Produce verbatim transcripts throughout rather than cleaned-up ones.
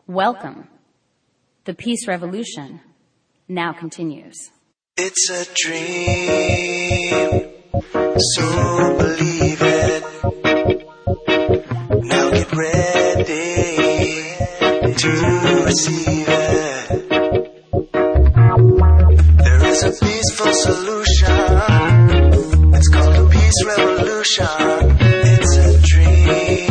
Welcome. The Peace Revolution now continues. It's a dream, so believe it. Now get ready to receive it. There is a peaceful solution. It's called the Peace Revolution. It's a dream.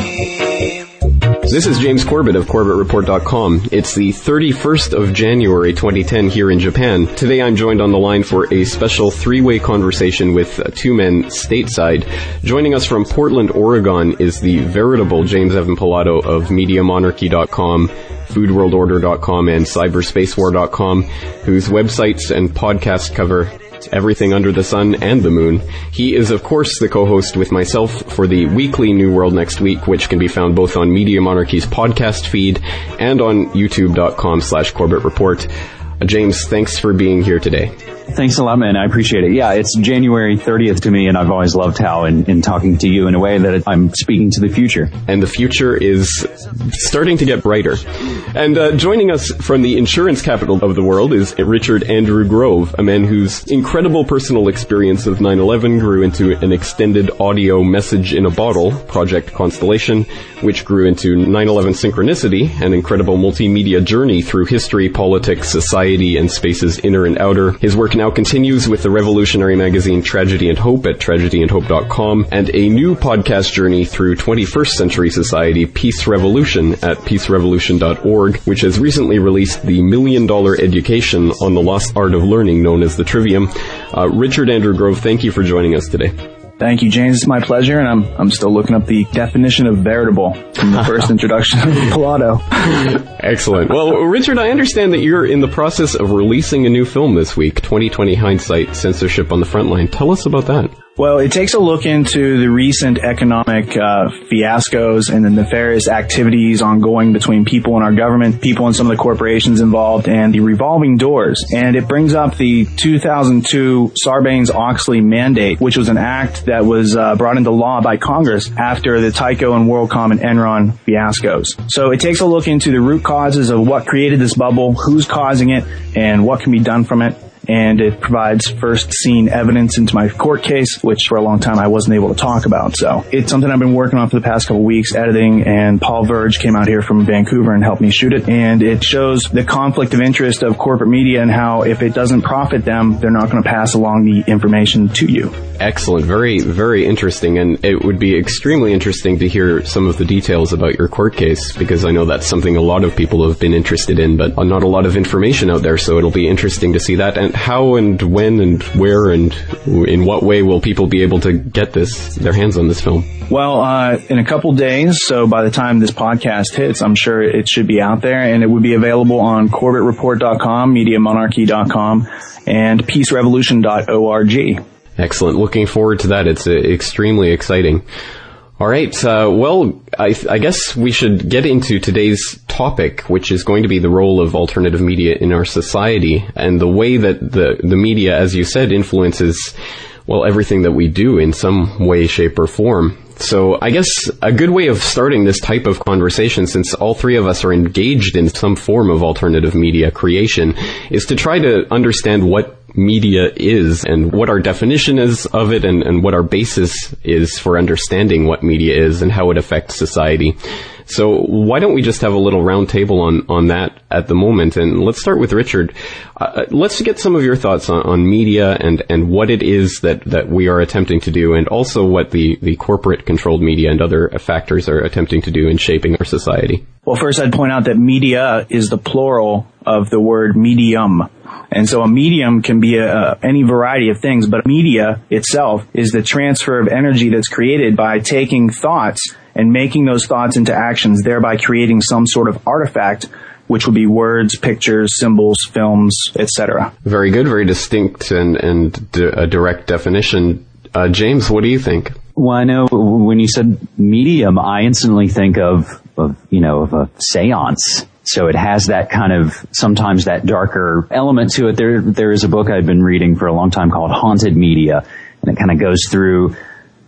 This is James Corbett of Corbett Report dot com. It's the thirty-first of January twenty ten here in Japan. Today I'm joined on the line for a special three-way conversation with two men stateside. Joining us from Portland, Oregon is the veritable James Evan Pilato of Media Monarchy dot com, Food World Order dot com, and Cyberspace War dot com, whose websites and podcasts cover everything under the sun and the moon. He is, of course, the co-host with myself for the weekly New World Next Week, which can be found both on Media Monarchy's podcast feed and on youtube dot com slash Corbett Report. Uh, James, thanks for being here today. Thanks a lot, man. I appreciate it. Yeah, it's January thirtieth to me, and I've always loved how in, in talking to you in a way that I'm speaking to the future. And the future is starting to get brighter. And uh, joining us from the insurance capital of the world is Richard Andrew Grove, a man whose incredible personal experience of nine eleven grew into an extended audio message in a bottle, Project Constellation, which grew into nine eleven Synchronicity, an incredible multimedia journey through history, politics, society, and space's inner and outer. His work now continues with the revolutionary magazine Tragedy and Hope at tragedy and hope dot com, and a new podcast journey through twenty-first century society, Peace Revolution, at peace revolution dot org, which has recently released the Million Dollar Education on the Lost Art of Learning, known as the Trivium. Uh, Richard Andrew Grove, thank you for joining us today. Thank you, James. It's my pleasure, and I'm I'm still looking up the definition of veritable from the first introduction of Pilato. Excellent. Well, Richard, I understand that you're in the process of releasing a new film this week, twenty twenty Hindsight, Censorship on the Frontline. Tell us about that. Well, it takes a look into the recent economic uh, fiascos and the nefarious activities ongoing between people in our government, people in some of the corporations involved, and the revolving doors. And it brings up the two thousand two Sarbanes-Oxley mandate, which was an act that was uh, brought into law by Congress after the Tyco and WorldCom and Enron fiascos. So it takes a look into the root causes of what created this bubble, who's causing it, and what can be done from it. And it provides first scene evidence into my court case, which for a long time I wasn't able to talk about. So it's something I've been working on for the past couple of weeks, editing, and Paul Verge came out here from Vancouver and helped me shoot it. And it shows the conflict of interest of corporate media and how if it doesn't profit them, they're not going to pass along the information to you. Excellent. Very, very interesting. And it would be extremely interesting to hear some of the details about your court case, because I know that's something a lot of people have been interested in, but not a lot of information out there. So it'll be interesting to see that. And how and when and where and in what way will people be able to get this, their hands on this film? Well, uh, in a couple days, so by the time this podcast hits, I'm sure it should be out there, and it would be available on Corbett Report dot com, Media Monarchy dot com, and Peace Revolution dot org. Excellent. Looking forward to that. It's uh, extremely exciting. All right. Uh, well, I, I guess we should get into today's topic, which is going to be the role of alternative media in our society and the way that the, the media, as you said, influences, well, everything that we do in some way, shape, or form. So I guess a good way of starting this type of conversation, since all three of us are engaged in some form of alternative media creation, is to try to understand what media is and what our definition is of it, and, and what our basis is for understanding what media is and how it affects society. So why don't we just have a little round table on, on that at the moment? And let's start with Richard. Uh, let's get some of your thoughts on, on media and, and what it is that, that we are attempting to do, and also what the, the corporate-controlled media and other factors are attempting to do in shaping our society. Well, first I'd point out that media is the plural of the word medium. And so a medium can be a, any variety of things, but media itself is the transfer of energy that's created by taking thoughts and making those thoughts into actions, thereby creating some sort of artifact, which would be words, pictures, symbols, films, et cetera. Very good, very distinct and, and d- a direct definition. Uh, James, what do you think? Well, I know when you said medium, I instantly think of, of, you know, of a seance. So it has that kind of, sometimes that darker element to it. There, there is a book I've been reading for a long time called Haunted Media, and it kind of goes through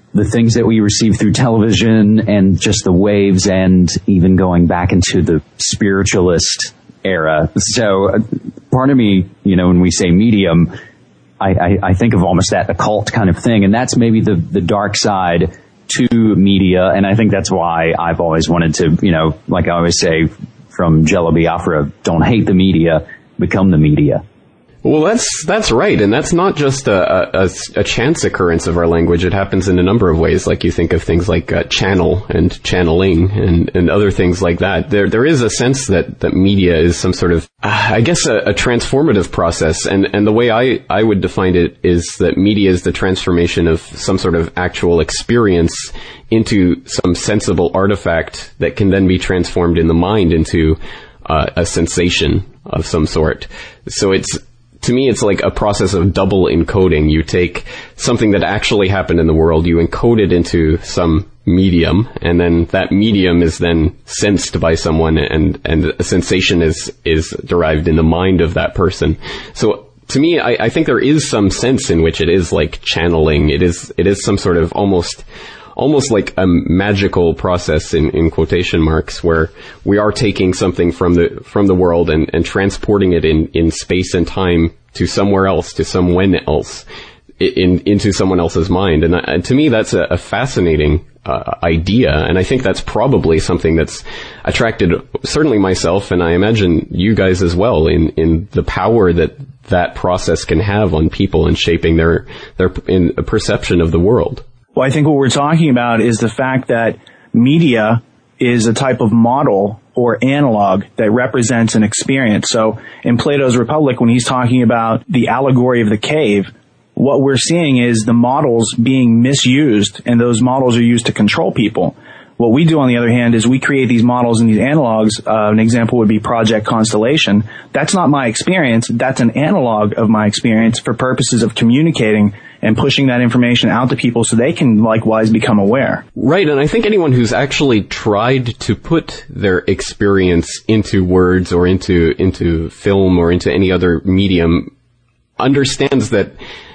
the things that we receive through television and just the waves, and even going back into the spiritualist era. So uh, part of me, you know, when we say medium, I, I, I think of almost that occult kind of thing, and that's maybe the, the dark side to media, and I think that's why I've always wanted to, you know, like I always say from Jello Biafra, don't hate the media, become the media. Well, that's that's right, and that's not just a, a, a chance occurrence of our language. It happens in a number of ways. Like you think of things like uh, channel and channeling and, and other things like that. There there is a sense that, that media is some sort of, uh, I guess, a, a transformative process. And, and the way I, I would define it is that media is the transformation of some sort of actual experience into some sensible artifact that can then be transformed in the mind into uh, a sensation of some sort. So it's, to me, it's like a process of double encoding. You take something that actually happened in the world, you encode it into some medium, and then that medium is then sensed by someone, and, and a sensation is, is derived in the mind of that person. So to me, I, I think there is some sense in which it is like channeling. It is, it is some sort of almost, almost like a magical process in, in quotation marks, where we are taking something from the, from the world and, and transporting it in, in space and time to somewhere else, to someone else, in, into someone else's mind. And, and to me, that's a, a fascinating uh, idea. And I think that's probably something that's attracted certainly myself, and I imagine you guys as well, in, in the power that that process can have on people in shaping their, their in a perception of the world. Well, I think what we're talking about is the fact that media is a type of model or analog that represents an experience. So in Plato's Republic, when he's talking about the allegory of the cave, what we're seeing is the models being misused, and those models are used to control people. What we do, on the other hand, is we create these models and these analogs. Uh, an example would be Project Constellation. That's not my experience. That's an analog of my experience for purposes of communicating and pushing that information out to people so they can likewise become aware. Right, and I think anyone who's actually tried to put their experience into words or into into film or into any other medium understands that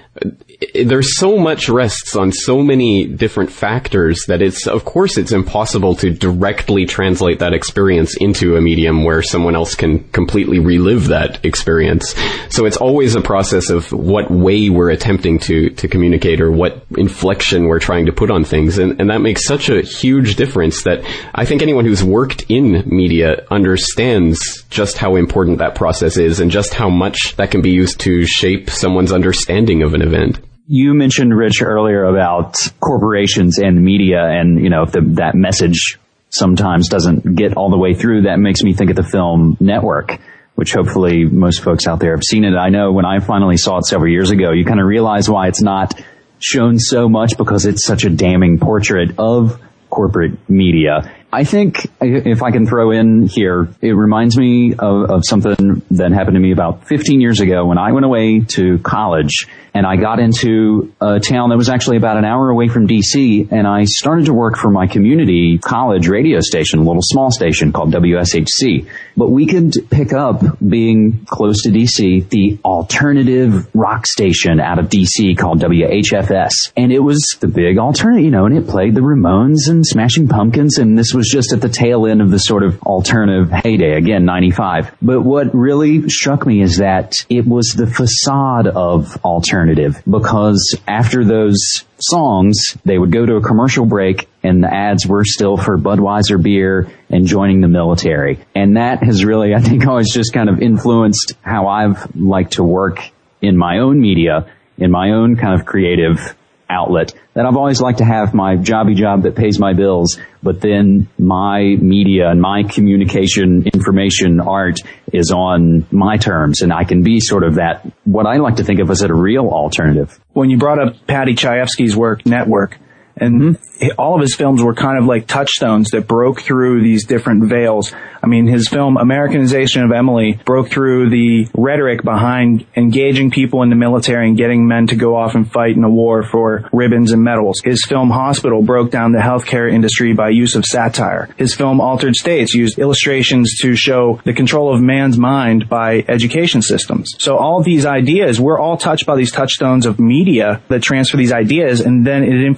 there's so much rests on so many different factors that it's, of course, it's impossible to directly translate that experience into a medium where someone else can completely relive that experience. So it's always a process of what way we're attempting to, to communicate, or what inflection we're trying to put on things. And, and that makes such a huge difference that I think anyone who's worked in media understands just how important that process is, and just how much that can be used to shape someone's understanding of an event. You mentioned, Rich, earlier about corporations and media, and, you know, if the, that message sometimes doesn't get all the way through, that makes me think of the film Network, which hopefully most folks out there have seen it. I know when I finally saw it several years ago, you kind of realize why it's not shown so much, because it's such a damning portrait of corporate media. I think, if I can throw in here, it reminds me of, of something that happened to me about fifteen years ago when I went away to college, and I got into a town that was actually about an hour away from D C, and I started to work for my community college radio station, a little small station called W S H C. But we could pick up, being close to D C, the alternative rock station out of D C called W H F S. And it was the big alternative, you know, and it played the Ramones and Smashing Pumpkins, and this was just at the tail end of the sort of alternative heyday, again, ninety-five. But what really struck me is that it was the facade of alternative, because after those songs, they would go to a commercial break, and the ads were still for Budweiser beer and joining the military. And that has really, I think, always just kind of influenced how I've liked to work in my own media, in my own kind of creative outlet, that I've always liked to have my jobby job that pays my bills, but then my media and my communication, information, art is on my terms, and I can be sort of that, what I like to think of as a real alternative. When you brought up Paddy Chayefsky's work, Network, and mm-hmm. all of his films were kind of like touchstones that broke through these different veils. I mean, his film Americanization of Emily broke through the rhetoric behind engaging people in the military and getting men to go off and fight in a war for ribbons and medals. His film Hospital broke down the healthcare industry by use of satire. His film Altered States used illustrations to show the control of man's mind by education systems. So all of these ideas, we're all touched by these touchstones of media that transfer these ideas, and then it influences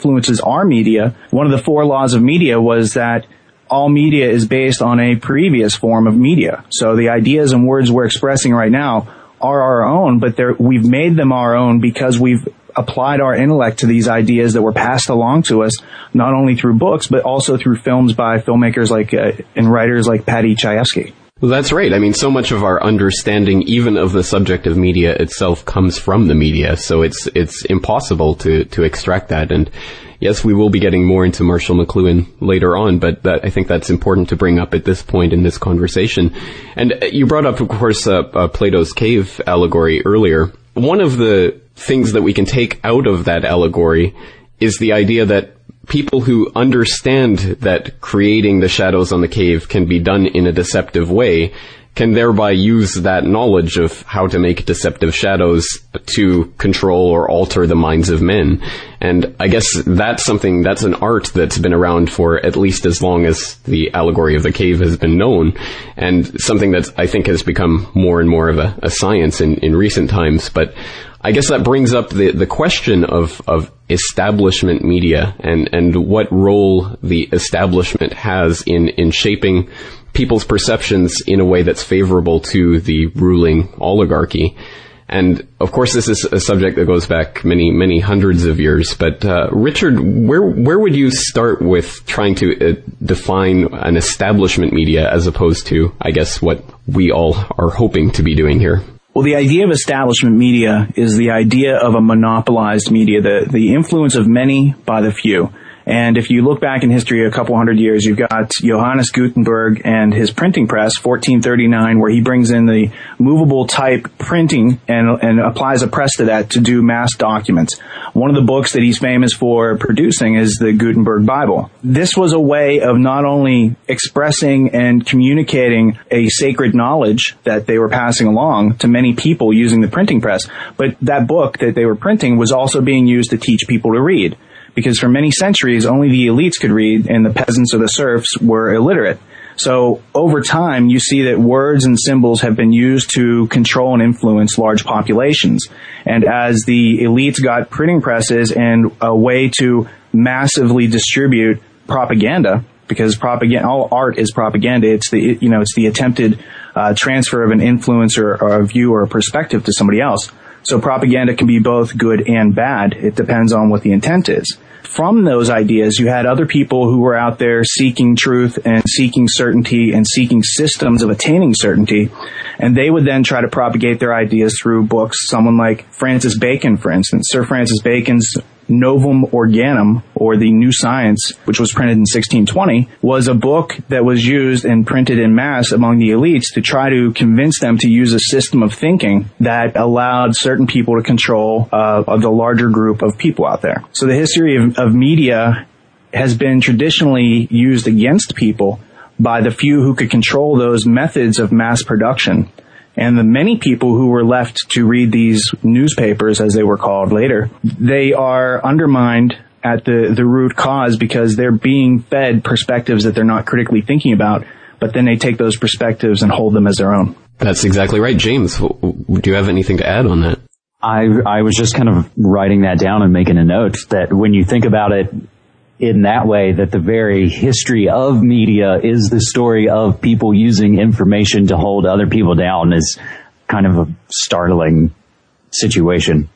our media, one of the four laws of media was that all media is based on a previous form of media. So the ideas and words we're expressing right now are our own, but we've made them our own because we've applied our intellect to these ideas that were passed along to us, not only through books, but also through films by filmmakers like uh, and writers like Paddy Chayefsky. Well, that's right. I mean, so much of our understanding, even of the subject of media itself, comes from the media. So it's it's impossible to, to extract that. And yes, we will be getting more into Marshall McLuhan later on, but that, I think that's important to bring up at this point in this conversation. And you brought up, of course, uh, uh, Plato's cave allegory earlier. One of the things that we can take out of that allegory is the idea that people who understand that creating the shadows on the cave can be done in a deceptive way can thereby use that knowledge of how to make deceptive shadows to control or alter the minds of men. And I guess that's something, that's an art that's been around for at least as long as the allegory of the cave has been known, and something that I think has become more and more of a, a science in, in recent times. But I guess that brings up the, the question of, of establishment media and, and what role the establishment has in, in shaping people's perceptions in a way that's favorable to the ruling oligarchy. And of course, this is a subject that goes back many, many hundreds of years. But uh, Richard, where where would you start with trying to uh, define an establishment media as opposed to, I guess, what we all are hoping to be doing here? Well, the idea of establishment media is the idea of a monopolized media, the, the influence of many by the few. And if you look back in history a couple hundred years, you've got Johannes Gutenberg and his printing press, fourteen thirty-nine, where he brings in the movable type printing and, and applies a press to that to do mass documents. One of the books that he's famous for producing is the Gutenberg Bible. This was a way of not only expressing and communicating a sacred knowledge that they were passing along to many people using the printing press, but that book that they were printing was also being used to teach people to read. Because for many centuries, only the elites could read and the peasants or the serfs were illiterate. So over time, you see that words and symbols have been used to control and influence large populations. And as the elites got printing presses and a way to massively distribute propaganda, because propaganda, all art is propaganda, it's the, you know, it's the attempted uh, transfer of an influence or, or a view or a perspective to somebody else. So propaganda can be both good and bad. It depends on what the intent is. From those ideas, you had other people who were out there seeking truth and seeking certainty and seeking systems of attaining certainty. And they would then try to propagate their ideas through books. Someone like Francis Bacon, for instance. Sir Francis Bacon's Novum Organum, or the New Science, which was printed in sixteen twenty, was a book that was used and printed in mass among the elites to try to convince them to use a system of thinking that allowed certain people to control uh, of the larger group of people out there. So the history of, of media has been traditionally used against people by the few who could control those methods of mass production. And the many people who were left to read these newspapers, as they were called later, they are undermined at the, the root cause because they're being fed perspectives that they're not critically thinking about, but then they take those perspectives and hold them as their own. That's exactly right. James, do you have anything to add on that? I, I was just kind of writing that down and making a note that when you think about it in that way, that the very history of media is the story of people using information to hold other people down is kind of a startling situation.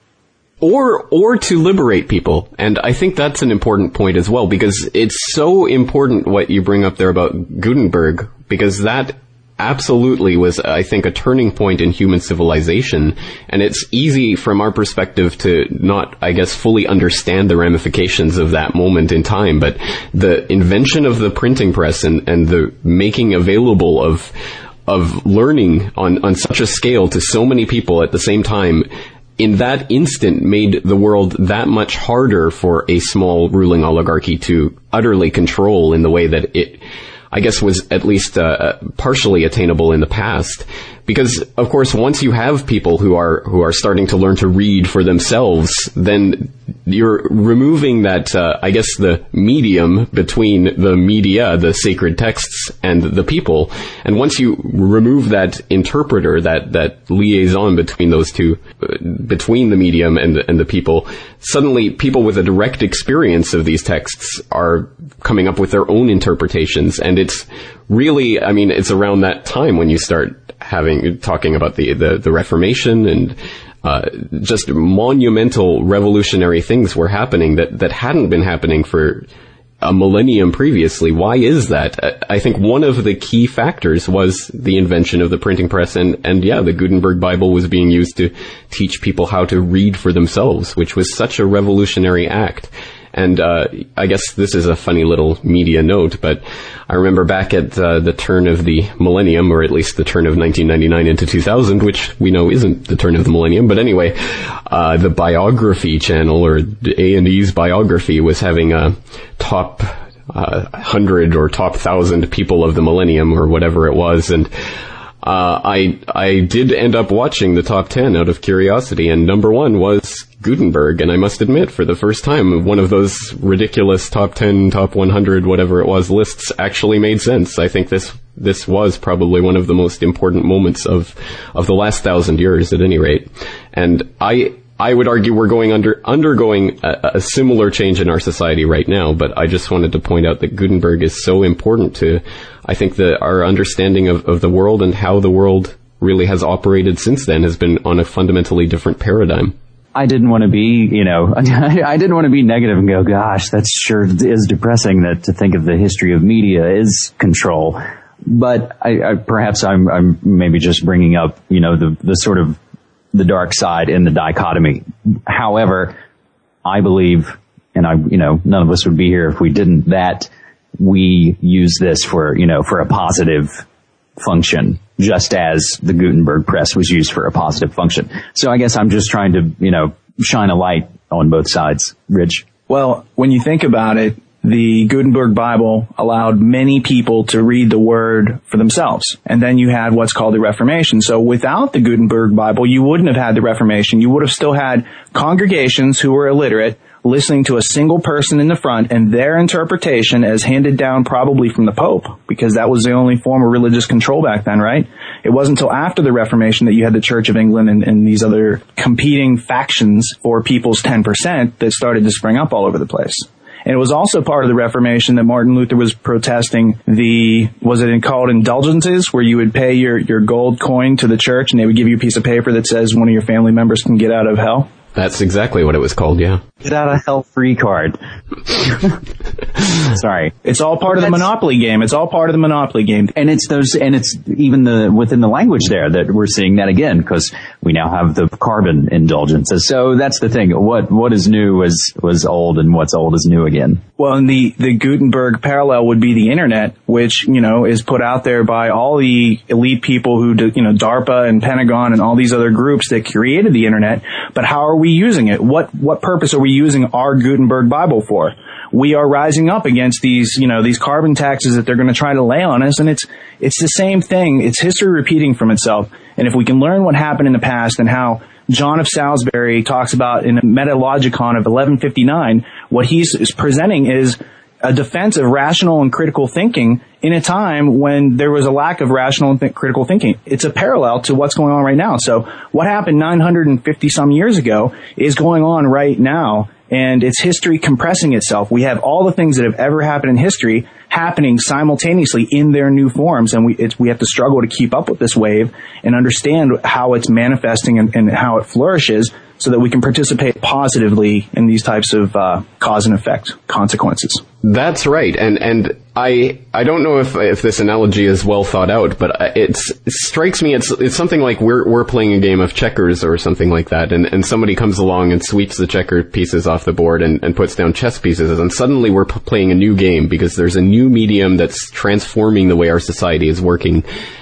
Or, or to liberate people. And I think that's an important point as well, because it's so important what you bring up there about Gutenberg, because that absolutely was, I think, a turning point in human civilization. And it's easy from our perspective to not, I guess, fully understand the ramifications of that moment in time. But the invention of the printing press and, and the making available of, of learning on, on such a scale to so many people at the same time, in that instant made the world that much harder for a small ruling oligarchy to utterly control in the way that it, I guess, was at least uh, partially attainable in the past. Because, of course, once you have people who are who are starting to learn to read for themselves, then you're removing that, uh, I guess, the medium between the media, the sacred texts, and the people. And once you remove that interpreter, that, that liaison between those two, uh, between the medium and the, and the people, suddenly people with a direct experience of these texts are coming up with their own interpretations. And it's really, I mean, it's around that time when you start having, talking about the, the, the Reformation and, uh, just monumental revolutionary things were happening that, that hadn't been happening for a millennium previously. Why is that? I think one of the key factors was the invention of the printing press, and, and yeah, the Gutenberg Bible was being used to teach people how to read for themselves, which was such a revolutionary act. And uh I guess this is a funny little media note, but I remember back at uh, the turn of the millennium, or at least the turn of nineteen ninety-nine into two thousand, which we know isn't the turn of the millennium, but anyway, uh the Biography channel, or A and E's Biography, was having a top uh, one hundred or top one thousand people of the millennium, or whatever it was, and Uh, I, I did end up watching the top ten out of curiosity, and number one was Gutenberg, and I must admit, for the first time, one of those ridiculous top ten, top one hundred, whatever it was, lists actually made sense. I think this, this was probably one of the most important moments of, of the last thousand years, at any rate. And I, I would argue we're going under, undergoing a, a similar change in our society right now, but I just wanted to point out that Gutenberg is so important to, I think, that our understanding of, of the world and how the world really has operated since then has been on a fundamentally different paradigm. I didn't want to be, you know, I didn't want to be negative and go, gosh, that sure is depressing that to think of the history of media is control. But I, I perhaps I'm, I'm maybe just bringing up, you know, the, the sort of the dark side in the dichotomy. However, I believe, and I, you know, none of us would be here if we didn't, that we use this for, you know, for a positive function, just as the Gutenberg press was used for a positive function. So I guess I'm just trying to, you know, shine a light on both sides. Rich? Well, when you think about it, the Gutenberg Bible allowed many people to read the word for themselves. And then you had what's called the Reformation. So without the Gutenberg Bible, you wouldn't have had the Reformation. You would have still had congregations who were illiterate listening to a single person in the front and their interpretation as handed down probably from the Pope, because that was the only form of religious control back then, right? It wasn't until after the Reformation that you had the Church of England and, and these other competing factions for people's ten percent that started to spring up all over the place. And it was also part of the Reformation that Martin Luther was protesting the, was it called indulgences, where you would pay your, your gold coin to the church and they would give you a piece of paper that says one of your family members can get out of hell? That's exactly what it was called, yeah. Get out of hell free card. Sorry. It's all part of the Monopoly game. It's all part of the Monopoly game. And it's those, and it's even the, within the language there that we're seeing that again, because we now have the carbon indulgences. So that's the thing. What, what is new was, was old, and what's old is new again. Well, and the, the Gutenberg parallel would be the internet, which, you know, is put out there by all the elite people who do, you know, DARPA and Pentagon and all these other groups that created the internet. But how are we using it? What, what purpose are we using our Gutenberg Bible for? We are rising up against these, you know, these carbon taxes that they're going to try to lay on us. And it's, it's the same thing. It's history repeating from itself. And if we can learn what happened in the past and how John of Salisbury talks about in Metalogicon of eleven fifty-nine, what he's is presenting is a defense of rational and critical thinking in a time when there was a lack of rational and th- critical thinking. It's a parallel to what's going on right now. So what happened nine hundred fifty some years ago is going on right now, and it's history compressing itself. We have all the things that have ever happened in history happening simultaneously in their new forms, and we it's, we have to struggle to keep up with this wave and understand how it's manifesting and, and how it flourishes, so that we can participate positively in these types of uh, cause and effect consequences. That's right, and and I I don't know if if this analogy is well thought out, but it's, it strikes me it's it's something like we're we're playing a game of checkers or something like that, and and somebody comes along and sweeps the checker pieces off the board and, and puts down chess pieces, and suddenly we're p- playing a new game because there's a new medium that's transforming the way our society is working,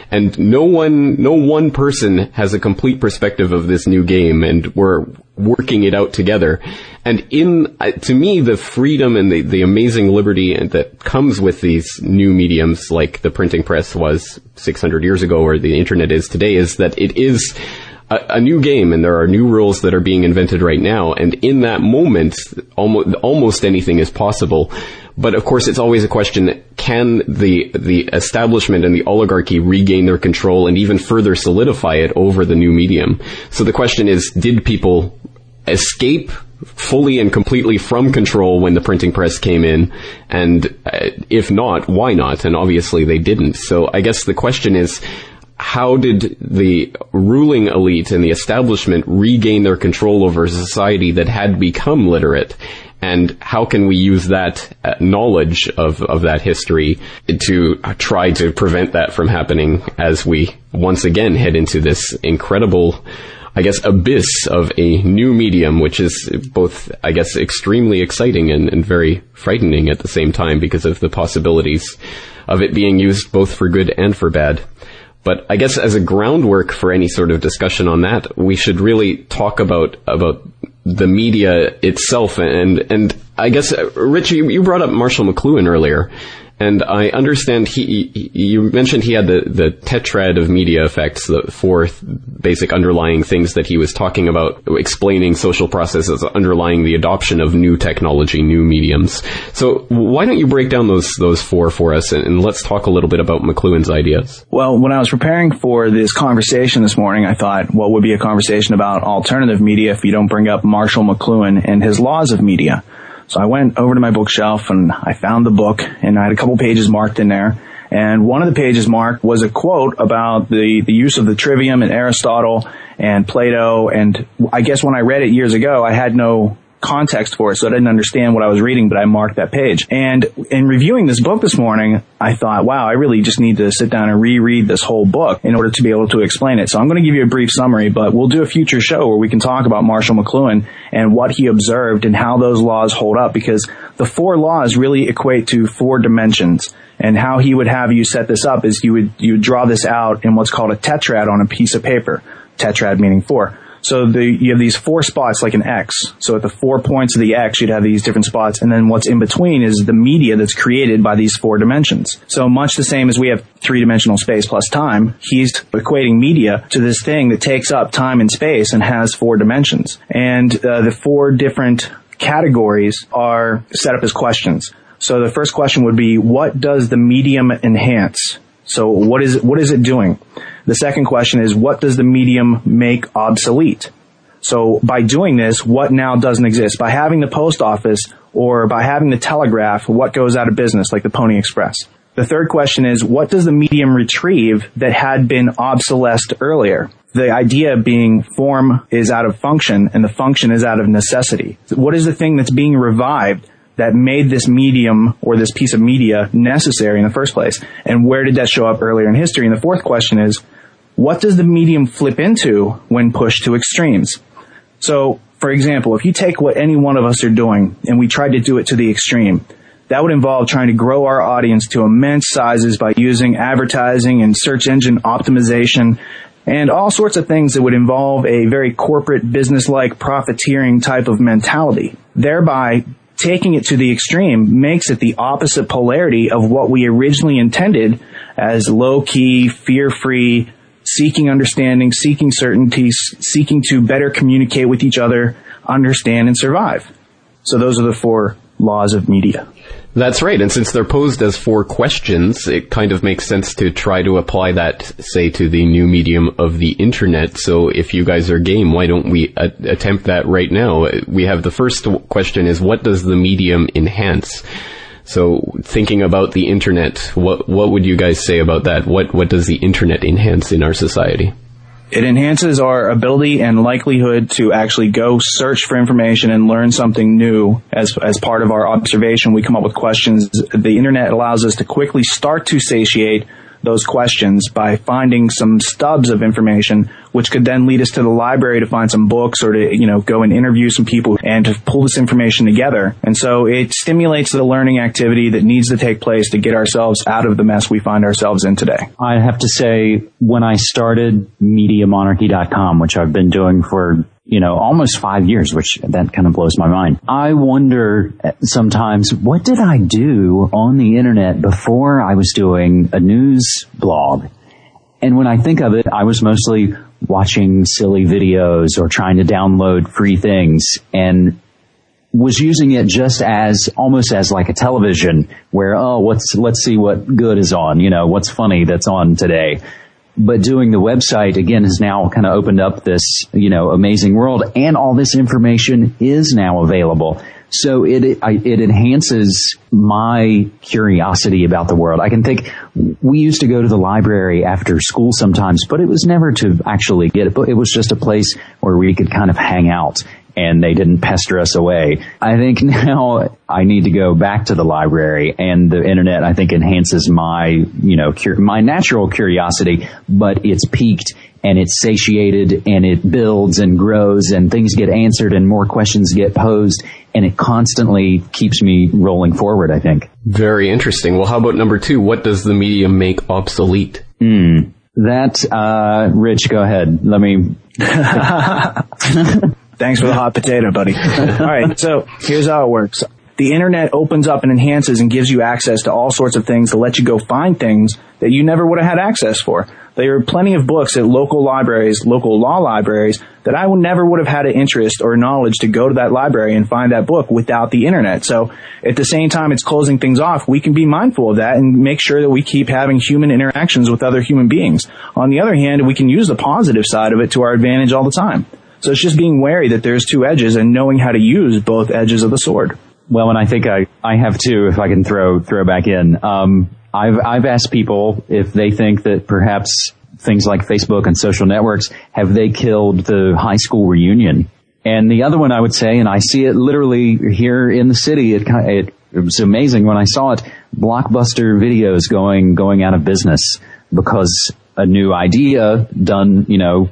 And no one, no one person has a complete perspective of this new game, and we're working it out together. And in, to me, the freedom and the, the amazing liberty that comes with these new mediums, like the printing press was six hundred years ago, or the internet is today, is that it is a, a new game, and there are new rules that are being invented right now. And in that moment, almost, almost anything is possible. But of course, it's always a question, can the, the establishment and the oligarchy regain their control and even further solidify it over the new medium? So the question is, did people escape fully and completely from control when the printing press came in? And uh, if not, why not? And obviously they didn't. So I guess the question is, how did the ruling elite and the establishment regain their control over a society that had become literate? And how can we use that uh, knowledge of, of that history to try to prevent that from happening as we once again head into this incredible, I guess, abyss of a new medium, which is both, I guess, extremely exciting and, and very frightening at the same time because of the possibilities of it being used both for good and for bad. But I guess as a groundwork for any sort of discussion on that, we should really talk about about the media itself. And and I guess, uh, Rich, you, you brought up Marshall McLuhan earlier. And I understand he, he, you mentioned he had the, the tetrad of media effects, the four th- basic underlying things that he was talking about, explaining social processes underlying the adoption of new technology, new mediums. So why don't you break down those, those four for us, and, and let's talk a little bit about McLuhan's ideas. Well, when I was preparing for this conversation this morning, I thought, what would be a conversation about alternative media if you don't bring up Marshall McLuhan and his laws of media? So I went over to my bookshelf and I found the book, and I had a couple pages marked in there. And one of the pages marked was a quote about the, the use of the trivium in Aristotle and Plato. And I guess when I read it years ago, I had no context for it, so I didn't understand what I was reading, but I marked that page. And in reviewing this book this morning, I thought, wow, I really just need to sit down and reread this whole book in order to be able to explain it. So I'm going to give you a brief summary, but we'll do a future show where we can talk about Marshall McLuhan and what he observed and how those laws hold up, because the four laws really equate to four dimensions. And how he would have you set this up is you would, you would draw this out in what's called a tetrad on a piece of paper. Tetrad meaning four. So the, you have these four spots like an X. So at the four points of the X, you'd have these different spots. And then what's in between is the media that's created by these four dimensions. So much the same as we have three-dimensional space plus time, he's equating media to this thing that takes up time and space and has four dimensions. And uh, the four different categories are set up as questions. So the first question would be, what does the medium enhance? So what is, what is it doing? The second question is, what does the medium make obsolete? So by doing this, what now doesn't exist? By having the post office or by having the telegraph, what goes out of business, like the Pony Express? The third question is, what does the medium retrieve that had been obsolesced earlier? The idea being form is out of function and the function is out of necessity. What is the thing that's being revived that made this medium or this piece of media necessary in the first place? And where did that show up earlier in history? And the fourth question is, what does the medium flip into when pushed to extremes? So, for example, if you take what any one of us are doing and we try to do it to the extreme, that would involve trying to grow our audience to immense sizes by using advertising and search engine optimization and all sorts of things that would involve a very corporate, business-like, profiteering type of mentality. Thereby, taking it to the extreme makes it the opposite polarity of what we originally intended as low-key, fear-free, seeking understanding, seeking certainty, seeking to better communicate with each other, understand, and survive. So those are the four laws of media. That's right. And since they're posed as four questions, it kind of makes sense to try to apply that, say, to the new medium of the internet. So if you guys are game, why don't we a- attempt that right now? We have the first question is, what does the medium enhance? So thinking about the internet, what what would you guys say about that? What what does the internet enhance in our society? It enhances our ability and likelihood to actually go search for information and learn something new. As as part of our observation, we come up with questions. The internet allows us to quickly start to satiate those questions by finding some stubs of information, which could then lead us to the library to find some books or to, you know, go and interview some people and to pull this information together. And so it stimulates the learning activity that needs to take place to get ourselves out of the mess we find ourselves in today. I have to say, when I started media monarchy dot com, which I've been doing for, you know, almost five years, which that kind of blows my mind. I wonder sometimes, what did I do on the internet before I was doing a news blog? And when I think of it, I was mostly watching silly videos or trying to download free things and was using it just as, almost as like a television where, oh, what's, let's see what good is on, you know, what's funny that's on today. But doing the website, again, has now kind of opened up this, you know, amazing world, and all this information is now available. So it, it, it enhances my curiosity about the world. I can think, we used to go to the library after school sometimes, but it was never to actually get it. It was just a place where we could kind of hang out and they didn't pester us away. I think now I need to go back to the library, and the internet, I think, enhances my, you know, cur- my natural curiosity, but it's peaked and it's satiated and it builds and grows and things get answered and more questions get posed, and it constantly keeps me rolling forward, I think. Very interesting. Well, how about number two? What does the medium make obsolete? Mm, that, uh, Rich, go ahead. Let me... Thanks for the hot potato, buddy. All right, so here's how it works. The internet opens up and enhances and gives you access to all sorts of things to let you go find things that you never would have had access for. There are plenty of books at local libraries, local law libraries, that I would never would have had an interest or knowledge to go to that library and find that book without the internet. So at the same time it's closing things off, we can be mindful of that and make sure that we keep having human interactions with other human beings. On the other hand, we can use the positive side of it to our advantage all the time. So it's just being wary that there's two edges and knowing how to use both edges of the sword. Well, and I think I, I have too, if I can throw, throw back in. Um, I've, I've asked people if they think that perhaps things like Facebook and social networks, have they killed the high school reunion? And the other one I would say, and I see it literally here in the city, it, it, it was amazing when I saw it, Blockbuster videos going, going out of business because a new idea done, you know,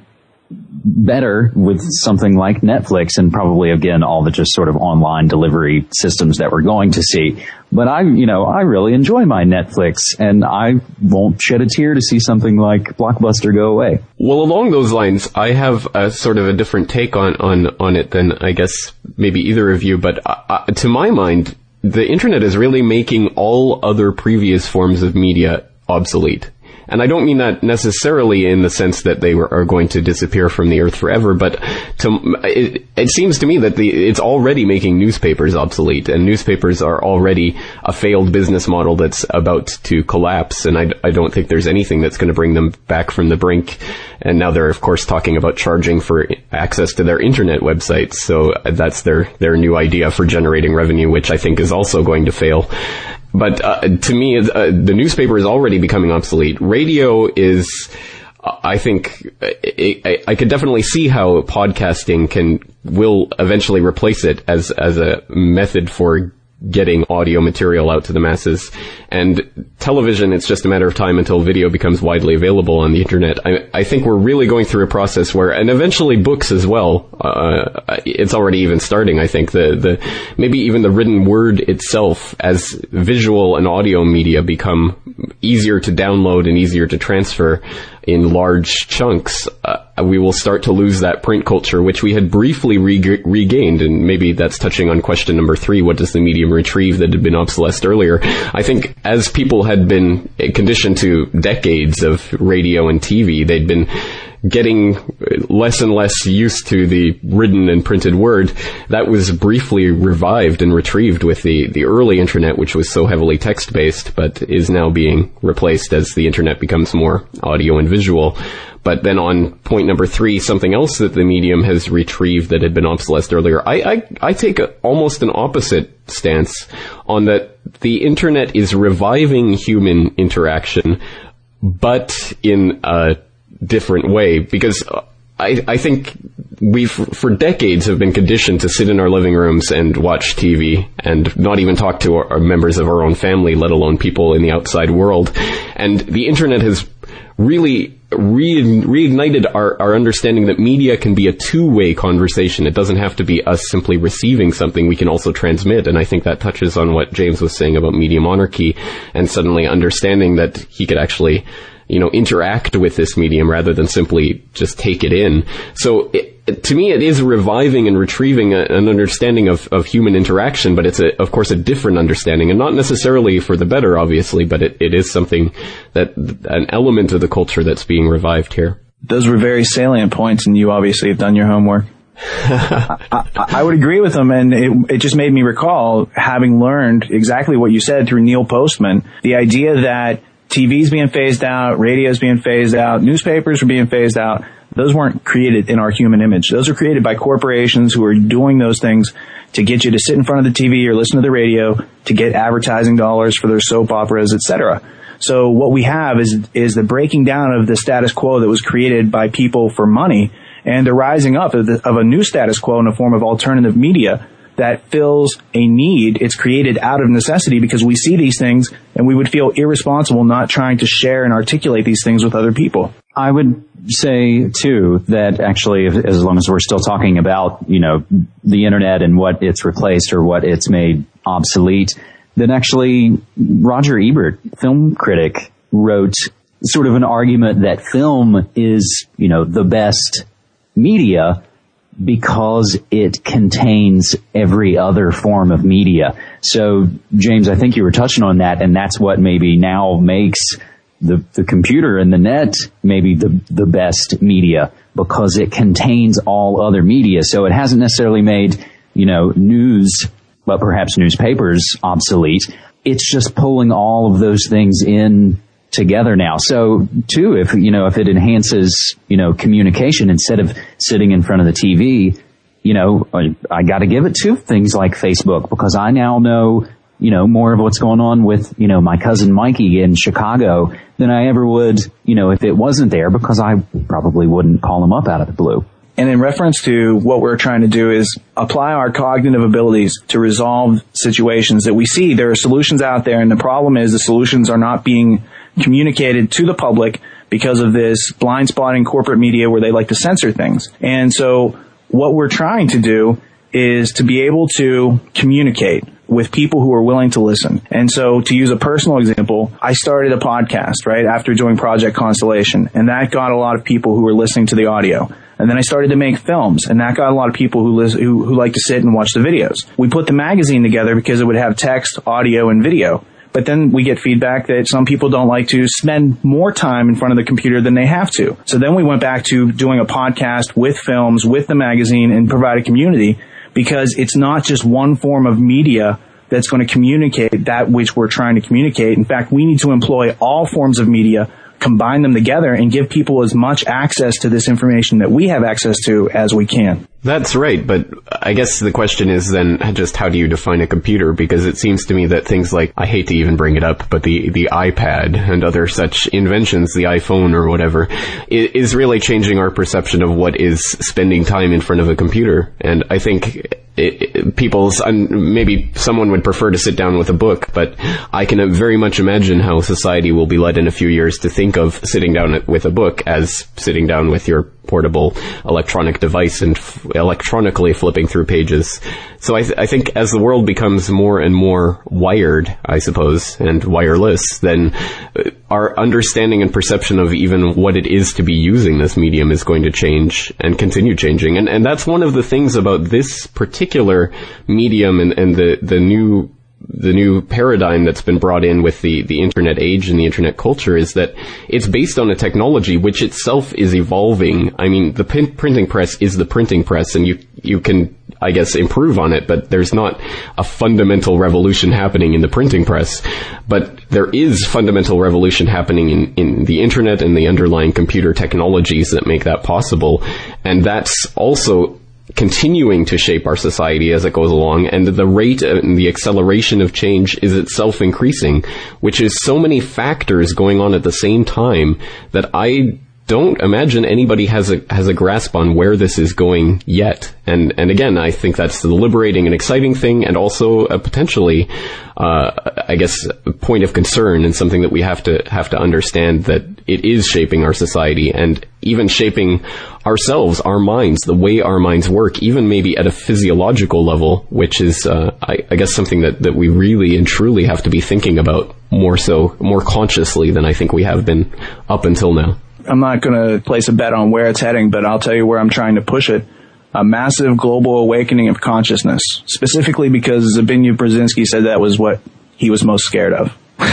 better with something like Netflix and probably, again, all the just sort of online delivery systems that we're going to see. But I, you know, I really enjoy my Netflix, and I won't shed a tear to see something like Blockbuster go away. Well, along those lines, I have a sort of a different take on, on, on it than I guess maybe either of you, but uh, to my mind, the internet is really making all other previous forms of media obsolete. And I don't mean that necessarily in the sense that they were, are going to disappear from the earth forever, but to, it, it seems to me that the, it's already making newspapers obsolete, and newspapers are already a failed business model that's about to collapse, and I, I don't think there's anything that's going to bring them back from the brink. And now they're, of course, talking about charging for access to their internet websites, so that's their, their new idea for generating revenue, which I think is also going to fail. But uh, to me, uh, the newspaper is already becoming obsolete. Radio is, uh, I think, I, I, I could definitely see how podcasting can will eventually replace it as as a method for getting audio material out to the masses. And television, it's just a matter of time until video becomes widely available on the internet. I, I think we're really going through a process where, and eventually books as well, uh, it's already even starting, I think. The, the, maybe even the written word itself as visual and audio media become easier to download and easier to transfer in large chunks, uh, we will start to lose that print culture, which we had briefly re- regained. And maybe that's touching on question number three. What does the medium retrieve that had been obsolesced earlier? I think as people had been conditioned to decades of radio and T V, they'd been getting less and less used to the written and printed word. That was briefly revived and retrieved with the, the early internet, which was so heavily text-based, but is now being replaced as the internet becomes more audio and visual. But then on point number three, something else that the medium has retrieved that had been obsolesced earlier, I, I, I take a, almost an opposite stance on that. The internet is reviving human interaction, but in a different way, because I, I think we've, for decades, have been conditioned to sit in our living rooms and watch T V and not even talk to our, our members of our own family, let alone people in the outside world. And the internet has really re- reignited our, our understanding that media can be a two-way conversation. It doesn't have to be us simply receiving something. We can also transmit. And I think that touches on what James was saying about media monarchy, and suddenly understanding that he could actually, you know, interact with this medium rather than simply just take it in. So it, to me, it is reviving and retrieving a, an understanding of, of human interaction, but it's, a, of course, a different understanding, and not necessarily for the better, obviously, but it, it is something that, an element of the culture that's being revived here. Those were very salient points, and you obviously have done your homework. I, I, I would agree with them, and it, it just made me recall having learned exactly what you said through Neil Postman, the idea that T V's being phased out, radio's being phased out, newspapers are being phased out. Those weren't created in our human image. Those are created by corporations who are doing those things to get you to sit in front of the T V or listen to the radio, to get advertising dollars for their soap operas, et cetera. So what we have is is the breaking down of the status quo that was created by people for money, and the rising up of, the, of a new status quo in the form of alternative media that fills a need. It's created out of necessity because we see these things and we would feel irresponsible not trying to share and articulate these things with other people. I would say, too, that actually, if, as long as we're still talking about, you know, the internet and what it's replaced or what it's made obsolete, that actually Roger Ebert, film critic, wrote sort of an argument that film is, you know, the best media because it contains every other form of media. So, James, I think you were touching on that, and that's what maybe now makes the, the computer and the net maybe the, the best media, because it contains all other media. So it hasn't necessarily made, you know, news, but perhaps newspapers obsolete. It's just pulling all of those things in together now. So too, if, you know, if it enhances, you know, communication instead of sitting in front of the T V, you know, I, I got to give it to things like Facebook, because I now know, you know, more of what's going on with, you know, my cousin Mikey in Chicago than I ever would, you know, if it wasn't there, because I probably wouldn't call him up out of the blue. And in reference to what we're trying to do is apply our cognitive abilities to resolve situations that we see. There are solutions out there, and the problem is the solutions are not being communicated to the public because of this blind spotting corporate media where they like to censor things. And so what we're trying to do is to be able to communicate with people who are willing to listen. And so, to use a personal example, I started a podcast, right, after doing Project Constellation, and that got a lot of people who were listening to the audio. And then I started to make films, and that got a lot of people who, listen, who, who like to sit and watch the videos. We put the magazine together because it would have text, audio, and video. But then we get feedback that some people don't like to spend more time in front of the computer than they have to. So then we went back to doing a podcast with films, with the magazine, and provide a community, because it's not just one form of media that's going to communicate that which we're trying to communicate. In fact, we need to employ all forms of media, combine them together, and give people as much access to this information that we have access to as we can. That's right, but I guess the question is then just how do you define a computer? Because it seems to me that things like, I hate to even bring it up, but the, the iPad and other such inventions, the iPhone or whatever, is really changing our perception of what is spending time in front of a computer. And I think it, it, people's, maybe someone would prefer to sit down with a book, but I can very much imagine how society will be led in a few years to think of sitting down with a book as sitting down with your portable electronic device and f- electronically flipping through pages. So I, th- I think as the world becomes more and more wired, I suppose, and wireless, then our understanding and perception of even what it is to be using this medium is going to change and continue changing. And, and that's one of the things about this particular medium and, and the, the new the new paradigm that's been brought in with the, the internet age and the internet culture, is that it's based on a technology which itself is evolving. I mean, the pin- printing press is the printing press, and you, you can, I guess, improve on it, but there's not a fundamental revolution happening in the printing press. But there is fundamental revolution happening in, in the internet and the underlying computer technologies that make that possible. And that's also continuing to shape our society as it goes along, and the rate and the acceleration of change is itself increasing, which is so many factors going on at the same time that I don't imagine anybody has a has a grasp on where this is going yet. And and again, I think that's the liberating and exciting thing, and also a potentially, uh, I guess, a point of concern, and something that we have to have to understand, that it is shaping our society and even shaping ourselves, our minds, the way our minds work, even maybe at a physiological level, which is, uh, I, I guess, something that, that we really and truly have to be thinking about more so, more consciously than I think we have been up until now. I'm not going to place a bet on where it's heading, but I'll tell you where I'm trying to push it. A massive global awakening of consciousness, specifically because Zbigniew Brzezinski said that was what he was most scared of.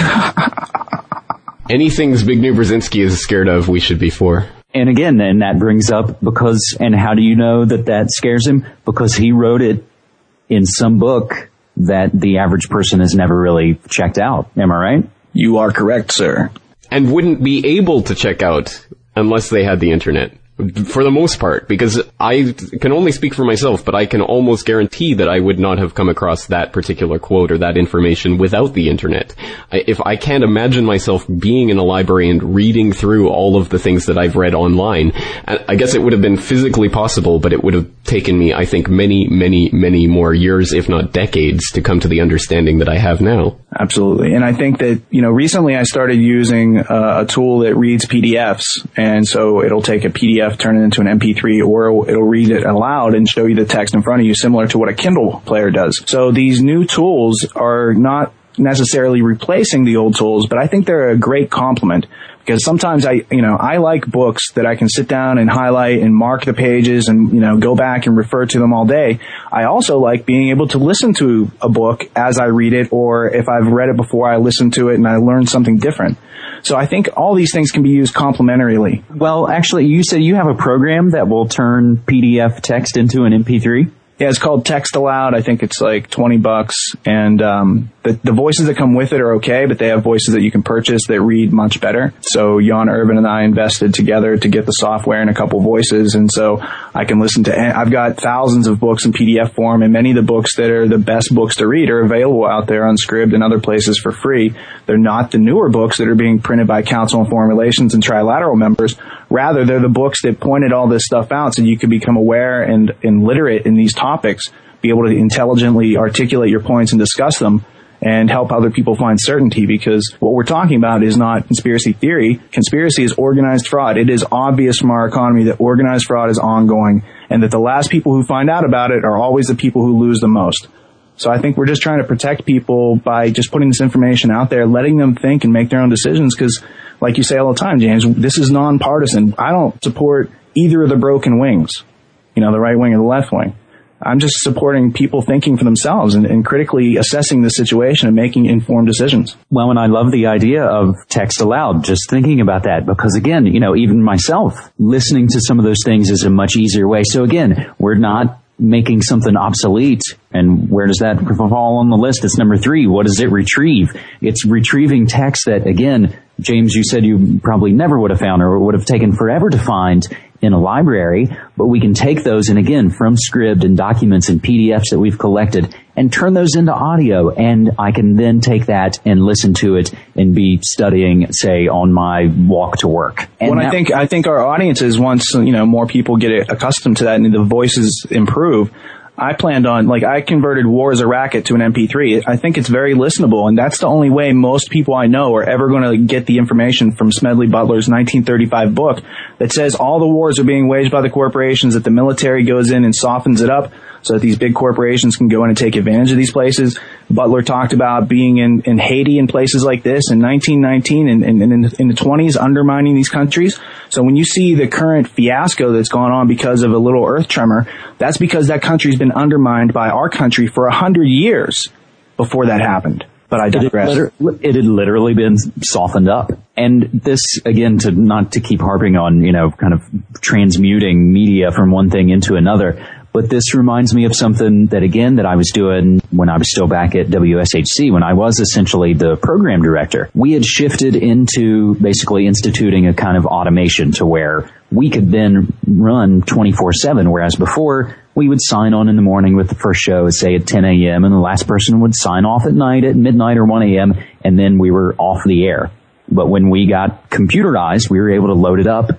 Anything Zbigniew Brzezinski is scared of, we should be for. And again, and that brings up because, and how do you know that that scares him? Because he wrote it in some book that the average person has never really checked out. Am I right? You are correct, sir. And wouldn't be able to check out unless they had the internet. For the most part, because I can only speak for myself, but I can almost guarantee that I would not have come across that particular quote or that information without the internet. I, if I can't imagine myself being in a library and reading through all of the things that I've read online, I guess it would have been physically possible, but it would have taken me, I think, many, many, many more years, if not decades, to come to the understanding that I have now. Absolutely. And I think that, you know, recently I started using uh, a tool that reads P D Fs. And so it'll take a P D F, turn it into an M P three, or it'll, it'll read it aloud and show you the text in front of you, similar to what a Kindle player does. So these new tools are not necessarily replacing the old tools, but I think they're a great complement. Because sometimes I, you know, I like books that I can sit down and highlight and mark the pages and, you know, go back and refer to them all day. I also like being able to listen to a book as I read it, or if I've read it before, I listen to it and I learn something different. So I think all these things can be used complementarily. Well, actually, you said you have a program that will turn P D F text into an M P three? Yeah, it's called Text Aloud. I think it's like twenty bucks. And um the, the voices that come with it are okay, but they have voices that you can purchase that read much better. So Jan Irvin and I invested together to get the software and a couple voices. And so I can listen to, I've got thousands of books in P D F form, and many of the books that are the best books to read are available out there on Scribd and other places for free. They're not the newer books that are being printed by Council on Foreign Relations and Trilateral members. Rather, they're the books that pointed all this stuff out so you can become aware and, and literate in these topics, be able to intelligently articulate your points and discuss them, and help other people find certainty. Because what we're talking about is not conspiracy theory. Conspiracy is organized fraud. It is obvious from our economy that organized fraud is ongoing, and that the last people who find out about it are always the people who lose the most. So I think we're just trying to protect people by just putting this information out there, letting them think and make their own decisions. Because, like you say all the time, James, this is nonpartisan. I don't support either of the broken wings, you know, the right wing or the left wing. I'm just supporting people thinking for themselves and, and critically assessing the situation and making informed decisions. Well, and I love the idea of text aloud, just thinking about that, because again, you know, even myself, listening to some of those things is a much easier way. So again, we're not making something obsolete. And where does that fall on the list? It's number three. What does it retrieve? It's retrieving text that, again, James, you said you probably never would have found or would have taken forever to find in a library, but we can take those and again, from Scribd and documents and P D Fs that we've collected and turn those into audio. And I can then take that and listen to it and be studying, say, on my walk to work. And well, that, I think, I think our audiences, once, you know, more people get accustomed to that and the voices improve, I planned on, like, I converted War is a Racket to an M P three. I think it's very listenable, and that's the only way most people I know are ever going to get the information from Smedley Butler's nineteen thirty-five book that says all the wars are being waged by the corporations, that the military goes in and softens it up so that these big corporations can go in and take advantage of these places. Butler talked about being in, in Haiti and places like this in nineteen nineteen and, and, and in, the, in the twenties, undermining these countries. So when you see the current fiasco that's gone on because of a little earth tremor, that's because that country's been undermined by our country for a hundred years before that happened. But I digress. It, liter- it had literally been softened up. And this, again, to not to keep harping on, you know, kind of transmuting media from one thing into another, but this reminds me of something that, again, that I was doing when I was still back at W S H C, when I was essentially the program director. We had shifted into basically instituting a kind of automation to where we could then run twenty-four seven, whereas before we would sign on in the morning with the first show, say at ten a.m., and the last person would sign off at night at midnight or one a.m., and then we were off the air. But when we got computerized, we were able to load it up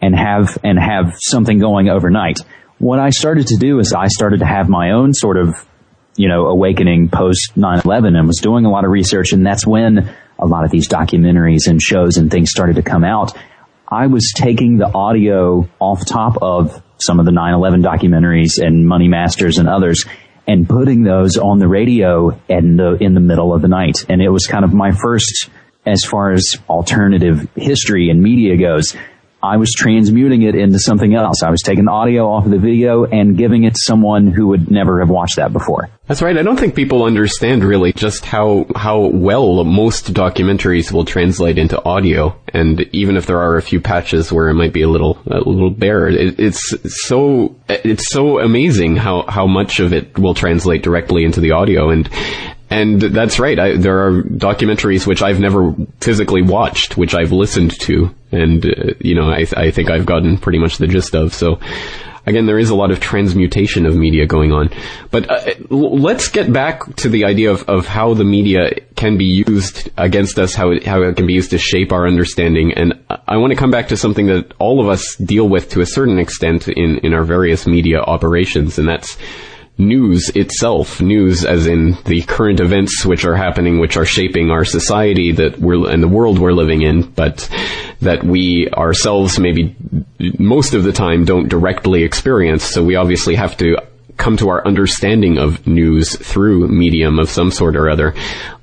and have, and have something going overnight. What I started to do is I started to have my own sort of, you know, awakening post nine eleven and was doing a lot of research. And that's when a lot of these documentaries and shows and things started to come out. I was taking the audio off top of some of the nine eleven documentaries and Money Masters and others and putting those on the radio in the, in the middle of the night. And it was kind of my first, as far as alternative history and media goes, I was transmuting it into something else. I was taking the audio off of the video and giving it to someone who would never have watched that before. That's right. I don't think people understand really just how how well most documentaries will translate into audio. And even if there are a few patches where it might be a little a little bare, it, it's so it's so amazing how how much of it will translate directly into the audio. And And that's right. I, there are documentaries which I've never physically watched, which I've listened to, and uh, you know, I, I think I've gotten pretty much the gist of. So, again, there is a lot of transmutation of media going on. But uh, let's get back to the idea of, of how the media can be used against us, how it, how it can be used to shape our understanding. And I want to come back to something that all of us deal with to a certain extent in, in our various media operations, and that's news itself. News as in the current events which are happening, which are shaping our society that we're and the world we're living in, but that we ourselves maybe most of the time don't directly experience. So we obviously have to come to our understanding of news through medium of some sort or other.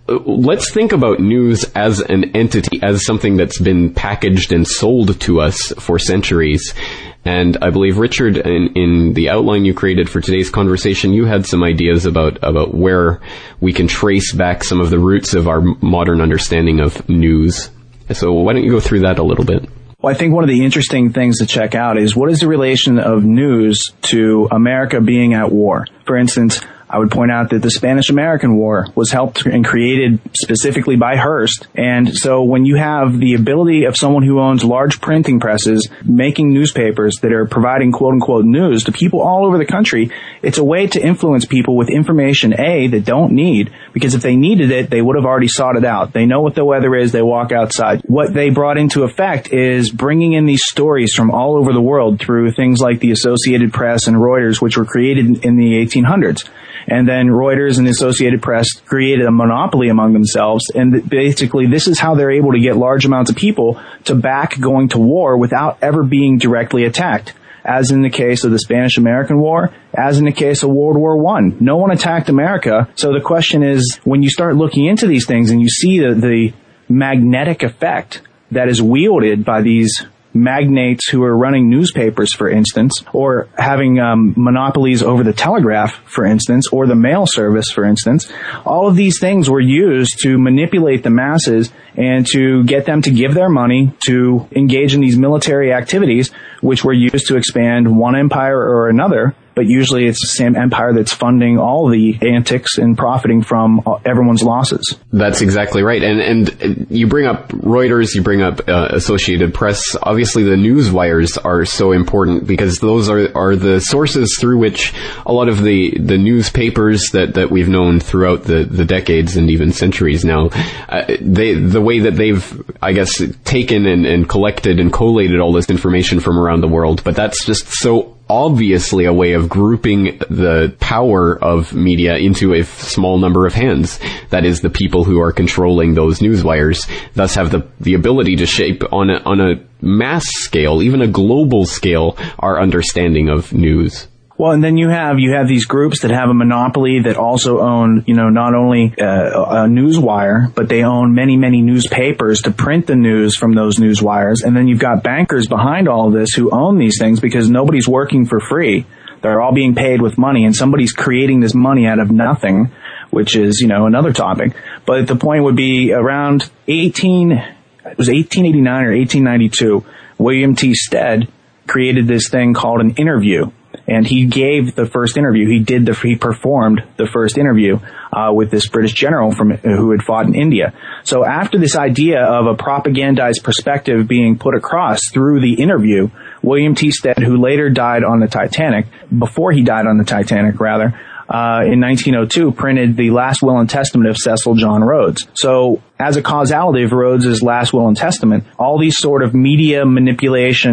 Let's think about news as an entity, as something that's been packaged and sold to us for centuries. And I believe, Richard, in, in the outline you created for today's conversation, you had some ideas about, about where we can trace back some of the roots of our modern understanding of news. So why don't you go through that a little bit? Well, I think one of the interesting things to check out is what is the relation of news to America being at war? For instance, I would point out that the Spanish-American War was helped and created specifically by Hearst. And so when you have the ability of someone who owns large printing presses making newspapers that are providing quote-unquote news to people all over the country, it's a way to influence people with information, A, that don't need, because if they needed it, they would have already sought it out. They know what the weather is, they walk outside. What they brought into effect is bringing in these stories from all over the world through things like the Associated Press and Reuters, which were created in the eighteen hundreds. And then Reuters and the Associated Press created a monopoly among themselves. And basically, this is how they're able to get large amounts of people to back going to war without ever being directly attacked. As in the case of the Spanish-American War, as in the case of World War One. No one attacked America. So the question is, when you start looking into these things and you see the, the magnetic effect that is wielded by these magnates who are running newspapers, for instance, or having um, monopolies over the telegraph, for instance, or the mail service, for instance. All of these things were used to manipulate the masses and to get them to give their money to engage in these military activities, which were used to expand one empire or another. But usually it's the same empire that's funding all the antics and profiting from everyone's losses. That's exactly right. And and you bring up Reuters, you bring up uh, Associated Press. Obviously, the news wires are so important because those are, are the sources through which a lot of the, the newspapers that, that we've known throughout the, the decades and even centuries now, uh, they the way that they've, I guess, taken and, and collected and collated all this information from around the world. But that's just so obviously a way of grouping the power of media into a small number of hands. That is, the people who are controlling those news wires, thus have the, the ability to shape on a, on a mass scale, even a global scale, our understanding of news. Well, and then you have you have these groups that have a monopoly that also own, you know, not only uh, a news wire, but they own many, many newspapers to print the news from those news wires. And then you've got bankers behind all of this who own these things because nobody's working for free. They're all being paid with money, and somebody's creating this money out of nothing, which is, you know, another topic. But the point would be around eighteen, it was eighteen eighty-nine or eighteen ninety-two, William T. Stead created this thing called an interview. And he gave the first interview. He did the, he performed the first interview, uh, with this British general from, who had fought in India. So after this idea of a propagandized perspective being put across through the interview, William T. Stead, who later died on the Titanic, before he died on the Titanic, rather, uh, in nineteen oh two, printed the Last Will and Testament of Cecil John Rhodes. So as a causality of Rhodes's Last Will and Testament, all these sort of media manipulation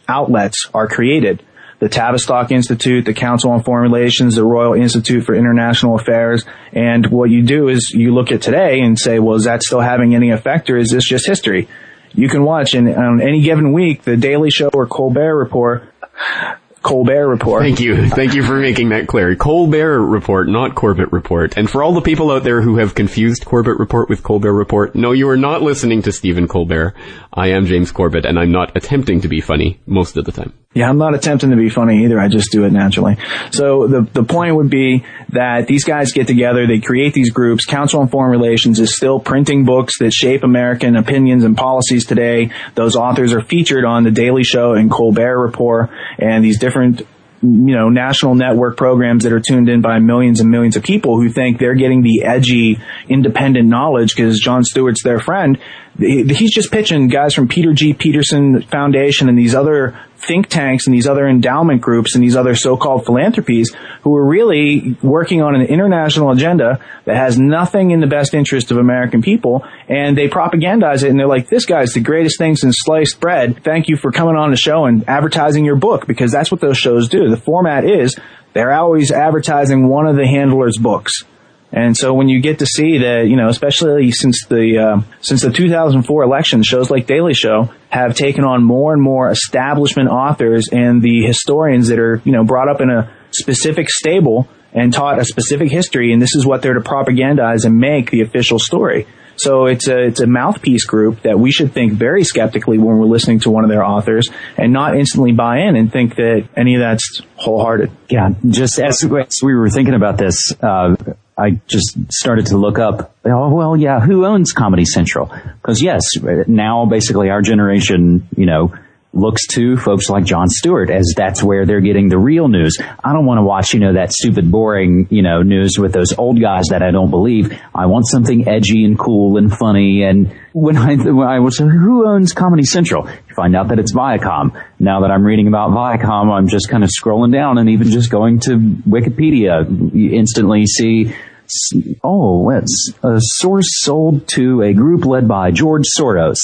outlets are created. The Tavistock Institute, the Council on Foreign Relations, the Royal Institute for International Affairs. And what you do is you look at today and say, well, is that still having any effect, or is this just history? You can watch in, on any given week, The Daily Show or Colbert Report. Colbert Report. Thank you. Thank you for making that clear. Colbert Report, not Corbett Report. And for all the people out there who have confused Corbett Report with Colbert Report, no, you are not listening to Stephen Colbert. I am James Corbett, and I'm not attempting to be funny most of the time. Yeah, I'm not attempting to be funny either. I just do it naturally. So the the point would be that these guys get together, they create these groups. Council on Foreign Relations is still printing books that shape American opinions and policies today. Those authors are featured on The Daily Show and Colbert Report and these different, you know, national network programs that are tuned in by millions and millions of people who think they're getting the edgy, independent knowledge because Jon Stewart's their friend. He's just pitching guys from Peter G. Peterson Foundation and these other think tanks and these other endowment groups and these other so-called philanthropies who are really working on an international agenda that has nothing in the best interest of American people, and they propagandize it, and they're like, this guy's the greatest thing since sliced bread. Thank you for coming on the show and advertising your book, because that's what those shows do. The format is they're always advertising one of the handlers' books. And so when you get to see that, you know, especially since the uh, since the two thousand four election, shows like Daily Show have taken on more and more establishment authors and the historians that are, you know, brought up in a specific stable and taught a specific history, and this is what they're to propagandize and make the official story. So it's a it's a mouthpiece group that we should think very skeptically when we're listening to one of their authors, and not instantly buy in and think that any of that's wholehearted. Yeah, just as, as we were thinking about this, uh, I just started to look up, oh, well, yeah, who owns Comedy Central? Because, yes, now basically our generation, you know, looks to folks like Jon Stewart as that's where they're getting the real news. I don't want to watch, you know, that stupid, boring, you know, news with those old guys that I don't believe. I want something edgy and cool and funny. And when I, when I was, who owns Comedy Central? You find out that it's Viacom. Now that I'm reading about Viacom, I'm just kind of scrolling down and even just going to Wikipedia, you instantly see, oh, it's a source sold to a group led by George Soros.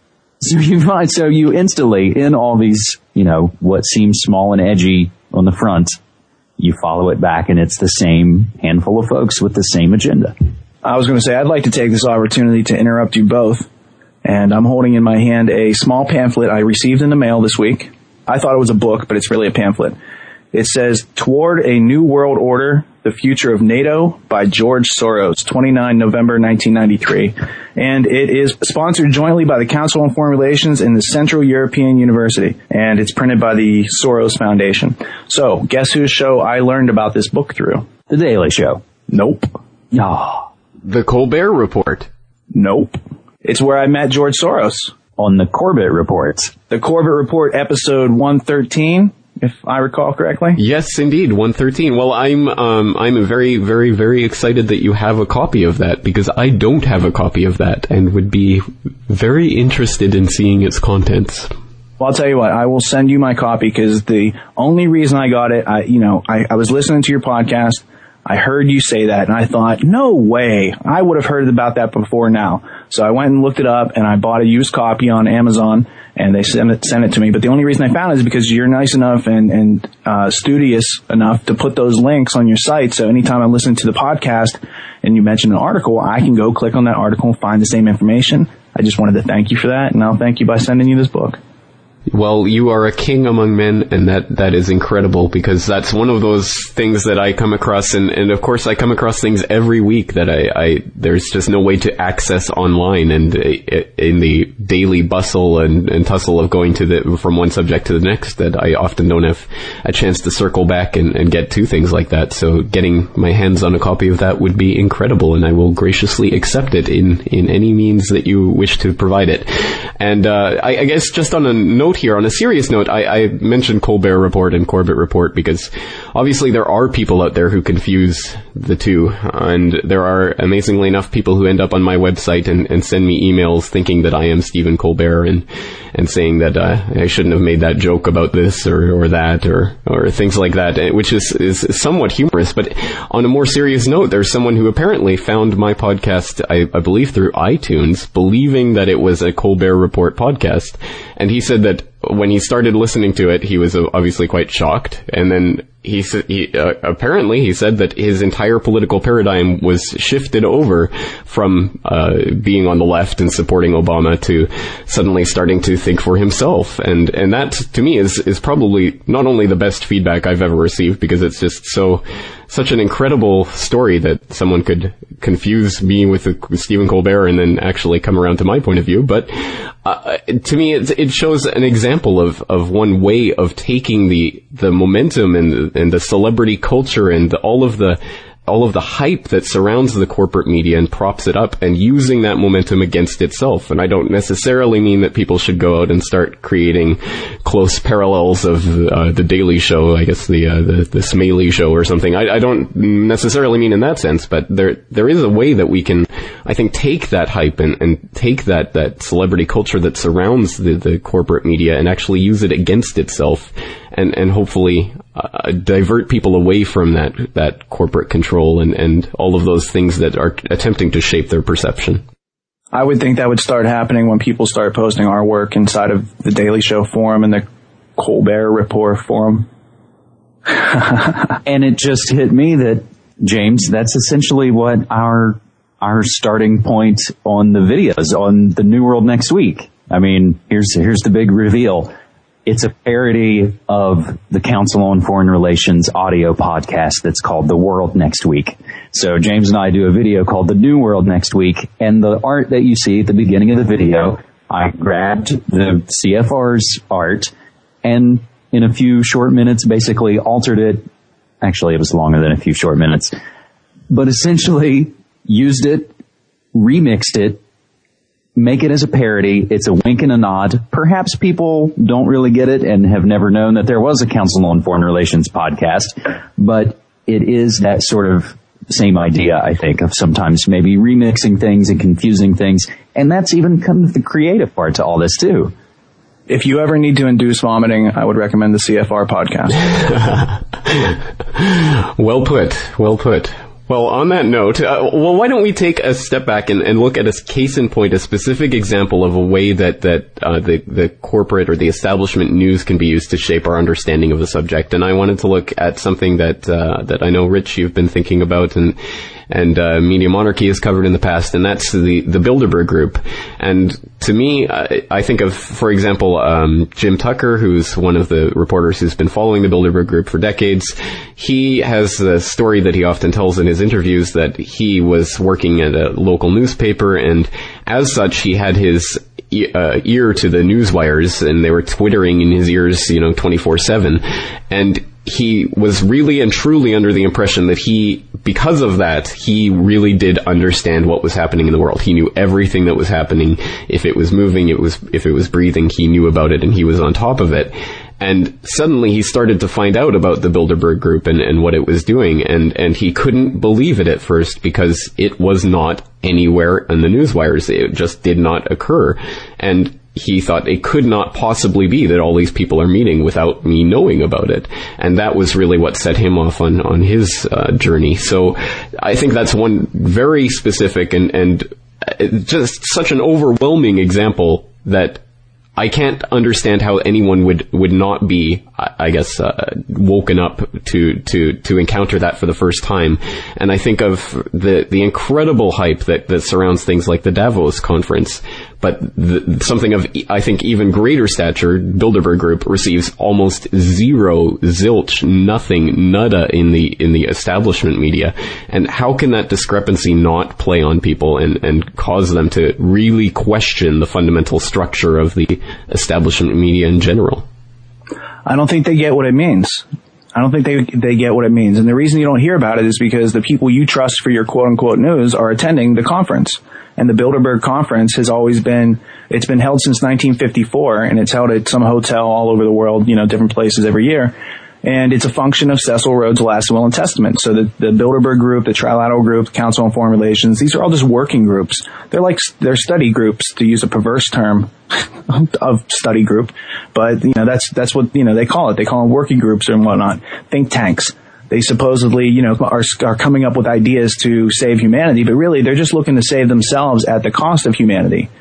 So you find, so you instantly, in all these, you know, what seems small and edgy on the front, you follow it back, and it's the same handful of folks with the same agenda. I was going to say, I'd like to take this opportunity to interrupt you both. And I'm holding in my hand a small pamphlet I received in the mail this week. I thought it was a book, but it's really a pamphlet. It says, Toward a New World Order, The Future of NATO by George Soros, the twenty-ninth of November, nineteen ninety-three. And it is sponsored jointly by the Council on Foreign Relations and the Central European University. And it's printed by the Soros Foundation. So, guess whose show I learned about this book through? The Daily Show. Nope. Oh. The Colbert Report. Nope. It's where I met George Soros. On the Corbett Report. The Corbett Report, episode one thirteen. If I recall correctly. Yes, indeed, one thirteen. Well, I'm um I'm very, very, very excited that you have a copy of that, because I don't have a copy of that and would be very interested in seeing its contents. Well, I'll tell you what, I will send you my copy, because the only reason I got it, I you know, I, I was listening to your podcast, I heard you say that, and I thought, no way, I would have heard about that before now. So I went and looked it up, and I bought a used copy on Amazon, and they sent it, sent it to me. But the only reason I found it is because you're nice enough and, and uh, studious enough to put those links on your site. So anytime I'm listening to the podcast and you mention an article, I can go click on that article and find the same information. I just wanted to thank you for that, and I'll thank you by sending you this book. Well, you are a king among men, and that, that is incredible, because that's one of those things that I come across, and, and of course I come across things every week that I, I there's just no way to access online, and uh, in the daily bustle and, and tussle of going to the, from one subject to the next, that I often don't have a chance to circle back and, and get to things like that. So getting my hands on a copy of that would be incredible, and I will graciously accept it in, in any means that you wish to provide it. And uh, I, I guess just on a note here, on a serious note, I, I mentioned Colbert Report and Corbett Report because obviously there are people out there who confuse the two, and there are amazingly enough people who end up on my website and, and send me emails thinking that I am Stephen Colbert and and saying that uh, I shouldn't have made that joke about this or, or that or or things like that, which is, is somewhat humorous. But on a more serious note, there's someone who apparently found my podcast, I, I believe through iTunes, believing that it was a Colbert Report podcast, and he said that when he started listening to it, he was obviously quite shocked. And then he, he uh, apparently he said that his entire political paradigm was shifted over from uh, being on the left and supporting Obama to suddenly starting to think for himself. And and that, to me, is is probably not only the best feedback I've ever received, because it's just so such an incredible story that someone could confuse me with, with Stephen Colbert and then actually come around to my point of view. But uh, to me, it, it shows an example of, of one way of taking the the momentum and the, and the celebrity culture and the, all of the all of the hype that surrounds the corporate media and props it up, and using that momentum against itself. And I don't necessarily mean that people should go out and start creating close parallels of uh, the Daily Show, I guess the uh, the, the Smaley Show or something. I, I don't necessarily mean in that sense, but there there is a way that we can, I think, take that hype and, and take that, that celebrity culture that surrounds the, the corporate media and actually use it against itself, and, and hopefully uh, divert people away from that, that corporate control and, and all of those things that are attempting to shape their perception. I would think that would start happening when people start posting our work inside of the Daily Show forum and the Colbert Report forum. And it just hit me that, James, that's essentially what our our starting point on the videos on the New World Next Week. I mean, here's here's the big reveal. It's a parody of the Council on Foreign Relations audio podcast that's called The World Next Week. So James and I do a video called The New World Next Week, and the art that you see at the beginning of the video, I grabbed the C F R's art and in a few short minutes basically altered it. Actually, it was longer than a few short minutes, but essentially used it, remixed it, make it as a parody. It's a wink and a nod. Perhaps people don't really get it and have never known that there was a Council on Foreign Relations podcast, but it is that sort of same idea, I think, of sometimes maybe remixing things and confusing things. And that's even kind of the creative part to all this too. If you ever need to induce vomiting, I would recommend the C F R podcast. Well put. Well put. Well, on that note, uh, well, why don't we take a step back and, and look at a case in point, a specific example of a way that, that uh, the, the corporate or the establishment news can be used to shape our understanding of the subject. And I wanted to look at something that uh, that I know, Rich, you've been thinking about, and and uh, Media Monarchy has covered in the past, and that's the, the Bilderberg Group. And to me, I, I think of, for example, um, Jim Tucker, who's one of the reporters who's been following the Bilderberg Group for decades. He has a story that he often tells in his interviews that he was working at a local newspaper, and as such, he had his uh, ear to the news wires, and they were twittering in his ears, you know, twenty-four seven. And he was really and truly under the impression that he, because of that, he really did understand what was happening in the world. He knew everything that was happening. If it was moving, it was, if it was breathing, he knew about it and he was on top of it. And suddenly he started to find out about the Bilderberg Group and, and what it was doing, and, and he couldn't believe it at first because it was not anywhere in the newswires. It just did not occur. And he thought it could not possibly be that all these people are meeting without me knowing about it. And that was really what set him off on, on his uh, journey. So I think that's one very specific and, and just such an overwhelming example that I can't understand how anyone would, would not be, I guess, uh, woken up to, to, to encounter that for the first time. And I think of the, the incredible hype that, that surrounds things like the Davos conference. But the, something of, I think, even greater stature, Bilderberg Group receives almost zero, zilch, nothing, nada in the, in the establishment media. And how can that discrepancy not play on people and, and cause them to really question the fundamental structure of the establishment media in general? I don't think they get what it means. I don't think they they get what it means. And the reason you don't hear about it is because the people you trust for your quote-unquote news are attending the conference. And the Bilderberg Conference has always been, it's been held since nineteen fifty-four, and it's held at some hotel all over the world, you know, different places every year. And it's a function of Cecil Rhodes' Last Will and Testament. So the, the Bilderberg Group, the Trilateral Group, the Council on Foreign Relations, these are all just working groups. They're like, they're study groups, to use a perverse term of study group. But, you know, that's, that's what, you know, they call it. They call them working groups and whatnot. Think tanks. They supposedly, you know, are, are coming up with ideas to save humanity, but really they're just looking to save themselves at the cost of humanity.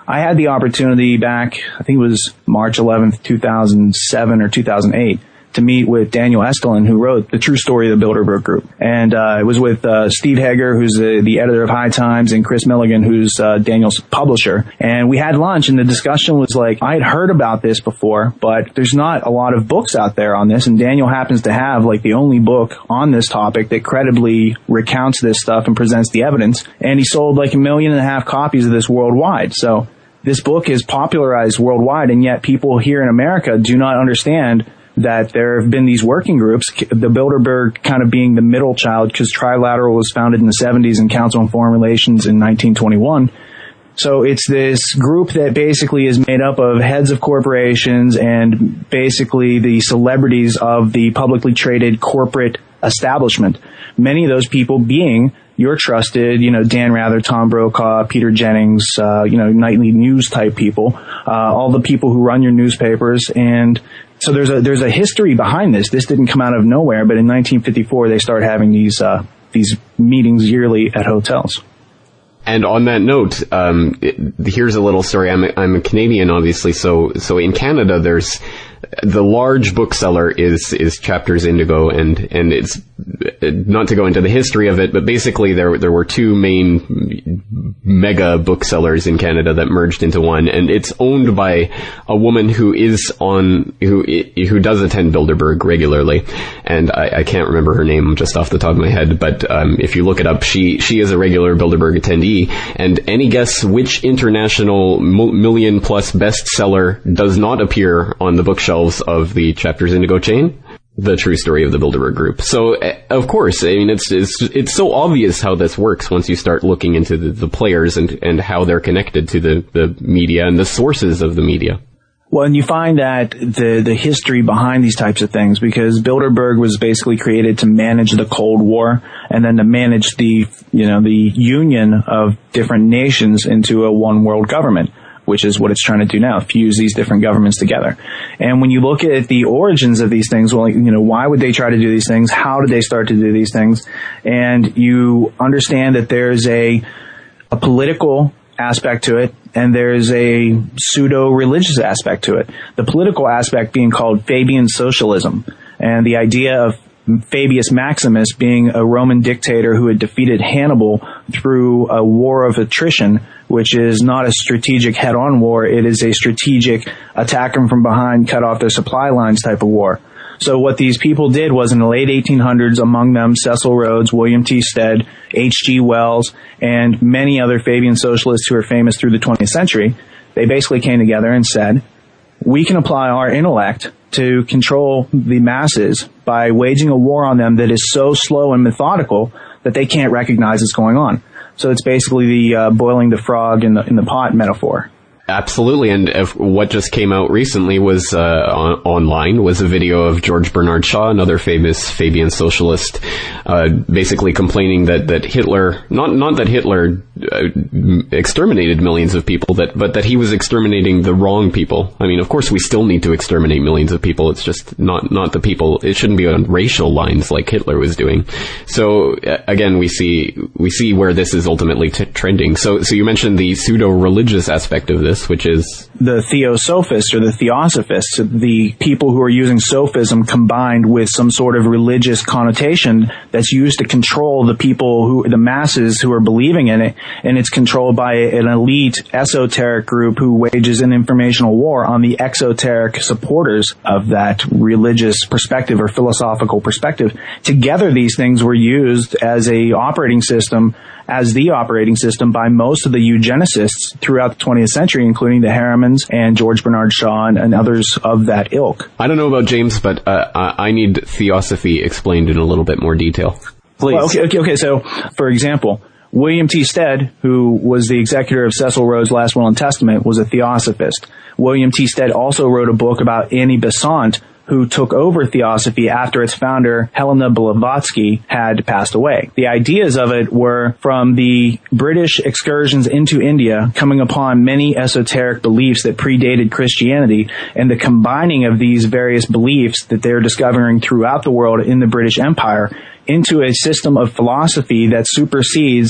I had the opportunity back, I think it was March eleventh, two thousand seven or two thousand eight, to meet with Daniel Estulin, who wrote The True Story of the Bilderberg Group. And uh, it was with uh, Steve Hager, who's the, the editor of High Times, and Chris Milligan, who's uh, Daniel's publisher. And we had lunch, and the discussion was like, I had heard about this before, but there's not a lot of books out there on this, and Daniel happens to have like the only book on this topic that credibly recounts this stuff and presents the evidence. And he sold like a million and a half copies of this worldwide. So this book is popularized worldwide, and yet people here in America do not understand that there have been these working groups, the Bilderberg kind of being the middle child, because Trilateral was founded in the seventies and Council on Foreign Relations in nineteen twenty-one. So it's this group that basically is made up of heads of corporations and basically the celebrities of the publicly traded corporate establishment. Many of those people being your trusted, you know, Dan Rather, Tom Brokaw, Peter Jennings, uh, you know, nightly news type people, uh, all the people who run your newspapers. And so there's a, there's a history behind this. This didn't come out of nowhere, but in nineteen fifty-four, they started having these, uh, these meetings yearly at hotels. And on that note, um, it, here's a little story. I'm a, I'm a Canadian, obviously. So, so in Canada, there's the large bookseller is is Chapters Indigo, and and it's not to go into the history of it, but basically there there were two main mega booksellers in Canada that merged into one, and it's owned by a woman who is on who who does attend Bilderberg regularly, and I, I can't remember her name just off the top of my head, but um, if you look it up, she she is a regular Bilderberg attendee. And any guess which international million plus bestseller does not appear on the bookshelves of the Chapters Indigo chain? The True Story of the Bilderberg Group. So, of course, I mean, it's it's it's so obvious how this works once you start looking into the, the players and, and how they're connected to the, the media and the sources of the media. Well, and you find that the the history behind these types of things, because Bilderberg was basically created to manage the Cold War and then to manage the, you know, the union of different nations into a one world government, which is what it's trying to do now, fuse these different governments together. And when you look at the origins of these things, well, you know, why would they try to do these things? How did they start to do these things? And you understand that there's a a political aspect to it, and there's a pseudo-religious aspect to it. The political aspect being called Fabian socialism, and the idea of Fabius Maximus being a Roman dictator who had defeated Hannibal through a war of attrition, which is not a strategic head-on war, it is a strategic attack them from behind, cut off their supply lines type of war. So what these people did was in the late eighteen hundreds, among them Cecil Rhodes, William T. Stead, H G. Wells, and many other Fabian socialists who are famous through the twentieth century, they basically came together and said, we can apply our intellect to control the masses by waging a war on them that is so slow and methodical that they can't recognize it's going on. So it's basically the uh, boiling the frog in the, in the pot metaphor. Absolutely, and if what just came out recently was uh, on, online was a video of George Bernard Shaw, another famous Fabian socialist, uh, basically complaining that, that Hitler, not not that Hitler uh, exterminated millions of people, that but that he was exterminating the wrong people. I mean, of course, we still need to exterminate millions of people. It's just not not the people. It shouldn't be on racial lines like Hitler was doing. So uh, again, we see we see where this is ultimately t- trending. So so you mentioned the pseudo-religious aspect of this, which is the theosophists or the theosophists, the people who are using sophism combined with some sort of religious connotation that's used to control the people who, the masses who are believing in it, and it's controlled by an elite esoteric group who wages an informational war on the exoteric supporters of that religious perspective or philosophical perspective. Together, these things were used as a operating system as the operating system by most of the eugenicists throughout the twentieth century, including the Harrimans and George Bernard Shaw and, and others of that ilk. I don't know about James, but uh, I need theosophy explained in a little bit more detail. Please. Well, okay, okay, okay. So, for example, William T. Stead, who was the executor of Cecil Rhodes' Last Will and Testament, was a theosophist. William T. Stead also wrote a book about Annie Besant, who took over Theosophy after its founder, Helena Blavatsky, had passed away. The ideas of it were from the British excursions into India, coming upon many esoteric beliefs that predated Christianity, and the combining of these various beliefs that they're discovering throughout the world in the British Empire into a system of philosophy that supersedes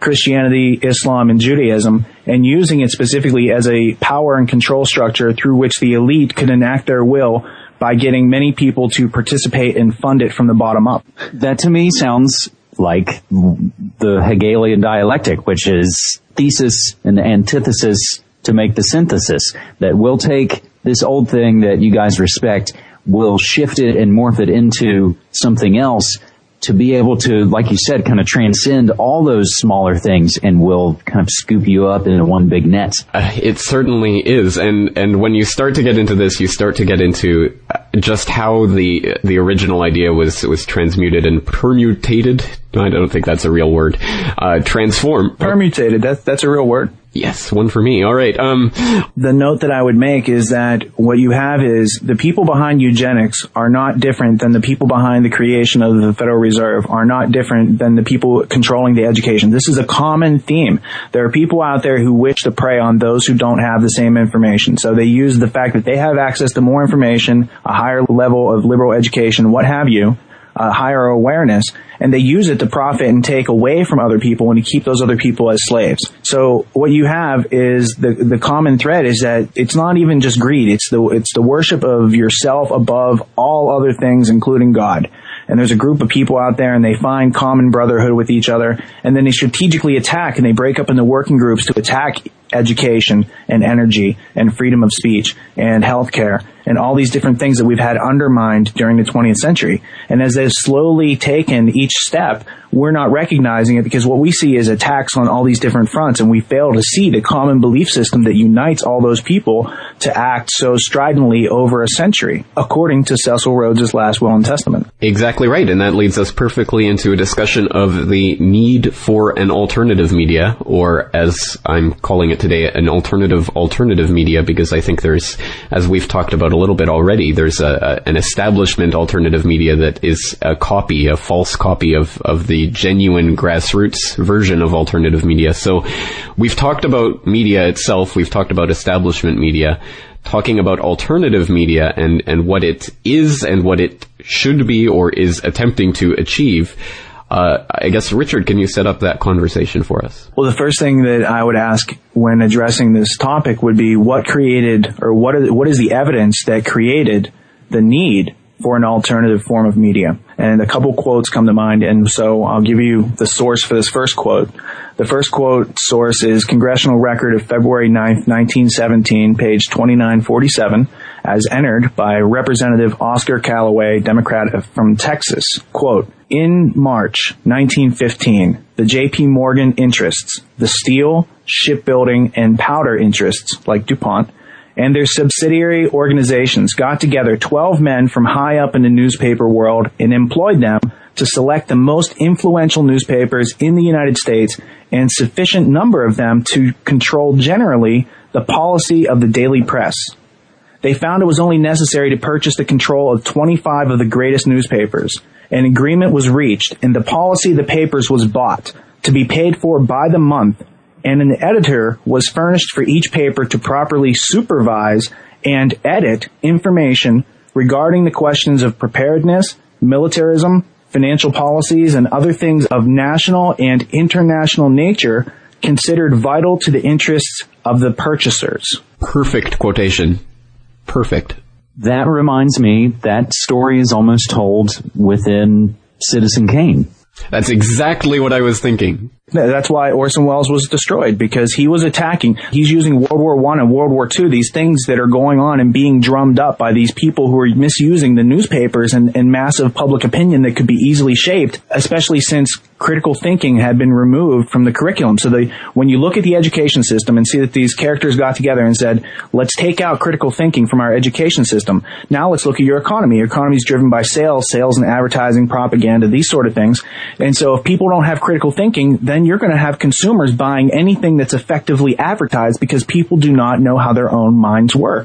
Christianity, Islam, and Judaism, and using it specifically as a power and control structure through which the elite could enact their will by getting many people to participate and fund it from the bottom up. That to me sounds like the Hegelian dialectic, which is thesis and antithesis to make the synthesis. That we'll take this old thing that you guys respect, we'll shift it and morph it into something else to be able to, like you said, kind of transcend all those smaller things, and will kind of scoop you up into one big net. Uh, it certainly is, and and when you start to get into this, you start to get into just how the the original idea was was transmuted and permutated. I don't think that's a real word. Uh, transform. Permutated. That's that's a real word. Yes, one for me. All right. Um, the note that I would make is that what you have is the people behind eugenics are not different than the people behind the creation of the Federal Reserve, are not different than the people controlling the education. This is a common theme. There are people out there who wish to prey on those who don't have the same information. So they use the fact that they have access to more information, a higher level of liberal education, what have you, a higher awareness, and they use it to profit and take away from other people and to keep those other people as slaves. So what you have is the the common thread is that it's not even just greed. It's the it's the worship of yourself above all other things, including God. And there's a group of people out there, and they find common brotherhood with each other, and then they strategically attack, and they break up into working groups to attack education and energy and freedom of speech and healthcare and all these different things that we've had undermined during the twentieth century. And as they've slowly taken each step, we're not recognizing it because what we see is attacks on all these different fronts, and we fail to see the common belief system that unites all those people to act so stridently over a century, according to Cecil Rhodes' Last Will and Testament. Exactly right, and that leads us perfectly into a discussion of the need for an alternative media, or as I'm calling it today, an alternative alternative media, because I think there's, as we've talked about a little bit already, there's a, a, an establishment alternative media that is a copy, a false copy of, of the genuine grassroots version of alternative media. So we've talked about media itself, we've talked about establishment media, talking about alternative media and, and what it is and what it should be or is attempting to achieve. Uh, I guess, Richard, can you set up that conversation for us? Well, the first thing that I would ask when addressing this topic would be what created, or what is, what is the evidence that created the need for an alternative form of media? And a couple quotes come to mind, and so I'll give you the source for this first quote. The first quote source is Congressional Record of February ninth, nineteen seventeen, page twenty-nine forty-seven, as entered by Representative Oscar Callaway, Democrat from Texas. Quote, in March nineteen fifteen, the J P Morgan interests, the steel, shipbuilding, and powder interests, like DuPont, and their subsidiary organizations got together twelve men from high up in the newspaper world and employed them to select the most influential newspapers in the United States and sufficient number of them to control generally the policy of the daily press. They found it was only necessary to purchase the control of twenty-five of the greatest newspapers. An agreement was reached, and the policy of the papers was bought to be paid for by the month, and an editor was furnished for each paper to properly supervise and edit information regarding the questions of preparedness, militarism, financial policies, and other things of national and international nature considered vital to the interests of the purchasers. Perfect quotation. Perfect. That reminds me, that story is almost told within Citizen Kane. That's exactly what I was thinking. That's why Orson Welles was destroyed, because he was attacking. He's using World War One and World War Two, these things that are going on and being drummed up by these people who are misusing the newspapers and, and massive public opinion that could be easily shaped, especially since critical thinking had been removed from the curriculum. So they, when you look at the education system and see that these characters got together and said, let's take out critical thinking from our education system. Now let's look at your economy. Your economy is driven by sales, sales and advertising, propaganda, these sort of things. And so if people don't have critical thinking, then you're going to have consumers buying anything that's effectively advertised because people do not know how their own minds work.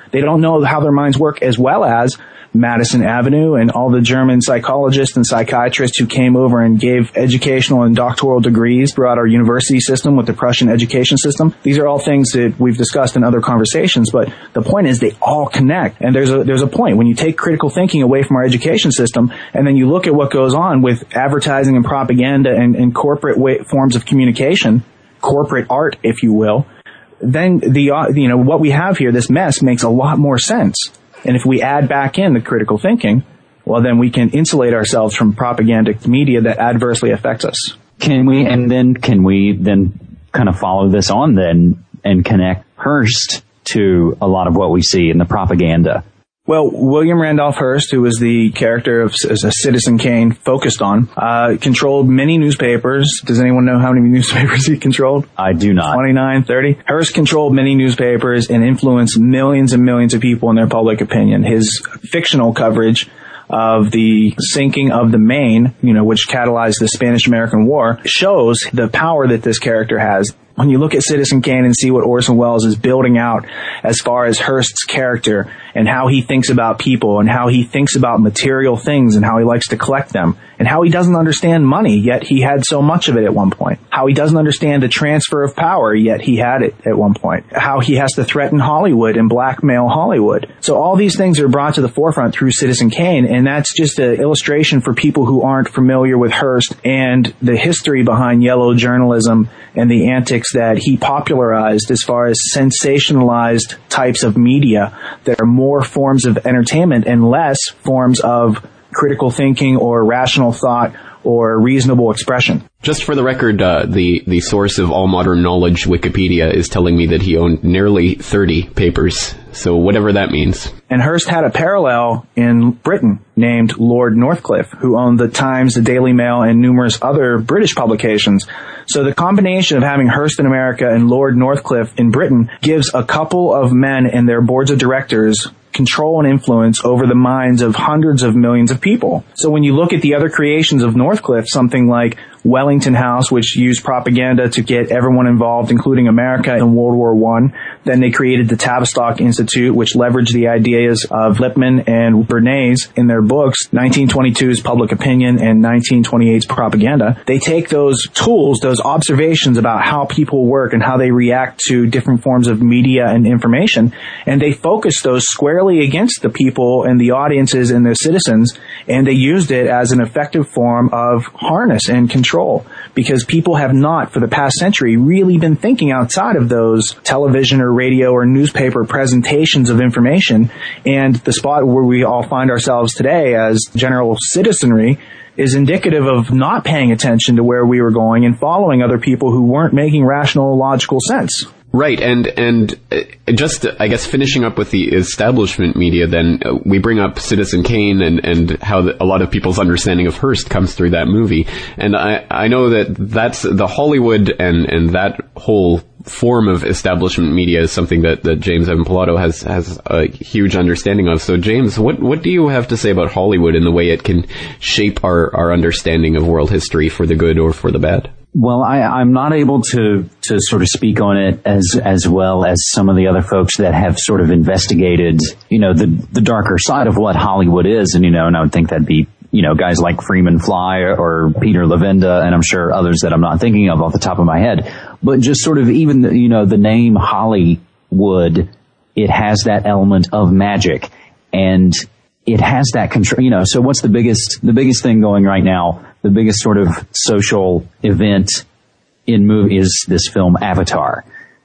They don't know how their minds work as well as Madison Avenue and all the German psychologists and psychiatrists who came over and gave educational and doctoral degrees throughout our university system with the Prussian education system. These are all things that we've discussed in other conversations, but the point is they all connect. And there's a, there's a point when you take critical thinking away from our education system and then you look at what goes on with advertising and propaganda and, and corporate way, forms of communication, corporate art, if you will, then the, uh, you know, what we have here, this mess makes a lot more sense. And if we add back in the critical thinking, well, then we can insulate ourselves from propagandic media that adversely affects us. Can we, and then can we then kind of follow this on then and connect Hearst to a lot of what we see in the propaganda? Well, William Randolph Hearst, who was the character of as a Citizen Kane focused on, uh, controlled many newspapers. Does anyone know how many newspapers he controlled? I do not. twenty-nine, thirty. Hearst controlled many newspapers and influenced millions and millions of people in their public opinion. His fictional coverage of the sinking of the Maine, you know, which catalyzed the Spanish-American War, shows the power that this character has. When you look at Citizen Kane and see what Orson Welles is building out as far as Hearst's character and how he thinks about people and how he thinks about material things and how he likes to collect them and how he doesn't understand money, yet he had so much of it at one point. How he doesn't understand the transfer of power, yet he had it at one point. How he has to threaten Hollywood and blackmail Hollywood. So all these things are brought to the forefront through Citizen Kane, and that's just an illustration for people who aren't familiar with Hearst and the history behind yellow journalism and the antics that he popularized as far as sensationalized types of media that are more forms of entertainment and less forms of critical thinking or rational thought or reasonable expression. Just for the record, uh, the, the source of all modern knowledge, Wikipedia, is telling me that he owned nearly thirty papers. So whatever that means. And Hearst had a parallel in Britain named Lord Northcliffe, who owned the Times, the Daily Mail, and numerous other British publications. So the combination of having Hearst in America and Lord Northcliffe in Britain gives a couple of men and their boards of directors control and influence over the minds of hundreds of millions of people. So when you look at the other creations of Northcliffe, something like Wellington House, which used propaganda to get everyone involved, including America in World War One. Then they created the Tavistock Institute, which leveraged the ideas of Lippmann and Bernays in their books, nineteen twenty-two's Public Opinion and nineteen twenty-eight's Propaganda. They take those tools, those observations about how people work and how they react to different forms of media and information, and they focus those squarely against the people and the audiences and the citizens, and they used it as an effective form of harness and control. Because people have not, for the past century, really been thinking outside of those television or radio or newspaper presentations of information. And the spot where we all find ourselves today as general citizenry is indicative of not paying attention to where we were going and following other people who weren't making rational, logical sense. Right, and and just, I guess, finishing up with the establishment media, then uh, we bring up Citizen Kane and, and how the, a lot of people's understanding of Hearst comes through that movie. And I, I know that that's the Hollywood and, and that whole form of establishment media is something that, that James Evan Pilato has, has a huge understanding of. So James, what, what do you have to say about Hollywood and the way it can shape our, our understanding of world history for the good or for the bad? Well, I, I'm not able to, to sort of speak on it as, as well as some of the other folks that have sort of investigated, you know, the, the darker side of what Hollywood is. And, you know, and I would think that'd be, you know, guys like Freeman Fly or, or Peter Levenda, and I'm sure others that I'm not thinking of off the top of my head. But just sort of even, the, you know, the name Hollywood, it has that element of magic. And it has that control, you know, so what's the biggest, the biggest thing going right now? The biggest sort of social event in movie is this film Avatar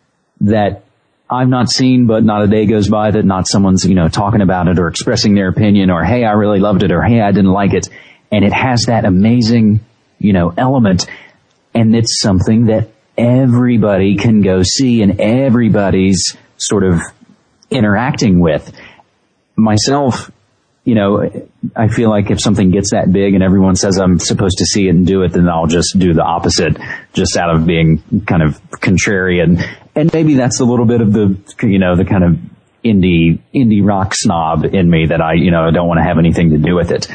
that I've not seen, but not a day goes by that not someone's, you know, talking about it or expressing their opinion or, hey, I really loved it or, hey, I didn't like it. And it has that amazing, you know, element. And it's something that everybody can go see and everybody's sort of interacting with. Myself, you know, I feel like if something gets that big and everyone says I'm supposed to see it and do it, then I'll just do the opposite, just out of being kind of contrarian. And maybe that's a little bit of the, you know, the kind of indie, indie rock snob in me that I, you know, don't want to have anything to do with it.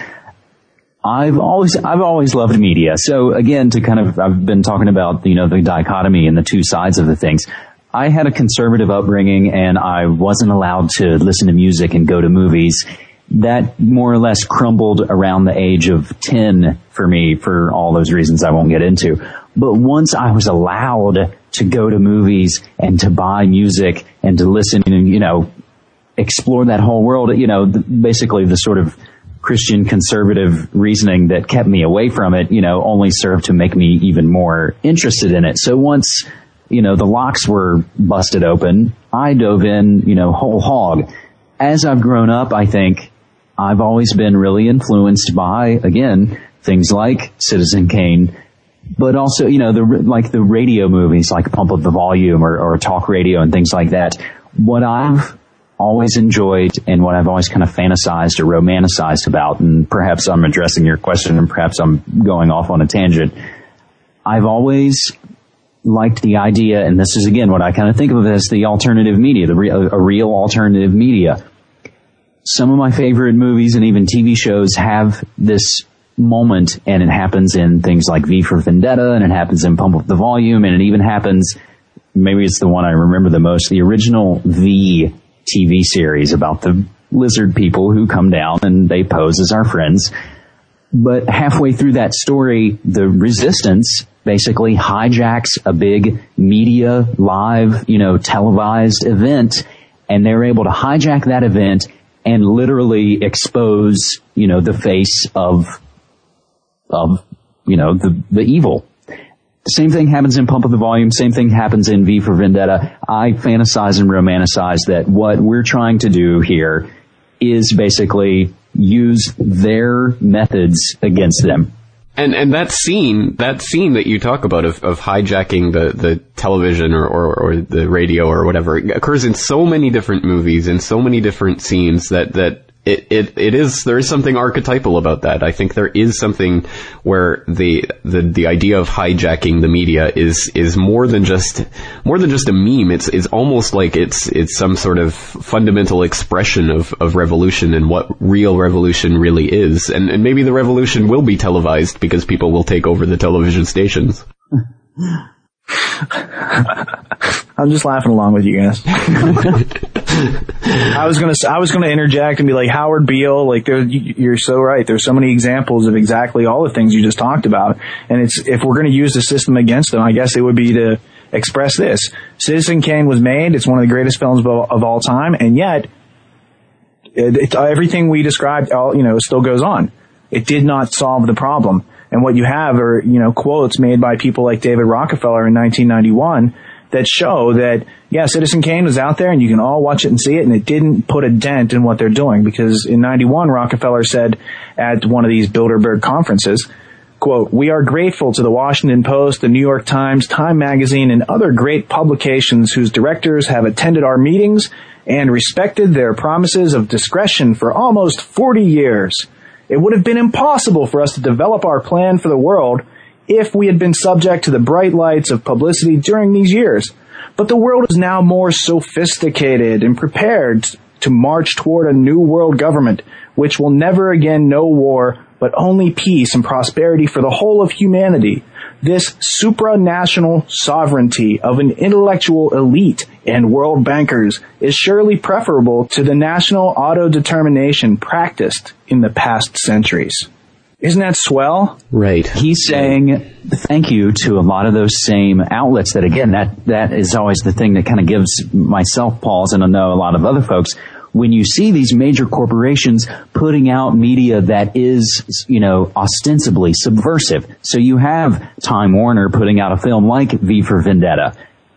I've always, I've always loved media. So again, to kind of, I've been talking about, you know, the dichotomy and the two sides of the things. I had a conservative upbringing and I wasn't allowed to listen to music and go to movies. That more or less crumbled around the age of ten for me for all those reasons I won't get into. But once I was allowed to go to movies and to buy music and to listen and, you know, explore that whole world, you know, the, basically the sort of Christian conservative reasoning that kept me away from it, you know, only served to make me even more interested in it. So once, you know, the locks were busted open, I dove in, you know, whole hog. As I've grown up, I think I've always been really influenced by, again, things like Citizen Kane, but also, you know, the like the radio movies like Pump Up the Volume or, or talk radio and things like that. What I've always enjoyed and what I've always kind of fantasized or romanticized about, and perhaps I'm addressing your question and perhaps I'm going off on a tangent, I've always liked the idea, and this is again what I kind of think of as the alternative media, the re- a real alternative media. Some of my favorite movies and even T V shows have this moment, and it happens in things like V for Vendetta, and it happens in Pump Up the Volume, and it even happens, maybe it's the one I remember the most, the original V T V series about the lizard people who come down and they pose as our friends. But halfway through that story, the resistance basically hijacks a big media, live, you know, televised event, and they're able to hijack that event and literally expose, you know, the face of, of, you know, the, the evil. Same thing happens in Pump Up the Volume. Same thing happens in V for Vendetta. I fantasize and romanticize that what we're trying to do here is basically use their methods against them. And and that scene, that scene that you talk about of, of hijacking the, the television or, or, or the radio or whatever, it occurs in so many different movies, in so many different scenes that, that it, it, it is, there is something archetypal about that. I think there is something where the, the, the idea of hijacking the media is, is more than just, more than just a meme. It's, it's almost like it's, it's some sort of fundamental expression of, of revolution and what real revolution really is. And, and maybe the revolution will be televised because people will take over the television stations. I'm just laughing along with you guys. I was gonna, I was gonna interject and be like, Howard Beale, like, there, you're so right. There's so many examples of exactly all the things you just talked about. And it's, if we're gonna use the system against them, I guess it would be to express this. Citizen Kane was made. It's one of the greatest films of all, of all time. And yet, it, it, everything we described, all, you know, still goes on. It did not solve the problem. And what you have are, you know, quotes made by people like David Rockefeller in nineteen ninety-one that show that, yeah, Citizen Kane was out there and you can all watch it and see it, and it didn't put a dent in what they're doing. Because in ninety-one, Rockefeller said at one of these Bilderberg conferences, quote, "We are grateful to the Washington Post, the New York Times, Time Magazine, and other great publications whose directors have attended our meetings and respected their promises of discretion for almost forty years. It would have been impossible for us to develop our plan for the world if we had been subject to the bright lights of publicity during these years. But the world is now more sophisticated and prepared to march toward a new world government, which will never again know war, but only peace and prosperity for the whole of humanity. This supranational sovereignty of an intellectual elite and world bankers is surely preferable to the national autodetermination practiced in the past centuries." Isn't that swell? Right. He's saying thank you to a lot of those same outlets that, again, that, that is always the thing that kind of gives myself pause, and I know a lot of other folks. When you see these major corporations putting out media that is, you know, ostensibly subversive. So you have Time Warner putting out a film like V for Vendetta.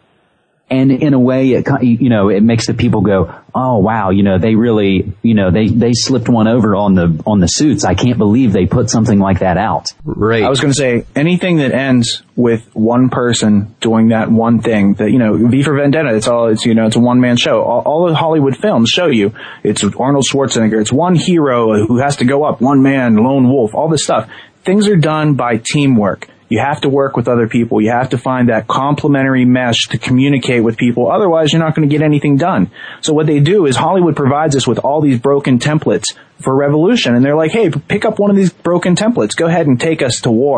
And in a way, it, you know, it makes the people go, oh, wow, you know, they really, you know, they, they slipped one over on the, on the Suits. I can't believe they put something like that out. Right. I was going to say, anything that ends with one person doing that one thing, that, you know, V for Vendetta, it's all, it's, you know, it's a one-man show. All, all the Hollywood films show you, it's Arnold Schwarzenegger, it's one hero who has to go up, one man, lone wolf, all this stuff. Things are done by teamwork. You have to work with other people. You have to find that complementary mesh to communicate with people. Otherwise, you're not going to get anything done. So what they do is Hollywood provides us with all these broken templates for revolution. And they're like, hey, pick up one of these broken templates. Go ahead and take us to war.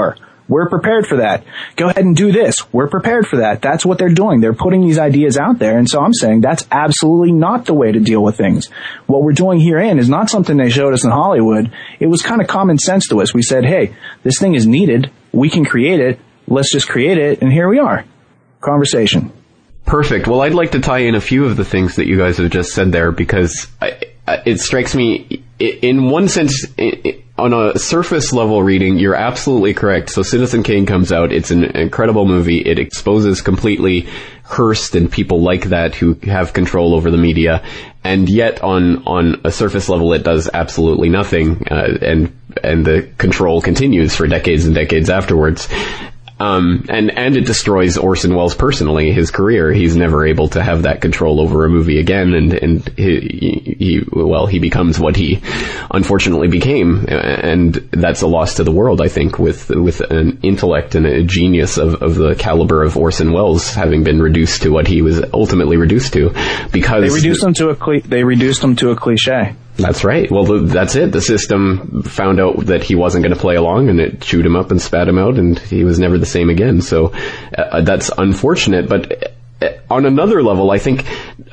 We're prepared for that. Go ahead and do this. We're prepared for that. That's what they're doing. They're putting these ideas out there. And so I'm saying that's absolutely not the way to deal with things. What we're doing herein is not something they showed us in Hollywood. It was kind of common sense to us. We said, hey, this thing is needed. We can create it. Let's just create it. And here we are. Conversation. Perfect. Well, I'd like to tie in a few of the things that you guys have just said there, because I, it strikes me, in one sense, on a surface level reading, you're absolutely correct. So Citizen Kane comes out. It's an incredible movie. It exposes completely Hearst and people like that who have control over the media. And yet on, on a surface level, it does absolutely nothing. Uh, and, and the control continues for decades and decades afterwards. Um, and, and it destroys Orson Welles personally, his career. He's never able to have that control over a movie again, and, and he, he, well, he becomes what he unfortunately became, and that's a loss to the world, I think, with, with an intellect and a genius of, of the caliber of Orson Welles having been reduced to what he was ultimately reduced to, because... They reduced him to a, cli- they reduced him to a cliche. That's right. Well, the, that's it. The system found out that he wasn't going to play along, and it chewed him up and spat him out, and he was never the same again. So uh, that's unfortunate. But uh, on another level, I think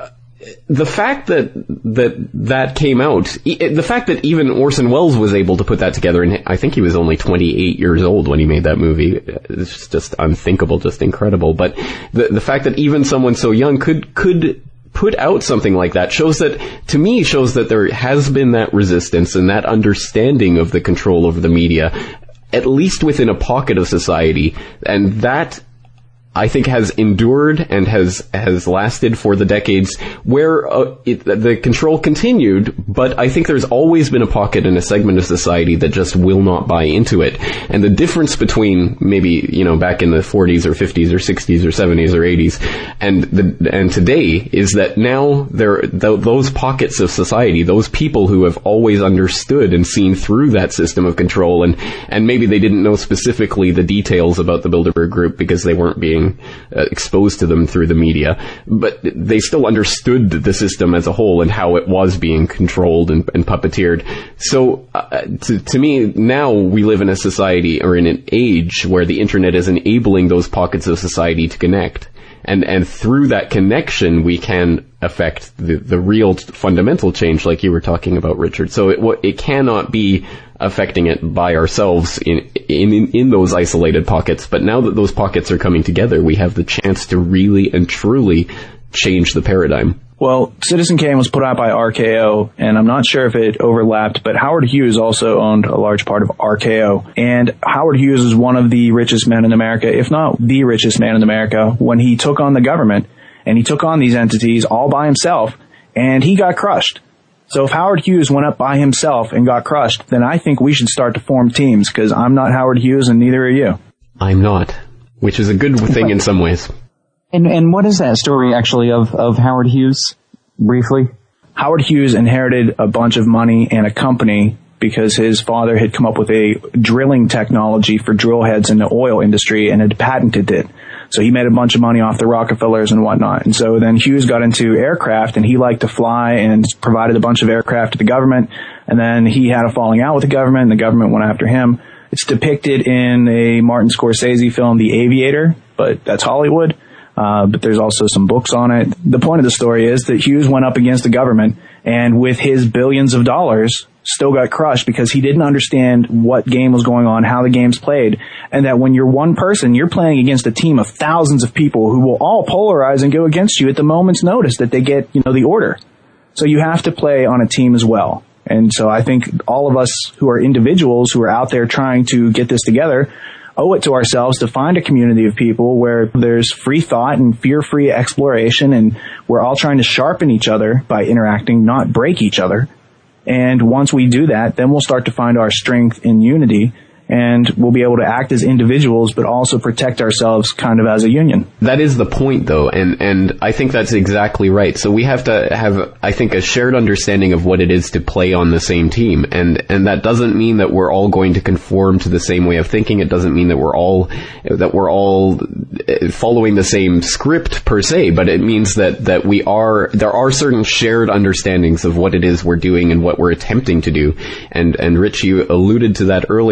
the fact that that that came out, e- the fact that even Orson Welles was able to put that together, and I think he was only twenty-eight years old when he made that movie, it's just unthinkable, just incredible. But the the fact that even someone so young could could put out something like that shows that, to me, shows that there has been that resistance and that understanding of the control over the media, at least within a pocket of society, and that, I think, has endured and has has lasted for the decades where uh, it, the control continued, but I think there's always been a pocket in a segment of society that just will not buy into it. And the difference between maybe, you know, back in the forties or fifties or sixties or seventies or eighties and the, and today is that now there th- those pockets of society, those people who have always understood and seen through that system of control, and and maybe they didn't know specifically the details about the Bilderberg Group because they weren't being Uh, exposed to them through the media, but they still understood the system as a whole and how it was being controlled and, and puppeteered. So uh, to, to me, now we live in a society or in an age where the internet is enabling those pockets of society to connect. And, and through that connection, we can affect the, the real fundamental change, like you were talking about, Richard. So it, it cannot be affecting it by ourselves in, in, in those isolated pockets. But now that those pockets are coming together, we have the chance to really and truly change the paradigm. Well, Citizen Kane was put out by R K O, and I'm not sure if it overlapped, but Howard Hughes also owned a large part of R K O. And Howard Hughes is one of the richest men in America, if not the richest man in America, when he took on the government, and he took on these entities all by himself, and he got crushed. So if Howard Hughes went up by himself and got crushed, then I think we should start to form teams, because I'm not Howard Hughes and neither are you. I'm not, which is a good thing in some ways. And and what is that story actually of, of Howard Hughes, briefly? Howard Hughes inherited a bunch of money and a company because his father had come up with a drilling technology for drill heads in the oil industry and had patented it. So he made a bunch of money off the Rockefellers and whatnot. And so then Hughes got into aircraft, and he liked to fly and provided a bunch of aircraft to the government. And then he had a falling out with the government, and the government went after him. It's depicted in a Martin Scorsese film, The Aviator, but that's Hollywood. Uh, but there's also some books on it. The point of the story is that Hughes went up against the government, and with his billions of dollars, still got crushed because he didn't understand what game was going on, how the game's played, and that when you're one person, you're playing against a team of thousands of people who will all polarize and go against you at the moment's notice that they get, you know, the order. So you have to play on a team as well. And so I think all of us who are individuals who are out there trying to get this together owe it to ourselves to find a community of people where there's free thought and fear-free exploration, and we're all trying to sharpen each other by interacting, not break each other. And once we do that, then we'll start to find our strength in unity, and we'll be able to act as individuals, but also protect ourselves kind of as a union. That is the point, though, and, and I think that's exactly right. So we have to have, I think, a shared understanding of what it is to play on the same team, and, and that doesn't mean that we're all going to conform to the same way of thinking. It doesn't mean that we're all, that we're all following the same script per se, but it means that, that we are, there are certain shared understandings of what it is we're doing and what we're attempting to do. And, and Rich, you alluded to that earlier with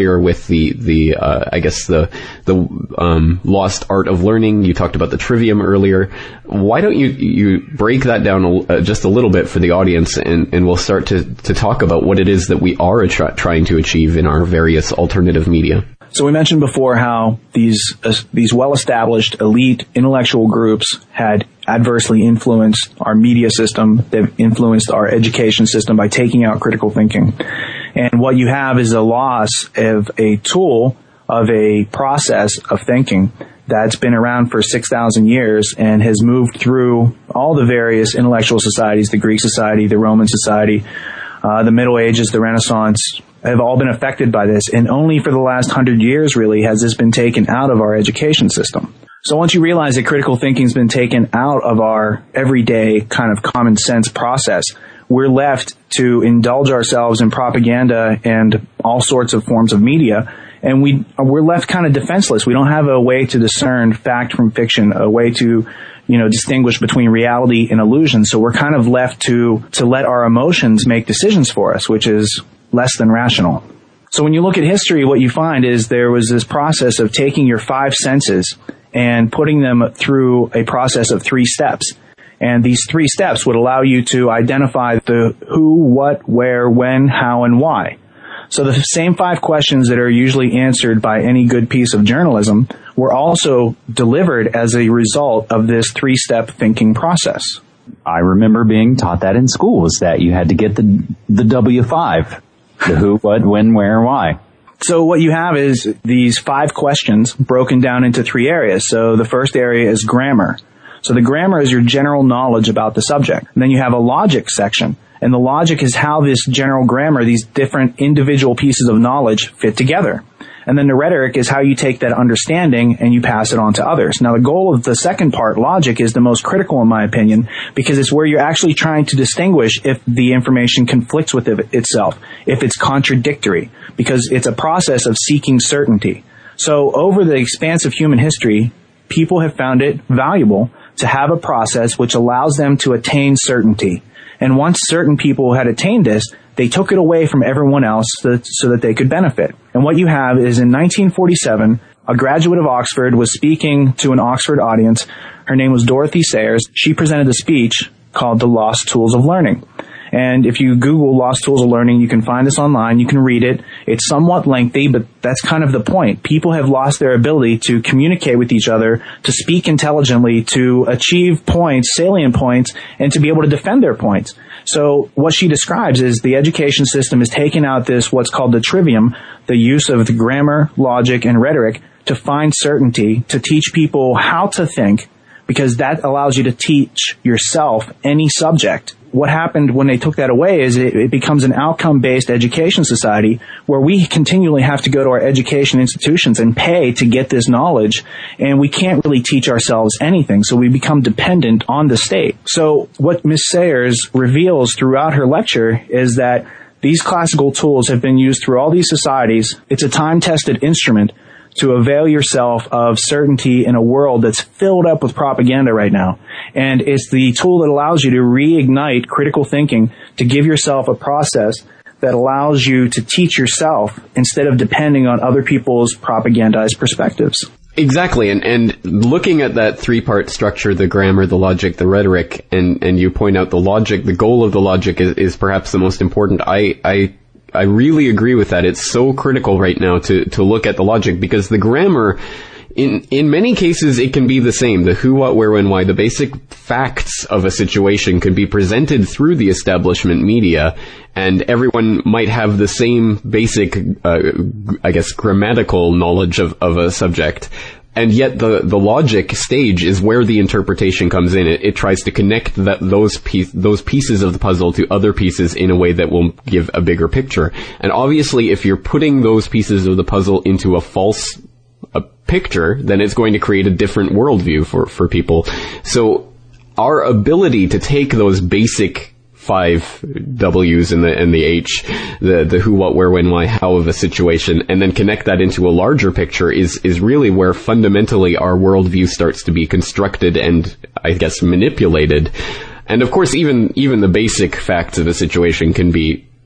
the, the, uh, I guess the, the, um, lost art of learning. You talked about the trivium earlier. Why don't you, you break that down a, uh, just a little bit for the audience, and, and we'll start to, to talk about what it is that we are tra- trying to achieve in our various alternative media. So we mentioned before how these uh, these well-established elite intellectual groups had adversely influenced our media system. They've influenced our education system by taking out critical thinking. And what you have is a loss of a tool, of a process of thinking that's been around for six thousand years and has moved through all the various intellectual societies, the Greek society, the Roman society, uh, the Middle Ages, the Renaissance, have all been affected by this, and only for the last hundred years, really, has this been taken out of our education system. So once you realize that critical thinking's been taken out of our everyday kind of common sense process, we're left to indulge ourselves in propaganda and all sorts of forms of media, and we, we're left kind of defenseless. We don't have a way to discern fact from fiction, a way to, you know, distinguish between reality and illusion. So we're kind of left to, to let our emotions make decisions for us, which is less than rational. So when you look at history, what you find is there was this process of taking your five senses and putting them through a process of three steps. And these three steps would allow you to identify the who, what, where, when, how, and why. So the same five questions that are usually answered by any good piece of journalism were also delivered as a result of this three-step thinking process. I remember being taught that in school, is that you had to get the the W five. The who, what, when, where, why. So what you have is these five questions broken down into three areas. So the first area is grammar. So the grammar is your general knowledge about the subject. And then you have a logic section. And the logic is how this general grammar, these different individual pieces of knowledge, fit together. And then the rhetoric is how you take that understanding and you pass it on to others. Now, the goal of the second part, logic, is the most critical in my opinion, because it's where you're actually trying to distinguish if the information conflicts with it itself, if it's contradictory, because it's a process of seeking certainty. So over the expanse of human history, people have found it valuable to have a process which allows them to attain certainty. And once certain people had attained this, they took it away from everyone else so that, so that they could benefit. And what you have is in nineteen forty-seven, a graduate of Oxford was speaking to an Oxford audience. Her name was Dorothy Sayers. She presented a speech called The Lost Tools of Learning. And if you Google Lost Tools of Learning, you can find this online. You can read it. It's somewhat lengthy, but that's kind of the point. People have lost their ability to communicate with each other, to speak intelligently, to achieve points, salient points, and to be able to defend their points. So what she describes is the education system has taken out this, what's called the trivium, the use of the grammar, logic, and rhetoric to find certainty, to teach people how to think, because that allows you to teach yourself any subject. What happened when they took that away is it, it becomes an outcome-based education society where we continually have to go to our education institutions and pay to get this knowledge, and we can't really teach ourselves anything, so we become dependent on the state. So what Miz Sayers reveals throughout her lecture is that these classical tools have been used through all these societies. It's a time-tested instrument to avail yourself of certainty in a world that's filled up with propaganda right now. And it's the tool that allows you to reignite critical thinking, to give yourself a process that allows you to teach yourself instead of depending on other people's propagandized perspectives. Exactly, and, and looking at that three-part structure, the grammar, the logic, the rhetoric, and, and you point out the logic, the goal of the logic is, is perhaps the most important. I, I I really agree with that. It's so critical right now to, to look at the logic, because the grammar, in, in many cases, it can be the same. The who, what, where, when, why. The basic facts of a situation could be presented through the establishment media, and everyone might have the same basic, uh, I guess, grammatical knowledge of, of a subject. And yet the, the logic stage is where the interpretation comes in. It, it tries to connect that, those piece, those pieces of the puzzle to other pieces in a way that will give a bigger picture. And obviously, if you're putting those pieces of the puzzle into a false a picture, then it's going to create a different worldview for, for people. So our ability to take those basic five W's and the and the H, the the who, what, where, when, why, how of a situation, and then connect that into a larger picture is is really where fundamentally our worldview starts to be constructed and, I guess, manipulated. And of course, even even the basic facts of a situation can be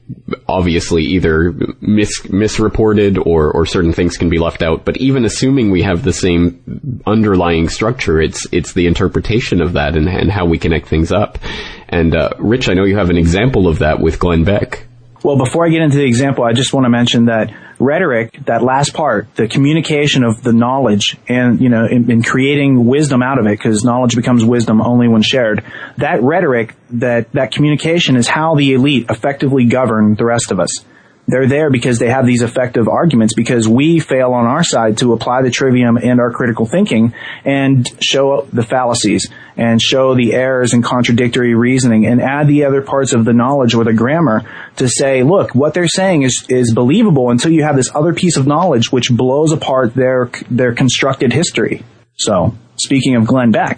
obviously either mis- misreported or, or certain things can be left out. But even assuming we have the same underlying structure, it's it's the interpretation of that and, and how we connect things up. And uh, Rich, I know you have an example of that with Glenn Beck. Well, before I get into the example, I just want to mention that rhetoric, that last part, the communication of the knowledge and, you know, in, in creating wisdom out of it, because knowledge becomes wisdom only when shared. That rhetoric, that, that communication is how the elite effectively govern the rest of us. They're there because they have these effective arguments, because we fail on our side to apply the trivium and our critical thinking and show the fallacies and show the errors and contradictory reasoning and add the other parts of the knowledge or the grammar to say, look, what they're saying is, is believable until you have this other piece of knowledge which blows apart their, their constructed history. So, speaking of Glenn Beck,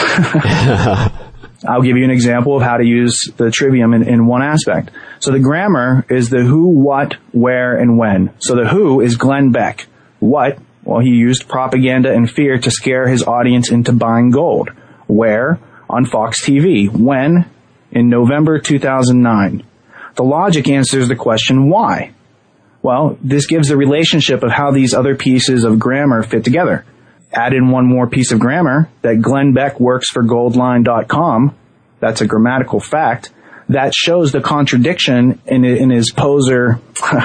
I'll give you an example of how to use the trivium in, in one aspect. So the grammar is the who, what, where, and when. So the who is Glenn Beck. What? Well, he used propaganda and fear to scare his audience into buying gold. Where? On Fox T V. When? In November two thousand nine. The logic answers the question why. Well, this gives the relationship of how these other pieces of grammar fit together. Add in one more piece of grammar, that Glenn Beck works for goldline dot com. That's a grammatical fact. That shows the contradiction in, in his poser,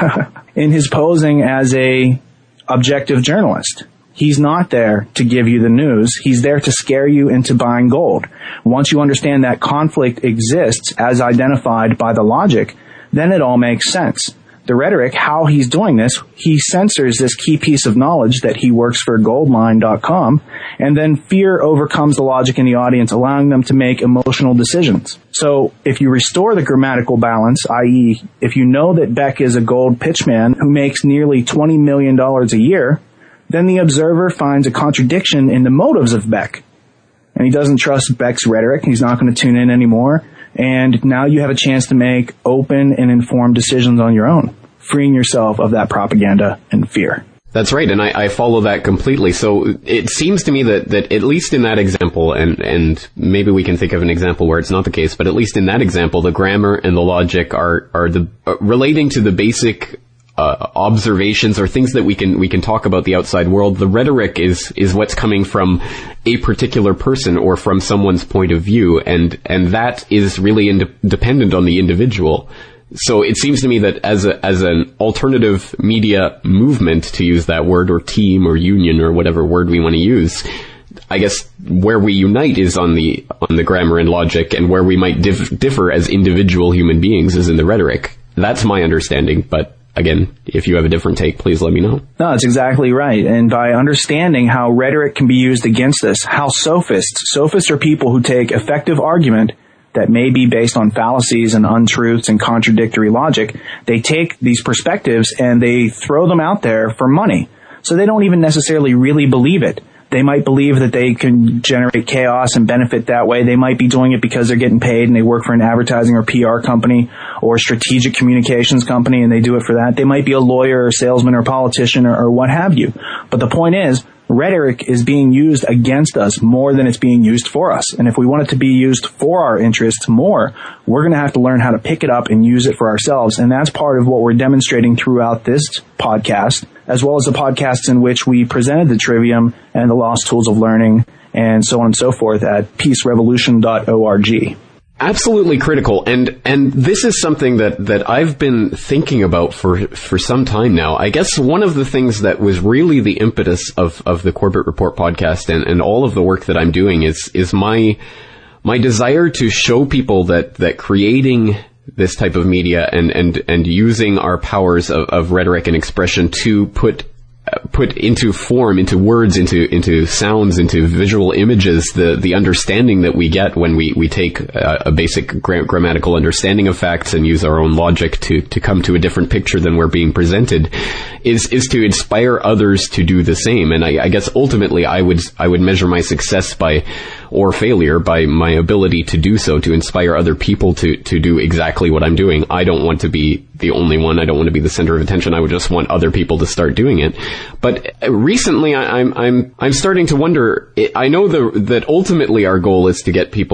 in his posing as a objective journalist. He's not there to give you the news. He's there to scare you into buying gold. Once you understand that conflict exists as identified by the logic, then it all makes sense. The rhetoric, how he's doing this, he censors this key piece of knowledge that he works for goldline dot com, and then fear overcomes the logic in the audience, allowing them to make emotional decisions. So if you restore the grammatical balance, that is, if you know that Beck is a gold pitchman who makes nearly twenty million dollars a year, then the observer finds a contradiction in the motives of Beck. And he doesn't trust Beck's rhetoric. He's not going to tune in anymore. And now you have a chance to make open and informed decisions on your own, freeing yourself of that propaganda and fear. That's right, and I, I follow that completely. So it seems to me that, that at least in that example, and, and maybe we can think of an example where it's not the case, but at least in that example, the grammar and the logic are, are the uh, relating to the basic uh, observations or things that we can we can talk about the outside world. The rhetoric is is what's coming from a particular person or from someone's point of view, and and that is really ind- dependent on the individual. So it seems to me that as a, as an alternative media movement, to use that word, or team, or union, or whatever word we want to use, I guess where we unite is on the on the grammar and logic, and where we might dif- differ as individual human beings is in the rhetoric. That's my understanding, but again, if you have a different take, please let me know. No, that's exactly right. And by understanding how rhetoric can be used against us, how sophists, sophists are people who take effective argument that may be based on fallacies and untruths and contradictory logic. They take these perspectives and they throw them out there for money. So they don't even necessarily really believe it. They might believe that they can generate chaos and benefit that way. They might be doing it because they're getting paid and they work for an advertising or P R company or strategic communications company and they do it for that. They might be a lawyer or salesman or politician or, or what have you. But the point is, rhetoric is being used against us more than it's being used for us. And if we want it to be used for our interests more, we're going to have to learn how to pick it up and use it for ourselves. And that's part of what we're demonstrating throughout this podcast, as well as the podcasts in which we presented the trivium and the lost tools of learning and so on and so forth at peace revolution dot org. Absolutely critical, and and this is something that, that I've been thinking about for for some time now. I guess one of the things that was really the impetus of, of the Corbett Report podcast and, and all of the work that I'm doing is is my my desire to show people that, that creating this type of media and, and, and using our powers of, of rhetoric and expression to put put into form, into words, into into sounds, into visual images, the the understanding that we get when we we take a, a basic gra- grammatical understanding of facts and use our own logic to to come to a different picture than we're being presented, is is to inspire others to do the same. And I, I guess ultimately I would I would measure my success by or failure by my ability to do so, to inspire other people to to do exactly what I'm doing. I don't want to be the only one. I don't want to be the center of attention. I would just want other people to start doing it. But recently, I, I'm I'm I'm starting to wonder. I know the, that ultimately our goal is to get people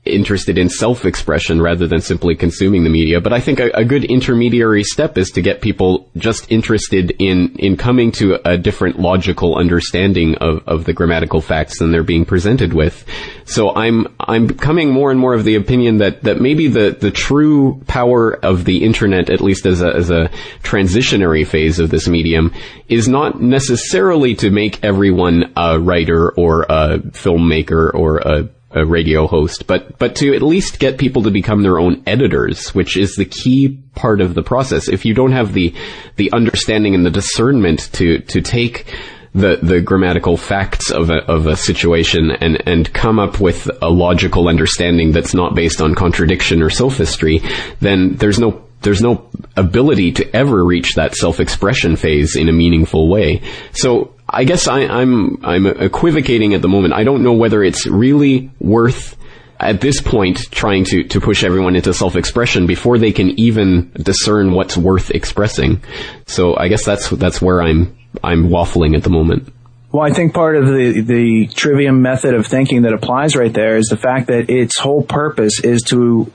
interested in self-expression rather than simply consuming the media. But I think a, a good intermediary step is to get people just interested in, in coming to a different logical understanding of, of the grammatical facts than they're being presented with. So I'm, I'm coming more and more of the opinion that, that maybe the, the true power of the internet, at least as a, as a transitionary phase of this medium, is not necessarily to make everyone a writer or a filmmaker or a a radio host, but, but to at least get people to become their own editors, which is the key part of the process. If you don't have the, the understanding and the discernment to, to take the, the grammatical facts of a, of a situation and, and come up with a logical understanding that's not based on contradiction or sophistry, then there's no There's no ability to ever reach that self-expression phase in a meaningful way. So I guess I, I'm I'm equivocating at the moment. I don't know whether it's really worth, at this point, trying to, to push everyone into self-expression before they can even discern what's worth expressing. So I guess that's that's where I'm I'm waffling at the moment. Well, I think part of the, the trivium method of thinking that applies right there is the fact that its whole purpose is to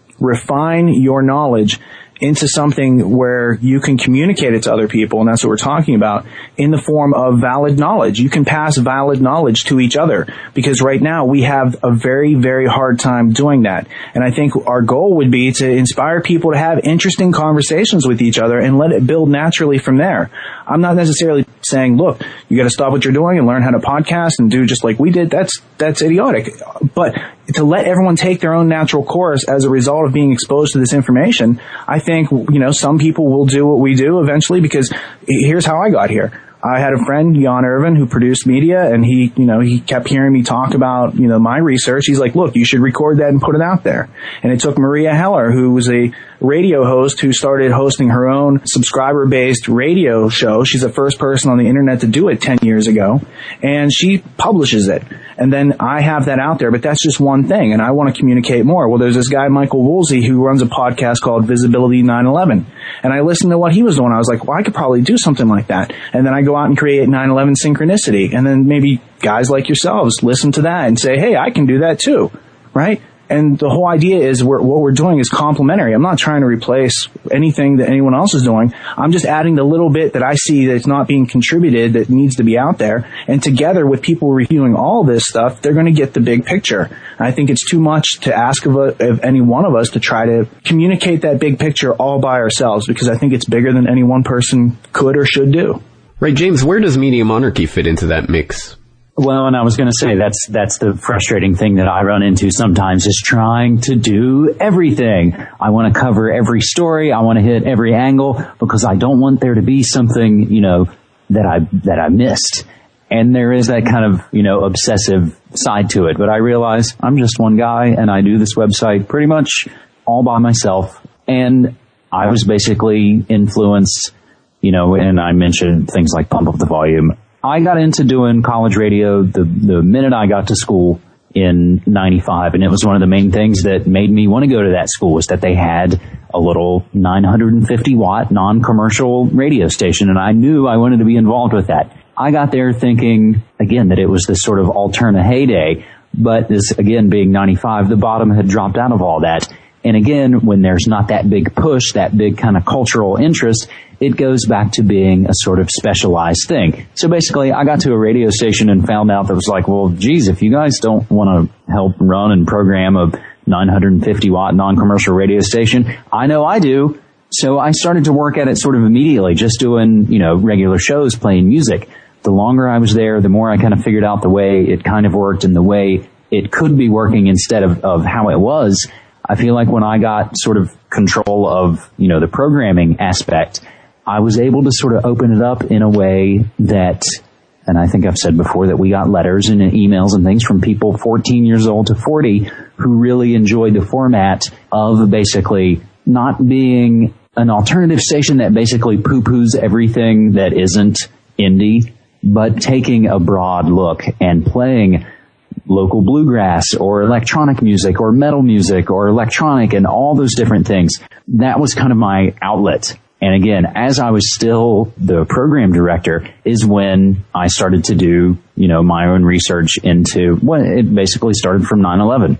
refine your knowledge into something where you can communicate it to other people, and that's what we're talking about, in the form of valid knowledge. You can pass valid knowledge to each other, because right now we have a very, very hard time doing that. And I think our goal would be to inspire people to have interesting conversations with each other and let it build naturally from there. I'm not necessarily saying, look, you got to stop what you're doing and learn how to podcast and do just like we did. That's, that's idiotic. But to let everyone take their own natural course as a result of being exposed to this information, I think, you know, some people will do what we do eventually, because here's how I got here. I had a friend, Jan Irvin, who produced media, and he, you know, he kept hearing me talk about, you know, my research. He's like, look, you should record that and put it out there. And it took Maria Heller, who was a radio host who started hosting her own subscriber-based radio show. She's the first person on the internet to do it ten years ago, and she publishes it. And then I have that out there, but that's just one thing, and I want to communicate more. Well, there's this guy, Michael Woolsey, who runs a podcast called Visibility nine eleven, and I listened to what he was doing. I was like, well, I could probably do something like that. And then I go out and create nine eleven Synchronicity, and then maybe guys like yourselves listen to that and say, hey, I can do that too, right? And the whole idea is we're, what we're doing is complementary. I'm not trying to replace anything that anyone else is doing. I'm just adding the little bit that I see that's not being contributed that needs to be out there. And together with people reviewing all this stuff, they're going to get the big picture. And I think it's too much to ask of, a, of any one of us to try to communicate that big picture all by ourselves, because I think it's bigger than any one person could or should do. Right, James, where does Media Monarchy fit into that mix? Well, and I was going to say that's that's the frustrating thing that I run into sometimes, is trying to do everything. I want to cover every story. I want to hit every angle, because I don't want there to be something, you know, that I that I missed. And there is that kind of, you know, obsessive side to it. But I realize I'm just one guy, and I do this website pretty much all by myself. And I was basically influenced, you know, and I mentioned things like Pump Up the Volume. I got into doing college radio the, the minute I got to school in ninety-five, and it was one of the main things that made me want to go to that school, was that they had a little nine hundred fifty watt non-commercial radio station, and I knew I wanted to be involved with that. I got there thinking, again, that it was this sort of Alterna heyday, but this, again, being ninety-five, the bottom had dropped out of all that. And again, when there's not that big push, that big kind of cultural interest, it goes back to being a sort of specialized thing. So basically, I got to a radio station and found out that was like, well, geez, if you guys don't want to help run and program a nine hundred fifty watt non-commercial radio station, I know I do. So I started to work at it sort of immediately, just doing, you know, regular shows, playing music. The longer I was there, the more I kind of figured out the way it kind of worked and the way it could be working instead of, of how it was. I feel like when I got sort of control of, you know, the programming aspect, I was able to sort of open it up in a way that, and I think I've said before that we got letters and emails and things from people fourteen years old to forty who really enjoyed the format of basically not being an alternative station that basically poo-poos everything that isn't indie, but taking a broad look and playing local bluegrass or electronic music or metal music or electronic and all those different things. That was kind of my outlet. And again, as I was still the program director is when I started to do, you know, my own research into what well, it basically started from nine eleven.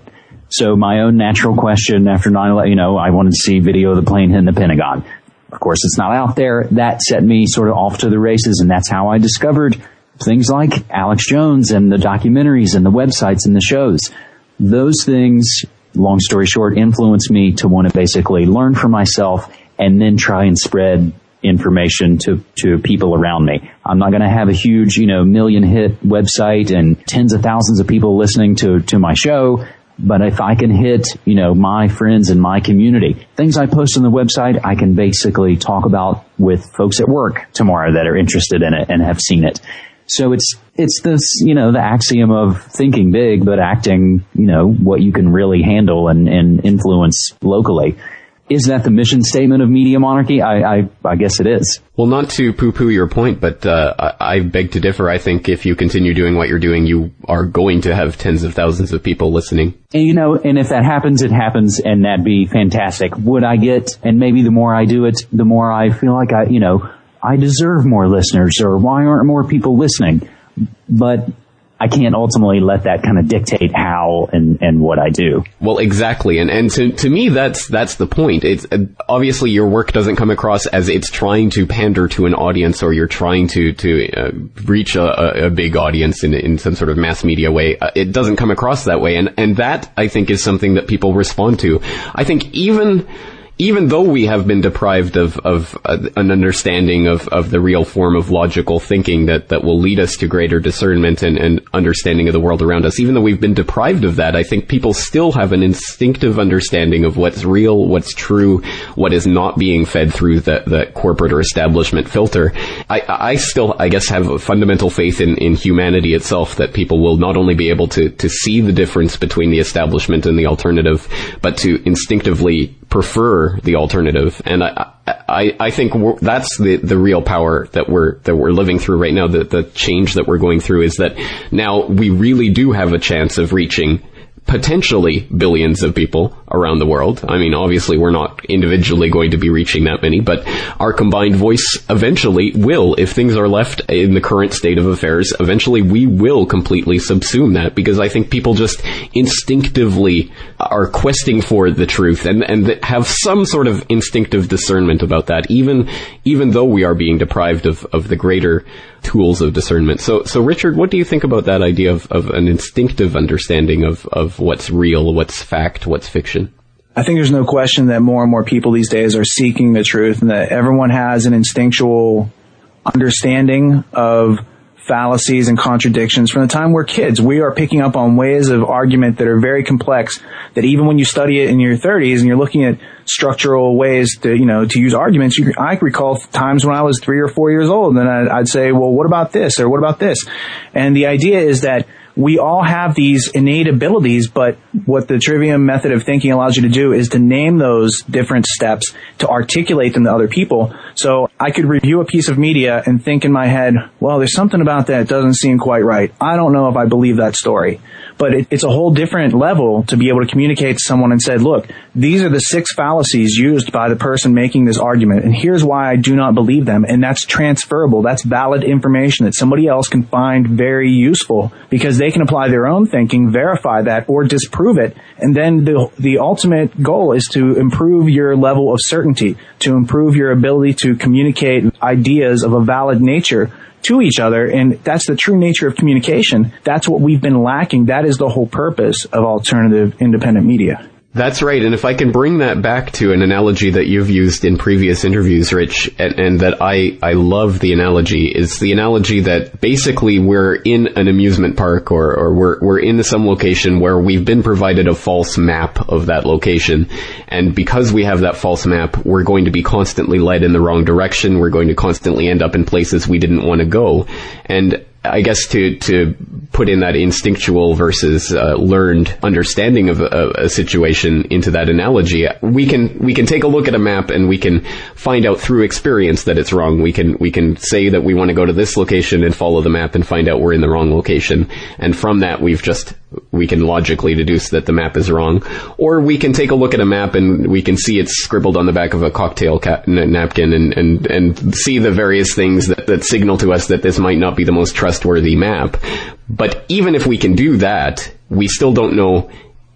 So my own natural question after nine eleven, you know, I wanted to see video of the plane hitting the Pentagon. Of course, it's not out there. That set me sort of off to the races, and that's how I discovered things like Alex Jones and the documentaries and the websites and the shows. Those things, long story short, influenced me to want to basically learn for myself and then try and spread information to, to people around me. I'm not going to have a huge, you know, million hit website and tens of thousands of people listening to, to my show. But if I can hit, you know, my friends in my community, things I post on the website, I can basically talk about with folks at work tomorrow that are interested in it and have seen it. So it's, it's this, you know, the axiom of thinking big, but acting, you know, what you can really handle and, and influence locally. Is that the mission statement of Media Monarchy? I, I, I guess it is. Well, not to poo-poo your point, but uh, I, I beg to differ. I think if you continue doing what you're doing, you are going to have tens of thousands of people listening. And, you know, and if that happens, it happens, and that'd be fantastic. Would I get, and maybe the more I do it, the more I feel like I, you know, I deserve more listeners, or why aren't more people listening? But I can't ultimately let that kind of dictate how and, and what I do. Well, exactly. And, and to, to me, that's, that's the point. It's, uh, obviously your work doesn't come across as it's trying to pander to an audience, or you're trying to, to, uh, reach a, a big audience in, in some sort of mass media way. Uh, it doesn't come across that way. And, and that, I think, is something that people respond to. I think even, Even though we have been deprived of, of uh, an understanding of, of the real form of logical thinking that, that will lead us to greater discernment and, and understanding of the world around us, even though we've been deprived of that, I think people still have an instinctive understanding of what's real, what's true, what is not being fed through the, the corporate or establishment filter. I, I still, I guess, have a fundamental faith in, in humanity itself, that people will not only be able to, to see the difference between the establishment and the alternative, but to instinctively prefer the alternative. And I, I, I think we're, that's the, the real power that we're, that we're living through right now. The, the change that we're going through is that now we really do have a chance of reaching potentially billions of people around the world. I mean, obviously we're not individually going to be reaching that many, but our combined voice eventually will, if things are left in the current state of affairs, eventually we will completely subsume that, because I think people just instinctively are questing for the truth and, and have some sort of instinctive discernment about that, even, even though we are being deprived of, of the greater tools of discernment. So, so Richard, what do you think about that idea of, of an instinctive understanding of, of what's real, what's fact, what's fiction? I think there's no question that more and more people these days are seeking the truth, and that everyone has an instinctual understanding of fallacies and contradictions. From the time we're kids, we are picking up on ways of argument that are very complex, that even when you study it in your thirties and you're looking at structural ways to, you know, to use arguments, you, I recall times when I was three or four years old, and I'd, I'd say, well, what about this? Or what about this? And the idea is that we all have these innate abilities, but what the Trivium method of thinking allows you to do is to name those different steps, to articulate them to other people. So I could review a piece of media and think in my head, well, there's something about that that doesn't seem quite right. I don't know if I believe that story. But it, it's a whole different level to be able to communicate to someone and say, look, these are the six fallacies used by the person making this argument, and here's why I do not believe them. And that's transferable. That's valid information that somebody else can find very useful, because they can apply their own thinking, verify that, or disprove it. And then the, the ultimate goal is to improve your level of certainty, to improve your ability to communicate ideas of a valid nature to each other. And that's the true nature of communication. That's what we've been lacking. That is the whole purpose of alternative independent media. That's right. And if I can bring that back to an analogy that you've used in previous interviews, Rich, and, and that I, I love the analogy, is the analogy that basically we're in an amusement park, or, or we're, we're in some location where we've been provided a false map of that location. And because we have that false map, we're going to be constantly led in the wrong direction. We're going to constantly end up in places we didn't want to go. And I guess to, to put in that instinctual versus uh, learned understanding of a, a situation into that analogy, we can, we can take a look at a map and we can find out through experience that it's wrong. We can, we can say that we want to go to this location and follow the map and find out we're in the wrong location. And from that, we've just, we can logically deduce that the map is wrong. Or we can take a look at a map and we can see it's scribbled on the back of a cocktail ca- napkin and, and, and see the various things that, that signal to us that this might not be the most trustworthy map. But even if we can do that, we still don't know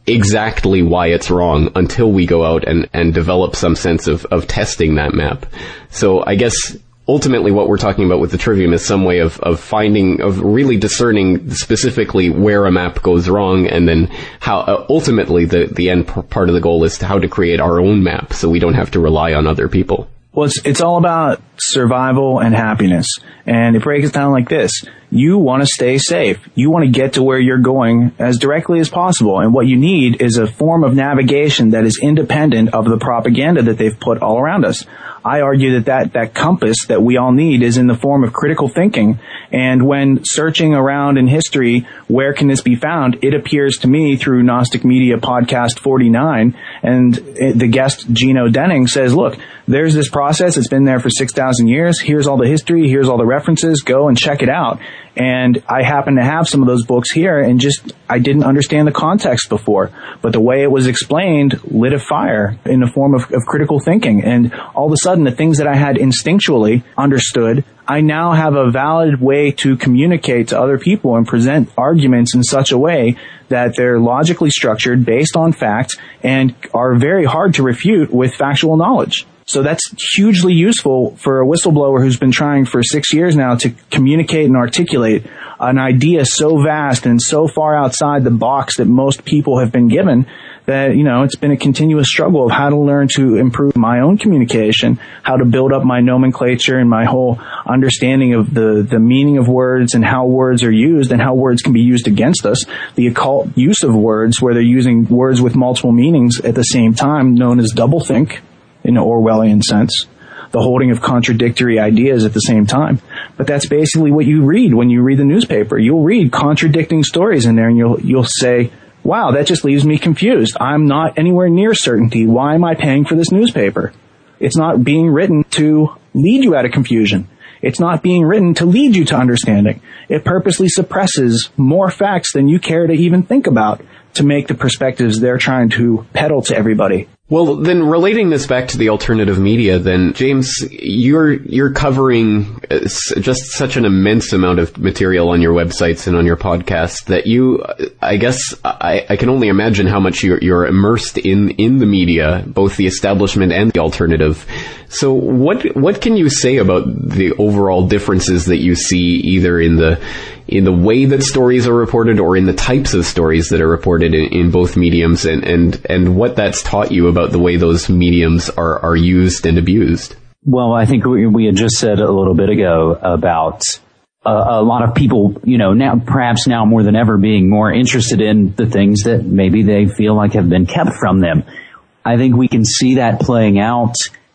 exactly why it's wrong until we go out and, and develop some sense of, of testing that map. So I guess ultimately what we're talking about with the trivium is some way of, of finding, of really discerning specifically where a map goes wrong, and then how, uh, ultimately the, the end p- part of the goal is to how to create our own map so we don't have to rely on other people. Well, it's, it's all about survival and happiness. And it breaks down like this. You want to stay safe. You want to get to where you're going as directly as possible. And what you need is a form of navigation that is independent of the propaganda that they've put all around us. I argue that, that that compass that we all need is in the form of critical thinking. And when searching around in history, where can this be found? It appears to me through Gnostic Media Podcast forty-nine. And it, the guest, Gino Denning, says, look, there's this process. It's been there for six thousand years. Here's all the history. Here's all the references. Go and check it out. And I happen to have some of those books here, and just, I didn't understand the context before. But the way it was explained lit a fire in the form of, of critical thinking. And all of a sudden, the things that I had instinctually understood, I now have a valid way to communicate to other people and present arguments in such a way that they're logically structured, based on fact, and are very hard to refute with factual knowledge. So that's hugely useful for a whistleblower who's been trying for six years now to communicate and articulate an idea so vast and so far outside the box that most people have been given that, you know, it's been a continuous struggle of how to learn to improve my own communication, how to build up my nomenclature and my whole understanding of the, the meaning of words and how words are used and how words can be used against us. The occult use of words, where they're using words with multiple meanings at the same time, known as doublethink, in an Orwellian sense, the holding of contradictory ideas at the same time. But that's basically what you read when you read the newspaper. You'll read contradicting stories in there, and you'll you'll say, wow, that just leaves me confused. I'm not anywhere near certainty. Why am I paying for this newspaper? It's not being written to lead you out of confusion. It's not being written to lead you to understanding. It purposely suppresses more facts than you care to even think about to make the perspectives they're trying to peddle to everybody. Well, then relating this back to the alternative media, then, James, you're you're covering just such an immense amount of material on your websites and on your podcast that you, I guess, I, I can only imagine how much you're, you're immersed in, in the media, both the establishment and the alternative. So what what can you say about the overall differences that you see either in the in the way that stories are reported or in the types of stories that are reported in, in both mediums, and, and, and what that's taught you about the way those mediums are, are used and abused? Well, I think we, we had just said a little bit ago about a, a lot of people, you know, now, perhaps now more than ever, being more interested in the things that maybe they feel like have been kept from them. I think we can see that playing out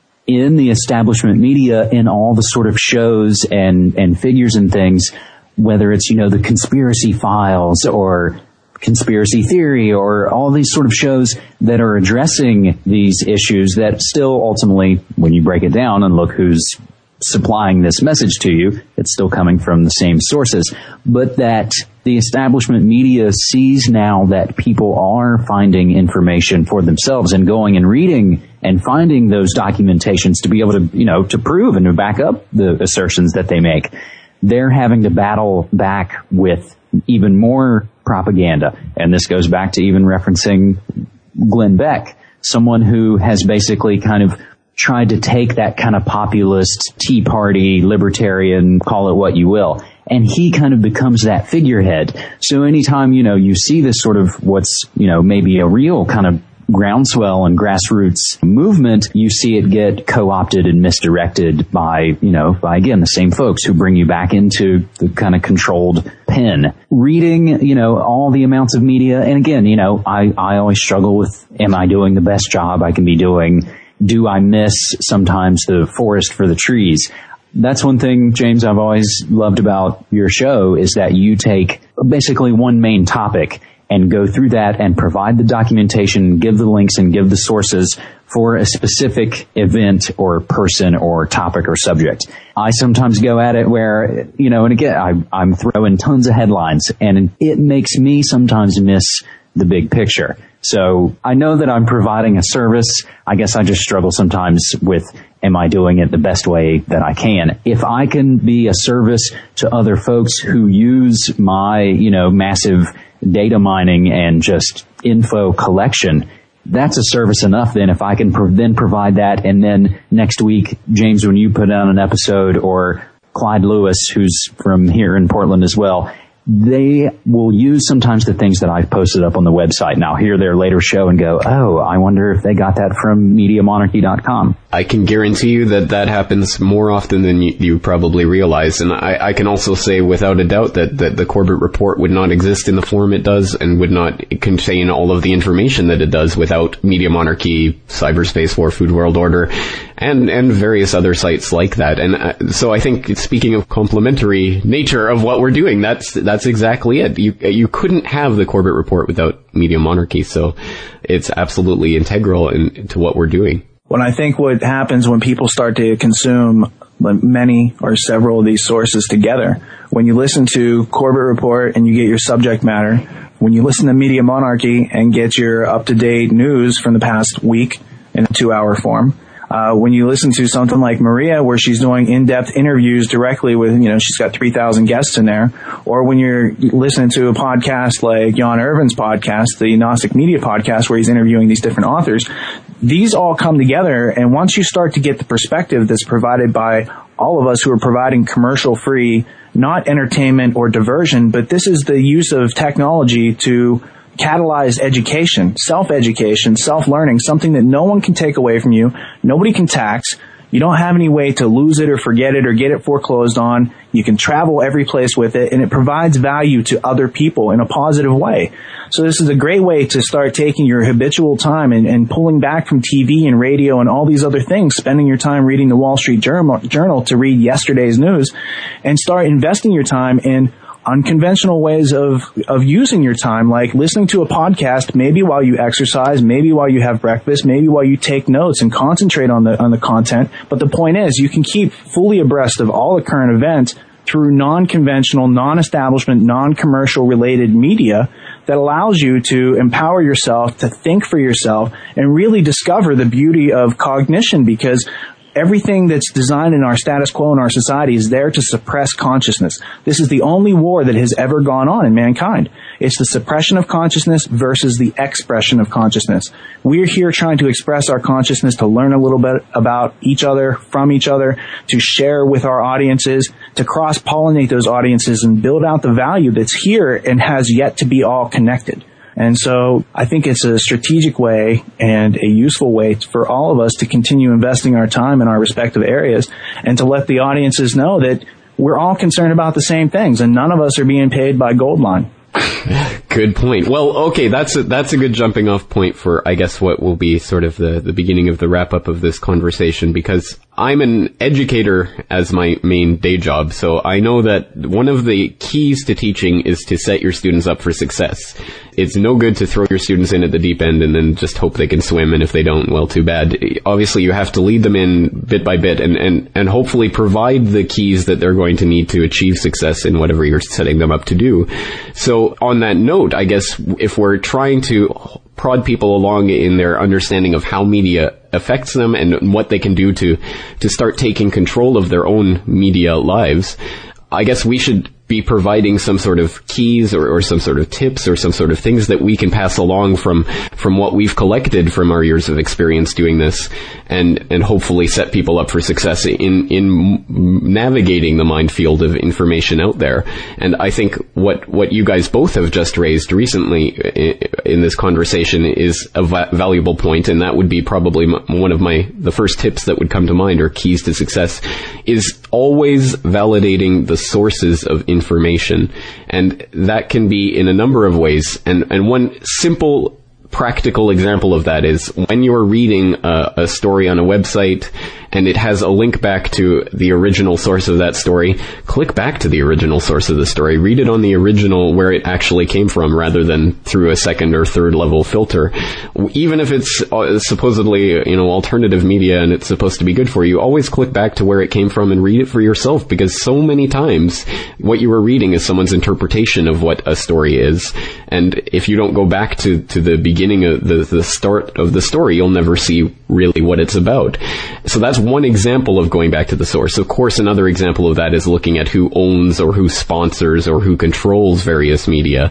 in the establishment media in all the sort of shows and, and figures and things, whether it's, you know, the Conspiracy Files or Conspiracy Theory or all these sort of shows that are addressing these issues that still ultimately, when you break it down and look who's supplying this message to you, it's still coming from the same sources. But that the establishment media sees now that people are finding information for themselves and going and reading and finding those documentations to be able to, you know, to prove and to back up the assertions that they make. They're having to battle back with even more propaganda. And this goes back to even referencing Glenn Beck, someone who has basically kind of tried to take that kind of populist, Tea Party, libertarian, call it what you will, and he kind of becomes that figurehead. So anytime, you know, you see this sort of what's, you know, maybe a real kind of groundswell and grassroots movement, you see it get co-opted and misdirected by, you know, by, again, the same folks who bring you back into the kind of controlled pen. Reading, you know, all the amounts of media, and again, you know, I, I always struggle with, am I doing the best job I can be doing? Do I miss sometimes the forest for the trees? That's one thing, James, I've always loved about your show, is that you take basically one main topic and go through that and provide the documentation, give the links and give the sources for a specific event or person or topic or subject. I sometimes go at it where, you know, and again, I, I'm throwing tons of headlines, and it makes me sometimes miss the big picture. So I know that I'm providing a service. I guess I just struggle sometimes with, am I doing it the best way that I can? If I can be a service to other folks who use my, you know, massive data mining and just info collection, that's a service enough then if I can pro- then provide that, and then next week, James, when you put on an episode, or Clyde Lewis, who's from here in Portland as well, they will use sometimes the things that I've posted up on the website. Now hear their later show and go, oh, I wonder if they got that from media monarchy dot com. I can guarantee you that that happens more often than you, you probably realize. And I, I can also say without a doubt that, that the Corbett Report would not exist in the form it does and would not contain all of the information that it does without Media Monarchy, Cyberspace War, Food World Order, and, and various other sites like that. And uh, so I think, speaking of complementary nature of what we're doing, that's, that's exactly it. You, you couldn't have the Corbett Report without Media Monarchy. So it's absolutely integral in, to what we're doing. Well, I think what happens when people start to consume many or several of these sources together, when you listen to Corbett Report and you get your subject matter, when you listen to Media Monarchy and get your up-to-date news from the past week in a two-hour form, Uh, when you listen to something like Maria, where she's doing in-depth interviews directly with, you know, she's got three thousand guests in there, or when you're listening to a podcast like Jan Irvin's podcast, the Gnostic Media podcast, where he's interviewing these different authors, these all come together, and once you start to get the perspective that's provided by all of us who are providing commercial-free, not entertainment or diversion, but this is the use of technology to catalyzed education, self-education, self-learning, something that no one can take away from you, nobody can tax. You don't have any way to lose it or forget it or get it foreclosed on. You can travel every place with it, and it provides value to other people in a positive way. So this is a great way to start taking your habitual time and, and pulling back from T V and radio and all these other things, spending your time reading the Wall Street Journal, Journal to read yesterday's news, and start investing your time in unconventional ways of, of using your time, like listening to a podcast, maybe while you exercise, maybe while you have breakfast, maybe while you take notes and concentrate on the, on the content. But the point is, you can keep fully abreast of all the current events through non-conventional, non-establishment, non-commercial related media that allows you to empower yourself, to think for yourself, and really discover the beauty of cognition, because everything that's designed in our status quo in our society is there to suppress consciousness. This is the only war that has ever gone on in mankind. It's the suppression of consciousness versus the expression of consciousness. We're here trying to express our consciousness, to learn a little bit about each other, from each other, to share with our audiences, to cross-pollinate those audiences and build out the value that's here and has yet to be all connected. And so I think it's a strategic way and a useful way for all of us to continue investing our time in our respective areas, and to let the audiences know that we're all concerned about the same things, and none of us are being paid by Goldline. Good point. Well, okay, that's a, that's a good jumping off point for, I guess, what will be sort of the, the beginning of the wrap up of this conversation, because I'm an educator as my main day job, so I know that one of the keys to teaching is to set your students up for success. It's no good to throw your students in at the deep end and then just hope they can swim, and if they don't, well, too bad. Obviously, you have to lead them in bit by bit and, and, and hopefully provide the keys that they're going to need to achieve success in whatever you're setting them up to do. So on that note, I guess if we're trying to prod people along in their understanding of how media affects them and what they can do to to start taking control of their own media lives, I guess we should be providing some sort of keys or, or some sort of tips or some sort of things that we can pass along from from what we've collected from our years of experience doing this, and and hopefully set people up for success in in navigating the minefield of information out there. And I think what what you guys both have just raised recently in this conversation is a va- valuable point, and that would be probably one of my the first tips that would come to mind, or keys to success, is always validating the sources of information. And that can be in a number of ways. And, and one simple, practical example of that is when you're reading a, a story on a website and it has a link back to the original source of that story, click back to the original source of the story. Read it on the original where it actually came from, rather than through a second or third level filter. Even if it's uh, supposedly, you know, alternative media and it's supposed to be good for you, always click back to where it came from and read it for yourself, because so many times what you were reading is someone's interpretation of what a story is. And if you don't go back to, to the beginning of the, the start of the story, you'll never see really what it's about. So that's one example of going back to the source. Of course, another example of that is looking at who owns or who sponsors or who controls various media.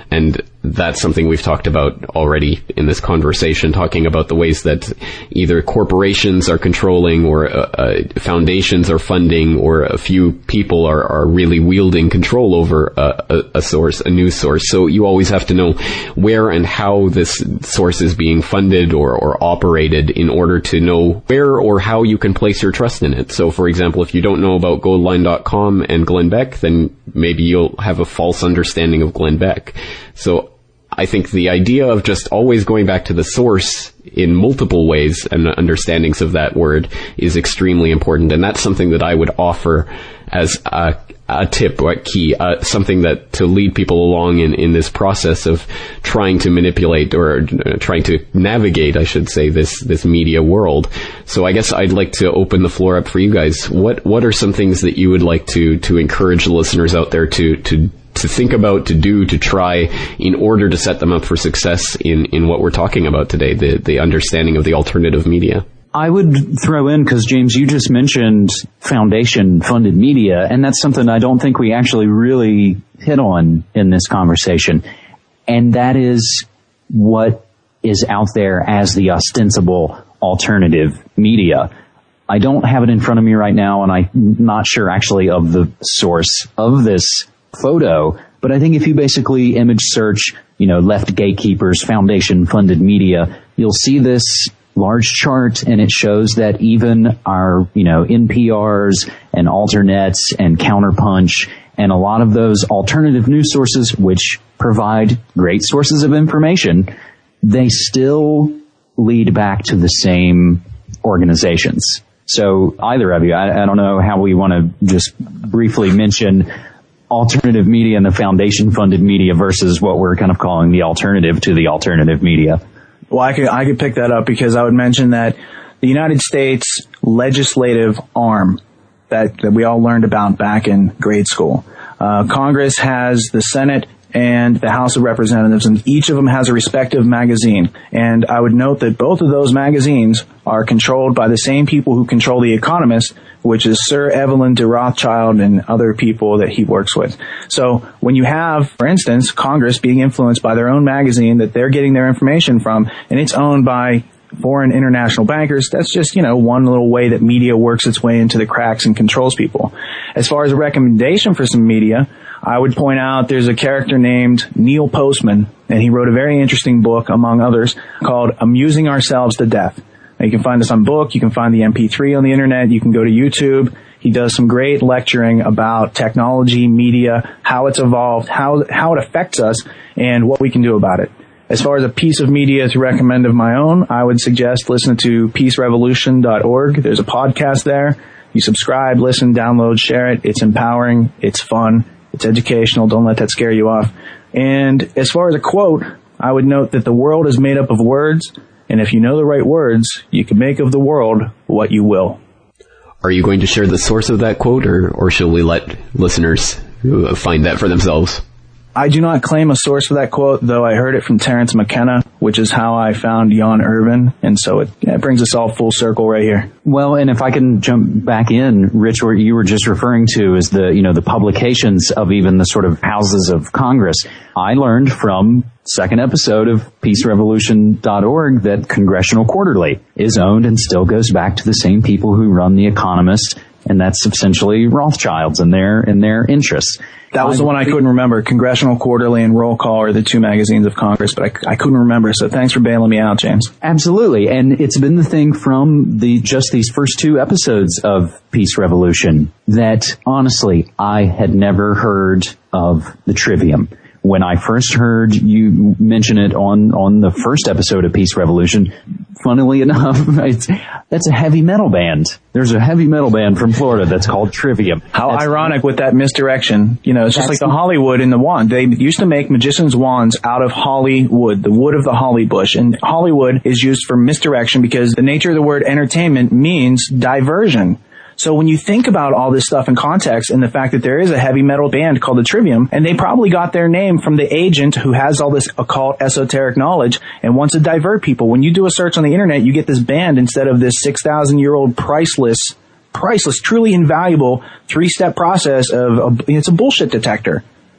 And that's something we've talked about already in this conversation, talking about the ways that either corporations are controlling or uh, uh, foundations are funding, or a few people are, are really wielding control over a, a, a source, a news source. So you always have to know where and how this source is being funded or, or operated in order to know where or how you can place your trust in it. So, for example, if you don't know about goldline dot com and Glenn Beck, then maybe you'll have a false understanding of Glenn Beck. So I think the idea of just always going back to the source in multiple ways and understandings of that word is extremely important. And that's something that I would offer as a, a tip or a key, uh, something that to lead people along in, in this process of trying to manipulate or uh, trying to navigate, I should say, this, this media world. So I guess I'd like to open the floor up for you guys. What, what are some things that you would like to, to encourage the listeners out there to, to, to think about, to do, to try in order to set them up for success in, in what we're talking about today, the, the understanding of the alternative media? I would throw in, because James, you just mentioned foundation-funded media, and that's something I don't think we actually really hit on in this conversation. And that is what is out there as the ostensible alternative media. I don't have it in front of me right now, and I'm not sure actually of the source of this photo, but I think if you basically image search, you know, left gatekeepers, foundation-funded media, you'll see this large chart, and it shows that even our, you know, N P Rs and Alternets and Counterpunch and a lot of those alternative news sources, which provide great sources of information, they still lead back to the same organizations. So either of you, I, I don't know how we want to just briefly mention alternative media and the foundation-funded media versus what we're kind of calling the alternative to the alternative media. Well, I could, I could pick that up because I would mention that the United States legislative arm that, that we all learned about back in grade school. Uh, Congress has the Senate and the House of Representatives, and each of them has a respective magazine. And I would note that both of those magazines are controlled by the same people who control The Economist, which is Sir Evelyn de Rothschild and other people that he works with. So when you have, for instance, Congress being influenced by their own magazine that they're getting their information from, and it's owned by foreign international bankers, that's just, you know, one little way that media works its way into the cracks and controls people. As far as a recommendation for some media, I would point out there's a character named Neil Postman, and he wrote a very interesting book, among others, called Amusing Ourselves to Death. Now, you can find this on book, you can find the M P three on the internet, you can go to YouTube. He does some great lecturing about technology, media, how it's evolved, how how it affects us, and what we can do about it. As far as a piece of media to recommend of my own, I would suggest listening to peace revolution dot org. There's a podcast there. You subscribe, listen, download, share it. It's empowering. It's fun. It's educational. Don't let that scare you off. And as far as a quote, I would note that the world is made up of words, and if you know the right words, you can make of the world what you will. Are you going to share the source of that quote, or, or shall we let listeners find that for themselves? I do not claim a source for that quote, though I heard it from Terence McKenna, which is how I found Jan Urban, and so it, it brings us all full circle right here. Well, and if I can jump back in, Rich, what you were just referring to is the, you know, the publications of even the sort of houses of Congress. I learned from second episode of peace revolution dot org that Congressional Quarterly is owned and still goes back to the same people who run The Economist, and that's essentially Rothschilds and their, and their interests. That was the one I couldn't remember. Congressional Quarterly and Roll Call are the two magazines of Congress, but I, I couldn't remember. So thanks for bailing me out, James. Absolutely. And it's been the thing from the just these first two episodes of Peace Revolution that, honestly, I had never heard of the Trivium. When I first heard you mention it on, on the first episode of Peace Revolution, funnily enough, it's, that's a heavy metal band. There's a heavy metal band from Florida that's called Trivium. How that's ironic with that misdirection. You know, it's just like the Hollywood in the wand. They used to make magician's wands out of holly wood, the wood of the holly bush. And Hollywood is used for misdirection because the nature of the word entertainment means diversion. So when you think about all this stuff in context and the fact that there is a heavy metal band called the Trivium, and they probably got their name from the agent who has all this occult esoteric knowledge and wants to divert people. When you do a search on the internet, you get this band instead of this six thousand year old priceless, priceless, truly invaluable three-step process of, a, it's a bullshit detector.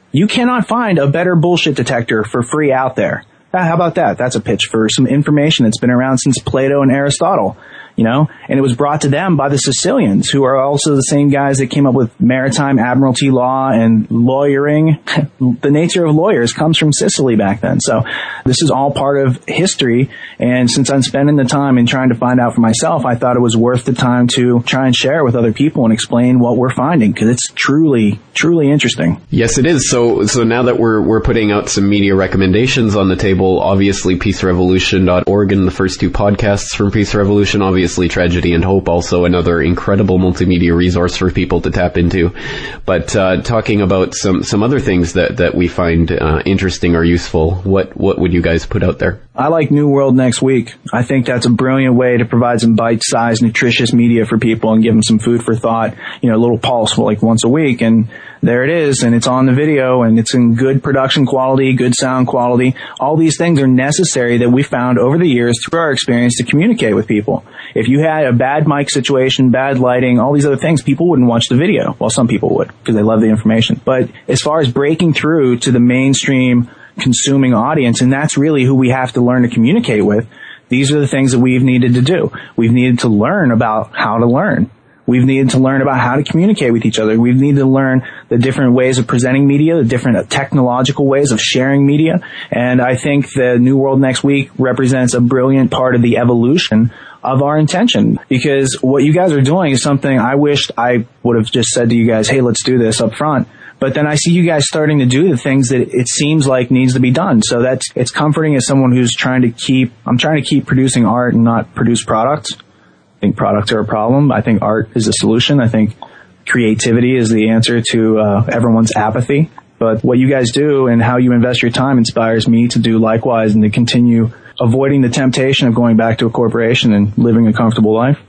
You cannot find a better bullshit detector for free out there. How about that? That's a pitch for some information that's been around since Plato and Aristotle, you know, and it was brought to them by the Sicilians, who are also the same guys that came up with maritime admiralty law and lawyering. The nature of lawyers comes from Sicily back then. So this is all part of history. And since I'm spending the time and trying to find out for myself, I thought it was worth the time to try and share with other people and explain what we're finding, because it's truly, truly interesting. Yes, it is. So, so now that we're, we're putting out some media recommendations on the table, obviously peace revolution dot org and the first two podcasts from Peace Revolution, obviously Tragedy and Hope, also another incredible multimedia resource for people to tap into. But, uh, talking about some, some other things that, that we find, uh, interesting or useful, what, what would you guys put out there? I like New World Next Week. I think that's a brilliant way to provide some bite-sized, nutritious media for people and give them some food for thought, you know, a little pulse like once a week. And there it is. And it's on the video and it's in good production quality, good sound quality. All these things are necessary that we found over the years through our experience to communicate with people. If you had a bad mic situation, bad lighting, all these other things, people wouldn't watch the video. Well, some people would because they love the information. But as far as breaking through to the mainstream consuming audience, and that's really who we have to learn to communicate with, these are the things that we've needed to do. We've needed to learn about how to learn. We've needed to learn about how to communicate with each other. We've needed to learn the different ways of presenting media, the different technological ways of sharing media. And I think the New World Next Week represents a brilliant part of the evolution of our intention, because what you guys are doing is something I wished I would have just said to you guys, hey, let's do this up front. But then I see you guys starting to do the things that it seems like needs to be done. So that's, it's comforting as someone who's trying to keep, I'm trying to keep producing art and not produce products. I think products are a problem. I think art is a solution. I think creativity is the answer to uh, everyone's apathy. But what you guys do and how you invest your time inspires me to do likewise and to continue avoiding the temptation of going back to a corporation and living a comfortable life.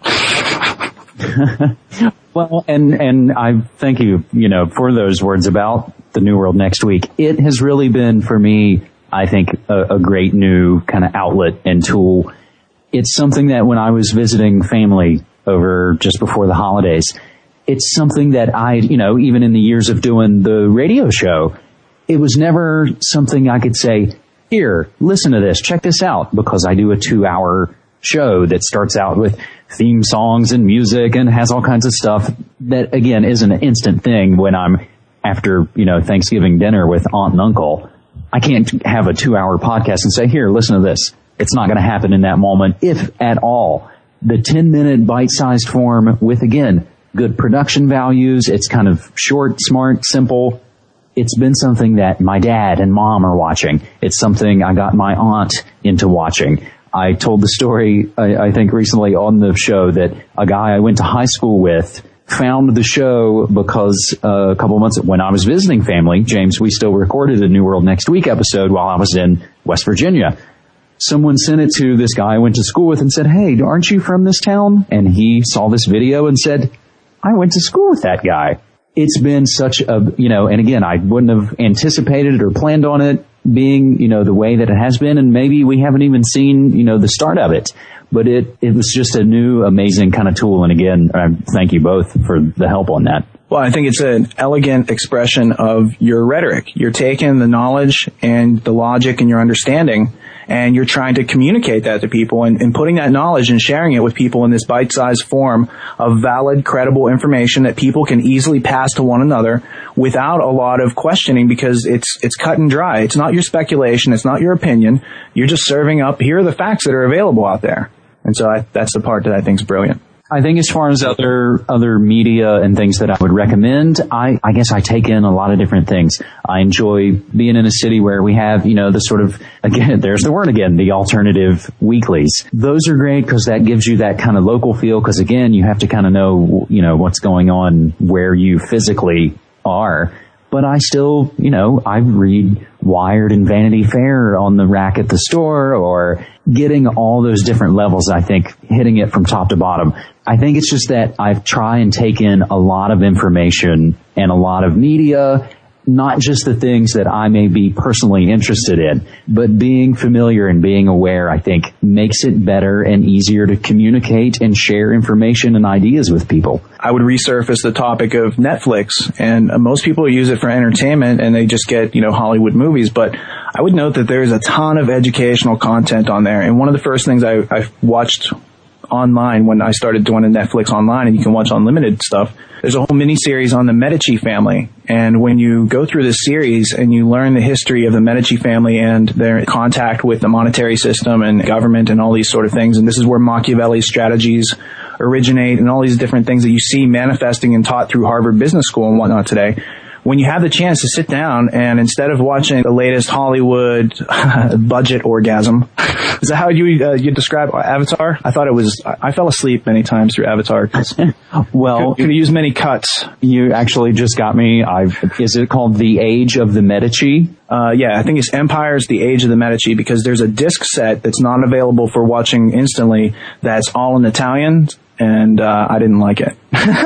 Well, and, and I thank you, you know, for those words about the New World Next Week. It has really been for me, I think, a, a great new kind of outlet and tool. It's something that when I was visiting family over just before the holidays, it's something that I, you know, even in the years of doing the radio show, it was never something I could say, here, listen to this, check this out, because I do a two hour show that starts out with theme songs and music and has all kinds of stuff that, again, isn't an instant thing when I'm after, you know, Thanksgiving dinner with aunt and uncle. I can't have a two hour podcast and say, here, listen to this. It's not going to happen in that moment, if at all. The ten minute bite-sized form with, again, good production values. It's kind of short, smart, simple. It's been something that my dad and mom are watching. It's something I got my aunt into watching. I told the story, I, I think recently on the show, that a guy I went to high school with found the show because uh, a couple of months when I was visiting family, James, we still recorded a New World Next Week episode while I was in West Virginia. Someone sent it to this guy I went to school with and said, hey, aren't you from this town? And he saw this video and said, I went to school with that guy. It's been such a, you know, and again, I wouldn't have anticipated or planned on it being, you know, the way that it has been, and maybe we haven't even seen, you know, the start of it. But it, it was just a new, amazing kind of tool. And again, I thank you both for the help on that. Well, I think it's an elegant expression of your rhetoric. You're taking the knowledge and the logic and your understanding, and you're trying to communicate that to people and, and putting that knowledge and sharing it with people in this bite-sized form of valid, credible information that people can easily pass to one another without a lot of questioning, because it's it's cut and dry. It's not your speculation. It's not your opinion. You're just serving up, here are the facts that are available out there. And so I, that's the part that I think is brilliant. I think as far as other other media and things that I would recommend, I, I guess I take in a lot of different things. I enjoy being in a city where we have, you know, the sort of, again, there's the word again, the alternative weeklies. Those are great because that gives you that kind of local feel, because again, you have to kind of know, you know, what's going on where you physically are. But I still, you know, I read Wired and Vanity Fair on the rack at the store, or getting all those different levels, I think, hitting it from top to bottom. I think it's just that I try and take in a lot of information and a lot of media, not just the things that I may be personally interested in, but being familiar and being aware, I think, makes it better and easier to communicate and share information and ideas with people. I would resurface the topic of Netflix, and uh, most people use it for entertainment and they just get, you know, Hollywood movies, but I would note that there's a ton of educational content on there. And one of the first things I, I watched online when I started doing a Netflix online, and you can watch unlimited stuff, there's a whole mini-series on the Medici family. And when you go through this series and you learn the history of the Medici family and their contact with the monetary system and government and all these sort of things, and this is where Machiavelli's strategies originate and all these different things that you see manifesting and taught through Harvard Business School and whatnot today. When you have the chance to sit down and instead of watching the latest Hollywood budget orgasm, is that how you uh, you describe Avatar? I thought it was, I fell asleep many times through Avatar. Well, could have used many cuts. You actually just got me. I've, is it called The Age of the Medici? Uh, yeah, I think it's Empire's The Age of the Medici, because there's a disc set that's not available for watching instantly that's all in Italian, and uh, I didn't like it.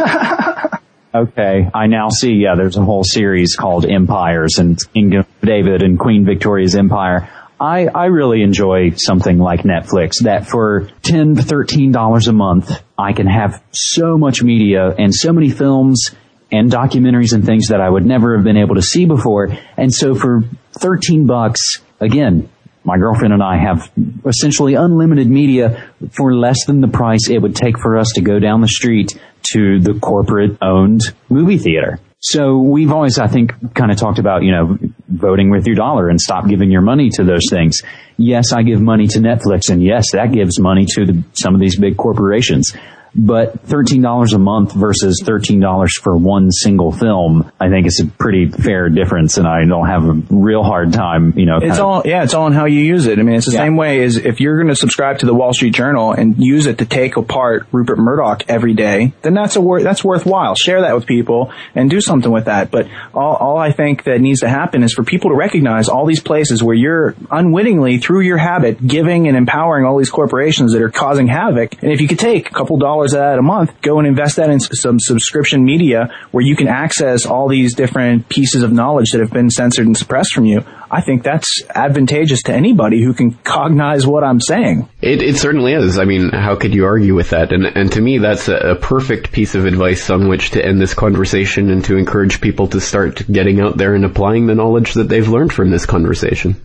Okay, I now see, yeah, there's a whole series called Empires and King of David and Queen Victoria's Empire. I, I really enjoy something like Netflix, that for ten to thirteen dollars a month, I can have so much media and so many films and documentaries and things that I would never have been able to see before. And so for thirteen bucks, again, my girlfriend and I have essentially unlimited media for less than the price it would take for us to go down the street to the corporate-owned movie theater. So we've always, I think, kind of talked about, you know, voting with your dollar and stop giving your money to those things. Yes, I give money to Netflix, and yes, that gives money to the, some of these big corporations. But thirteen dollars a month versus thirteen dollars for one single film, I think it's a pretty fair difference, and I don't have a real hard time, you know. It's all, yeah, it's all in how you use it. I mean, it's the yeah. same way as if you're going to subscribe to the Wall Street Journal and use it to take apart Rupert Murdoch every day, then that's a wor- that's worthwhile. Share that with people and do something with that. But all, all I think that needs to happen is for people to recognize all these places where you're unwittingly, through your habit, giving and empowering all these corporations that are causing havoc. And if you could take a couple dollars of that a month, go and invest that in some subscription media where you can access all these different pieces of knowledge that have been censored and suppressed from you. I think that's advantageous to anybody who can cognize what I'm saying. It, it certainly is. I mean, how could you argue with that? And, and to me, that's a, a perfect piece of advice on which to end this conversation and to encourage people to start getting out there and applying the knowledge that they've learned from this conversation.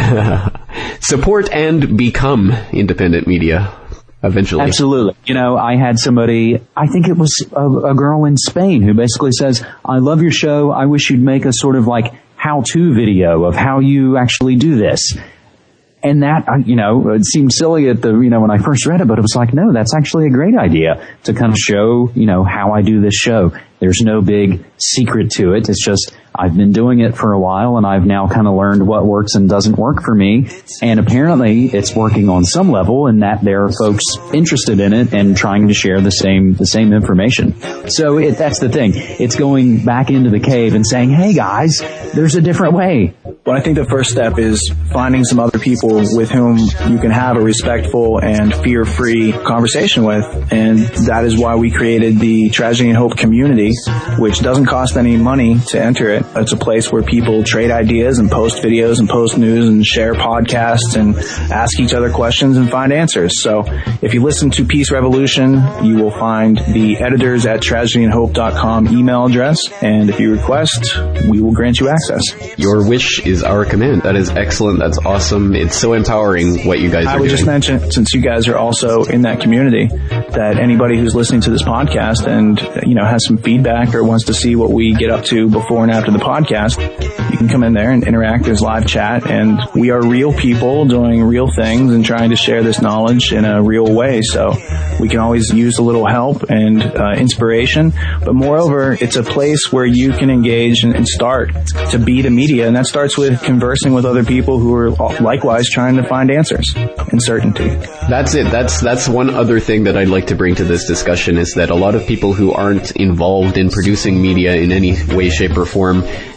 Support and become independent media. Eventually. Absolutely. You know, I had somebody, I think it was a, a girl in Spain who basically says, I love your show. I wish you'd make a sort of like how-to video of how you actually do this. And that, you know, it seemed silly at the, you know, when I first read it, but it was like, no, that's actually a great idea to kind of show, you know, how I do this show. There's no big secret to it. It's just, I've been doing it for a while and I've now kind of learned what works and doesn't work for me. And apparently it's working on some level, and that there are folks interested in it and trying to share the same, the same information. So it, that's the thing. It's going back into the cave and saying, hey guys, there's a different way. But I think the first step is finding some other people with whom you can have a respectful and fear-free conversation with. And that is why we created the Tragedy and Hope community, which doesn't cost any money to enter it. It's a place where people trade ideas and post videos and post news and share podcasts and ask each other questions and find answers. So if you listen to Peace Revolution, you will find the editors at tragedy and hope dot com email address. And if you request, we will grant you access. Your wish is our command. That is excellent. That's awesome. It's so empowering what you guys are doing. I would just mention, since you guys are also in that community, that anybody who's listening to this podcast and, you know, has some feedback or wants to see what we get up to before and after the podcast, you can come in there and interact. There's live chat, and we are real people doing real things and trying to share this knowledge in a real way. So we can always use a little help and uh, inspiration. But moreover, it's a place where you can engage and, and start to be the media. And that starts with conversing with other people who are likewise trying to find answers and certainty. That's it. That's, that's one other thing that I'd like to bring to this discussion, is that a lot of people who aren't involved in producing media in any way, shape, or form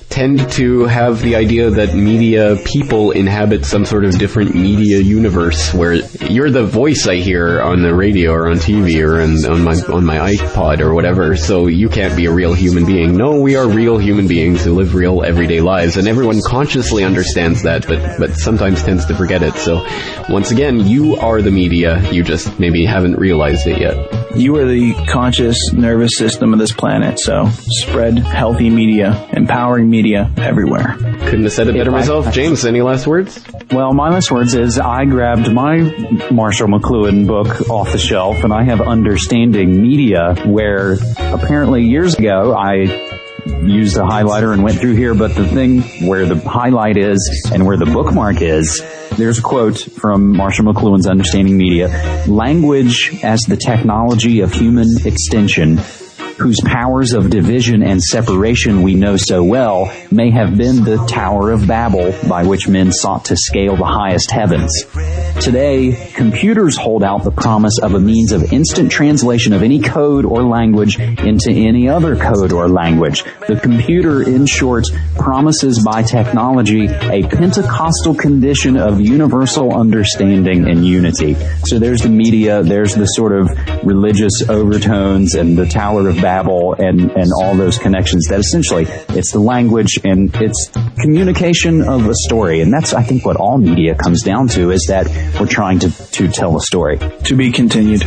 tend to have the idea that media people inhabit some sort of different media universe where you're the voice I hear on the radio or on T V or on, on my on my iPod or whatever, so you can't be a real human being. No, we are real human beings who live real everyday lives, and everyone consciously understands that, but but sometimes tends to forget it. So once again, you are the media, you just maybe haven't realized it yet. You are the conscious nervous system of this planet, so spread healthy media, empowering media everywhere. Couldn't have said it better myself. James, any last words? Well, my last words is I grabbed my Marshall McLuhan book off the shelf, and I have Understanding Media, where apparently years ago I used a highlighter and went through here, but the thing where the highlight is and where the bookmark is, there's a quote from Marshall McLuhan's Understanding Media. Language as the technology of human extension, whose powers of division and separation we know so well, may have been the Tower of Babel by which men sought to scale the highest heavens. Today, computers hold out the promise of a means of instant translation of any code or language into any other code or language. The computer, in short, promises by technology a Pentecostal condition of universal understanding and unity. So there's the media, there's the sort of religious overtones and the Tower of Babel and, and all those connections that essentially it's the language and it's communication of a story. And that's, I think, what all media comes down to, is that we're trying to, to tell a story. To be continued.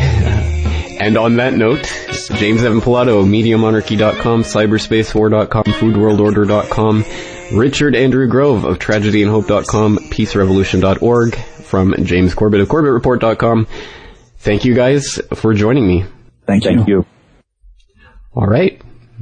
And on that note, James Evan Pilato, media monarchy dot com, cyberspace war dot com, food world order dot com, Richard Andrew Grove of tragedy and hope dot com, peace revolution dot org, from James Corbett of corbett report dot com. Thank you guys for joining me. Thank you. Thank you. All right.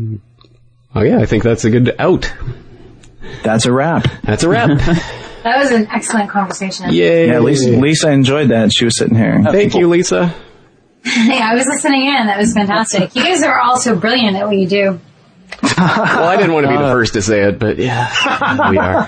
Oh yeah, I think that's a good out. That's a wrap. That's a wrap. That was an excellent conversation. Yay. Yeah, Lisa, Lisa enjoyed that. She was sitting here. Thank you, Lisa. Yeah, I was listening in. That was fantastic. You guys are all so brilliant at what you do. Well, I didn't want to be the first to say it, but yeah, we are.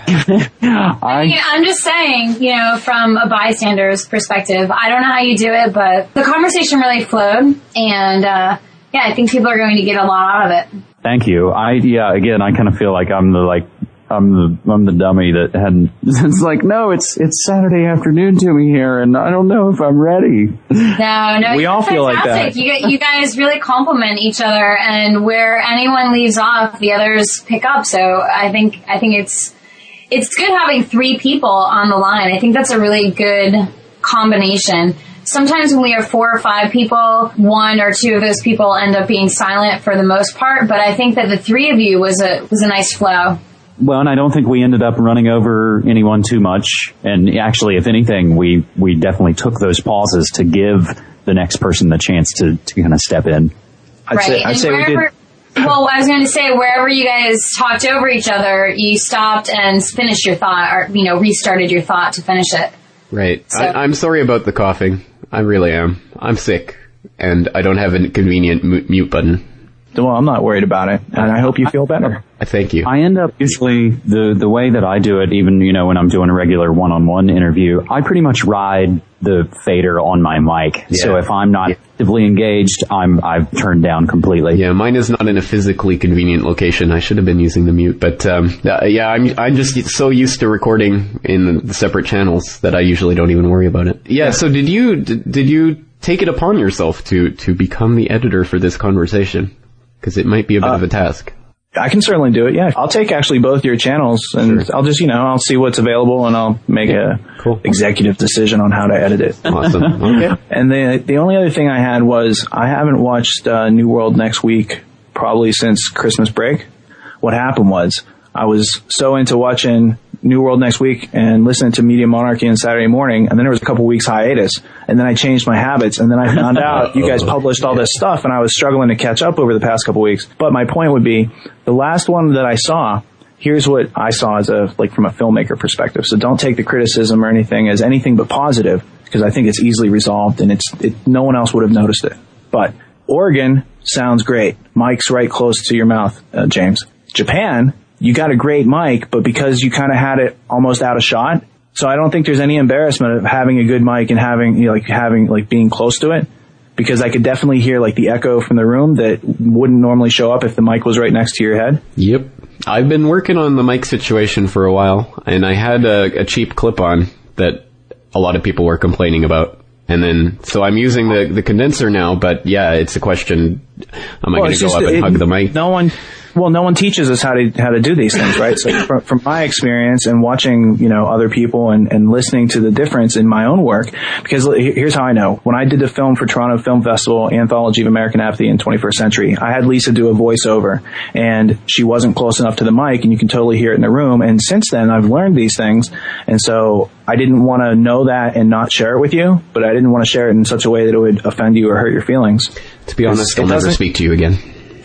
I mean, I'm just saying, you know, from a bystander's perspective, I don't know how you do it, but the conversation really flowed, and uh yeah, I think people are going to get a lot out of it. Thank you. I, yeah, again, I kind of feel like I'm the, like, I'm the, I'm the dummy that hadn't, it's like, no, it's, it's Saturday afternoon to me here and I don't know if I'm ready. No, no. We all feel like fantastic. that. You, you guys really compliment each other, and where anyone leaves off, the others pick up. So I think, I think it's, it's good having three people on the line. I think that's a really good combination. Sometimes when we have four or five people, one or two of those people end up being silent for the most part, but I think that the three of you was a was a nice flow. Well, and I don't think we ended up running over anyone too much. And actually, if anything, we, we definitely took those pauses to give the next person the chance to, to kind of step in. I'd right. say, I'd and say we did. Well, I was going to say, wherever you guys talked over each other, you stopped and finished your thought, or, you know, restarted your thought to finish it. Right. So. I, I'm sorry about the coughing. I really am. I'm sick, and I don't have a convenient mu- mute button. Well, I'm not worried about it, and I hope you feel better. I thank you. I end up usually, the, the way that I do it, even, you know, when I'm doing a regular one-on-one interview, I pretty much ride the fader on my mic. Yeah. So if I'm not Yeah. actively engaged, I'm, I've turned down completely. Yeah, mine is not in a physically convenient location. I should have been using the mute, but um, uh, yeah, I'm I'm just so used to recording in the separate channels that I usually don't even worry about it. Yeah. So did you did, did you take it upon yourself to to become the editor for this conversation? Because it might be a bit Uh, of a task. I can certainly do it, yeah. I'll take actually both your channels, and Sure. I'll just, you know, I'll see what's available, and I'll make a Cool. executive decision on how to edit it. Awesome. Okay. And the the only other thing I had was I haven't watched uh, New World Next Week probably since Christmas break. What happened was I was so into watching New World Next Week and listening to Media Monarchy on Saturday morning, and then there was a couple weeks hiatus, and then I changed my habits, and then I found out you guys published all this stuff, and I was struggling to catch up over the past couple weeks. But my point would be, the last one that I saw, here's what I saw as a, like from a filmmaker perspective. So don't take the criticism or anything as anything but positive, because I think it's easily resolved, and it's, it, no one else would have noticed it. But Oregon sounds great. Mic's right close to your mouth, uh, James. Japan, you got a great mic, but because you kind of had it almost out of shot, so I don't think there's any embarrassment of having a good mic and having, you know, like having, like being close to it, because I could definitely hear like the echo from the room that wouldn't normally show up if the mic was right next to your head. Yep. I've been working on the mic situation for a while, and I had a, a cheap clip-on that a lot of people were complaining about. And then, so I'm using the, the condenser now, but yeah, it's a question, am I Well, going it's to go just- up and it- hug the mic? No one, well, no one teaches us how to how to do these things, right? So from, from my experience and watching, you know, other people and, and listening to the difference in my own work, because here's how I know. When I did the film for Toronto Film Festival, Anthology of American Apathy in twenty-first Century, I had Lisa do a voiceover, and she wasn't close enough to the mic, and you can totally hear it in the room. And since then, I've learned these things, and so I didn't want to know that and not share it with you, but I didn't want to share it in such a way that it would offend you or hurt your feelings. To be honest, it I'll never doesn't- speak to you again.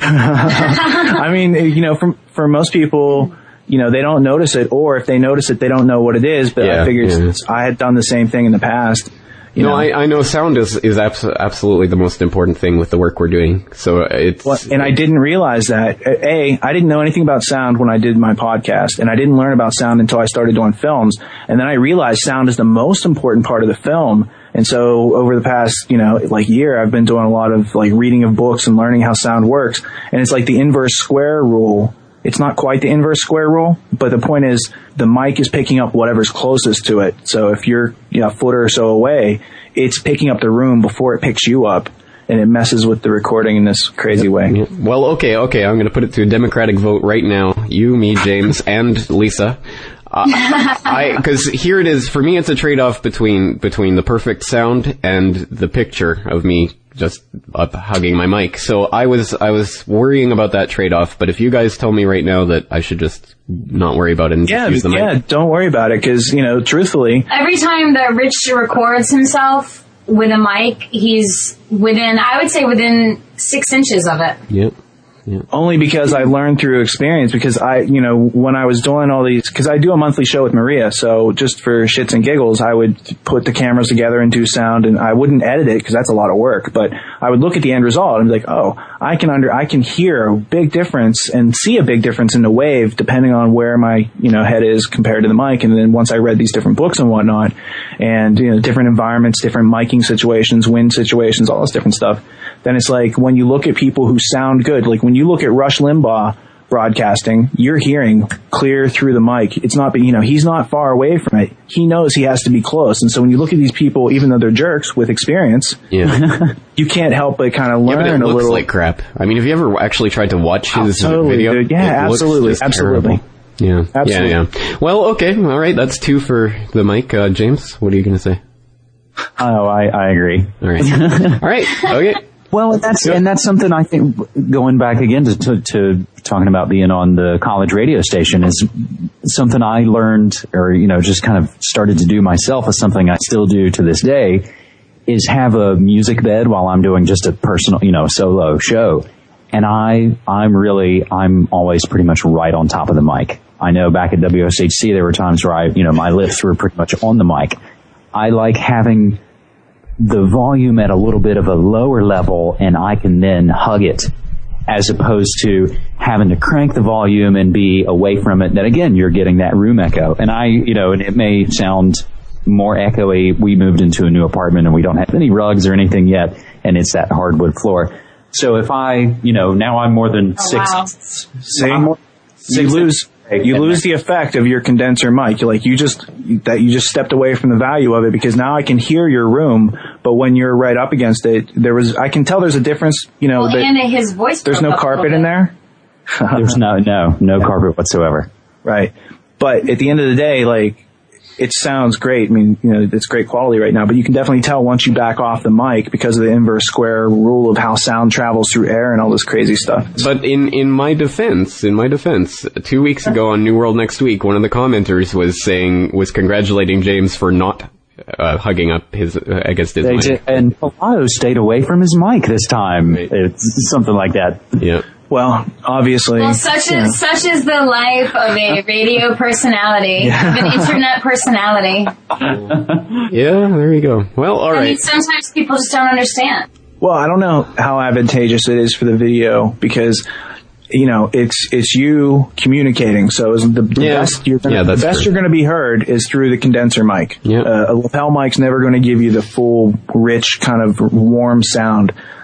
I mean, you know, for for most people, you know, they don't notice it, or if they notice it, they don't know what it is. But Yeah, I figured yeah. I had done the same thing in the past. You No, know? I, I know sound is, is abs- absolutely the most important thing with the work we're doing. So it's... Well, and I didn't realize that. A, I didn't know anything about sound when I did my podcast, and I didn't learn about sound until I started doing films. And then I realized sound is the most important part of the film. And so over the past, you know, like year, I've been doing a lot of like reading of books and learning how sound works. And it's like the inverse square rule. It's not quite the inverse square rule, but the point is the mic is picking up whatever's closest to it. So if you're, you know, a foot or so away, it's picking up the room before it picks you up, and it messes with the recording in this crazy way. Yeah. Well, okay, okay, I'm going to put it to a democratic vote right now. You, me, James, and Lisa. Uh, I, cause here it is, for me it's a trade-off between, between the perfect sound and the picture of me just up hugging my mic. So I was, I was worrying about that trade-off, but if you guys tell me right now that I should just not worry about it and Yeah, just use the mic. yeah, don't worry about it, because, you know, truthfully, Every time that Rich records himself with a mic, he's within, I would say within six inches of it. Yep. only because I learned through experience, because I, you know, when I was doing all these, because I do a monthly show with Maria, so just for shits and giggles, I would put the cameras together and do sound, and I wouldn't edit it because that's a lot of work, but I would look at the end result and be like, oh, I can under, I can hear a big difference and see a big difference in the wave depending on where my, you know, head is compared to the mic. And then once I read these different books and whatnot, and, you know, different environments, different miking situations, wind situations, all this different stuff, then it's like when you look at people who sound good, like when you look at Rush Limbaugh broadcasting, you're hearing clear through the mic. It's not, you know, he's not far away from it. He knows he has to be close. And so when you look at these people, even though they're jerks with experience, Yeah. you can't help but kind of Yeah, learn but it a looks little. like crap. I mean, have you ever actually tried to watch his Oh, totally, video? dude. Yeah, It looks absolutely, just absolutely. terrible. Yeah. Absolutely. Yeah, yeah. Well, okay. All right. That's two for the mic. Uh, James, what are you going to say? Oh, I, I agree. All right. All right. Okay. Well, and that's and that's something I think, going back again to, to to talking about being on the college radio station, is something I learned, or you know, just kind of started to do myself, is something I still do to this day, is have a music bed while I'm doing just a personal, you know, solo show. And I, I'm really, I'm always pretty much right on top of the mic. I know back at W S H C there were times where I, you know, my lips were pretty much on the mic. I like having the volume at a little bit of a lower level, and I can then hug it, as opposed to having to crank the volume and be away from it. Then again, you're getting that room echo. And I, you know, and it may sound more echoey. We moved into a new apartment and we don't have any rugs or anything yet, and it's that hardwood floor. So if I, you know, now I'm more than Oh, six, wow. See, I'm more, you lose, you lose the effect of your condenser mic. You're like, you just, that you just stepped away from the value of it, because now I can hear your room, but when you're right up against it, there was, I can tell there's a difference, you know, Well, that and his voice. there's broke no up a carpet little in bit. there. there's no, no, no carpet whatsoever. Right. But at the end of the day, like, it sounds great. I mean, you know, it's great quality right now, but you can definitely tell once you back off the mic because of the inverse square rule of how sound travels through air and all this crazy stuff. But in, in my defense, in my defense, two weeks ago on New World Next Week, one of the commenters was saying, was congratulating James for not uh, hugging up his, uh, against his They mic. did, and Pelayo stayed away from his mic this time. Right. It's something like that. Yeah. Well, obviously. Well, such you know, is such is the life of a radio personality, of an internet personality. Yeah, there you go. Well, all I mean, right. sometimes people just don't understand. well, I don't know how advantageous it is for the video because, you know, it's it's you communicating. So is the, the Yeah. best you're gonna, Yeah, the that's best true. you're going to be heard is through the condenser mic. Yeah. Uh, a lapel mic's never going to give you the full, rich kind of warm sound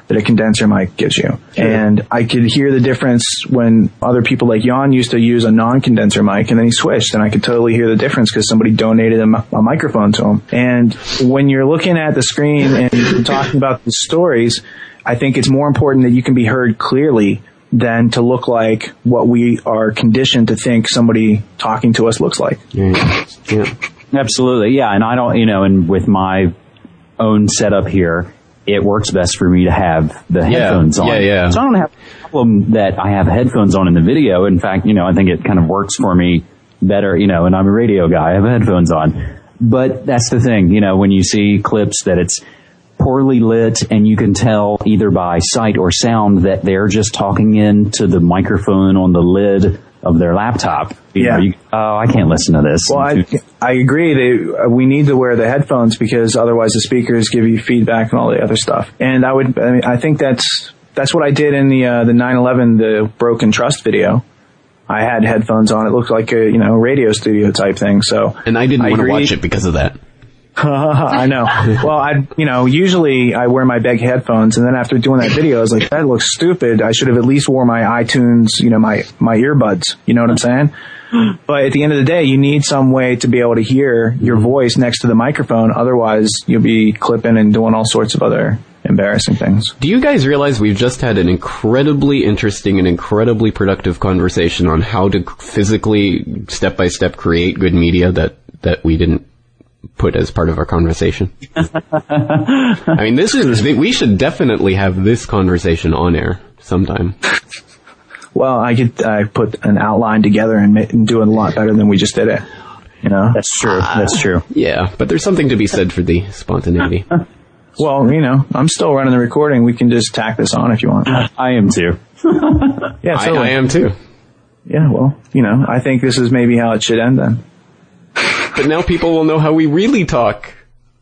that a condenser mic gives you. Sure. And I could hear the difference when other people like Jan used to use a non-condenser mic, and then he switched, and I could totally hear the difference because somebody donated a, a microphone to him. And when you're looking at the screen and talking about the stories, I think it's more important that you can be heard clearly than to look like what we are conditioned to think somebody talking to us looks like. Yeah. Yeah. Absolutely. Yeah. And I don't, you know, and with my own setup here, it works best for me to have the yeah, headphones on. Yeah, yeah. So I don't have a problem that I have headphones on in the video. In fact, you know, I think it kind of works for me better, you know, and I'm a radio guy. I have headphones on. But that's the thing, you know, when you see clips that it's poorly lit and you can tell either by sight or sound that they're just talking into the microphone on the lid of their laptop. You yeah. know, you, oh, I can't listen to this. Well, I, I agree. They, we need to wear the headphones because otherwise the speakers give you feedback and all the other stuff. And I would, I mean, I think that's, that's what I did in the, uh, the nine eleven, the Broken Trust video. I had headphones on. It looked like a, you know, radio studio type thing. So. And I didn't I want agree. to watch it because of that. I know. Well, I, you know, usually I wear my big headphones, and then after doing that video, I was like, that looks stupid. I should have at least wore my iTunes, you know, my, my earbuds. You know what I'm saying? But at the end of the day, you need some way to be able to hear your voice next to the microphone. Otherwise, you'll be clipping and doing all sorts of other embarrassing things. Do you guys realize we've just had an incredibly interesting and incredibly productive conversation on how to physically, step by step, create good media that, that we didn't put as part of our conversation? I mean, this is, we should definitely have this conversation on air sometime. Well, I could, I put an outline together and, ma- and do it a lot better than we just did it. You know? That's true. Uh, That's true. Yeah, but there's something to be said for the spontaneity. Well, you know, I'm still running the recording. We can just tack this on if you want. I am too. Yeah, I, totally. I am too. Yeah, well, you know, I think this is maybe how it should end then. But now people will know how we really talk.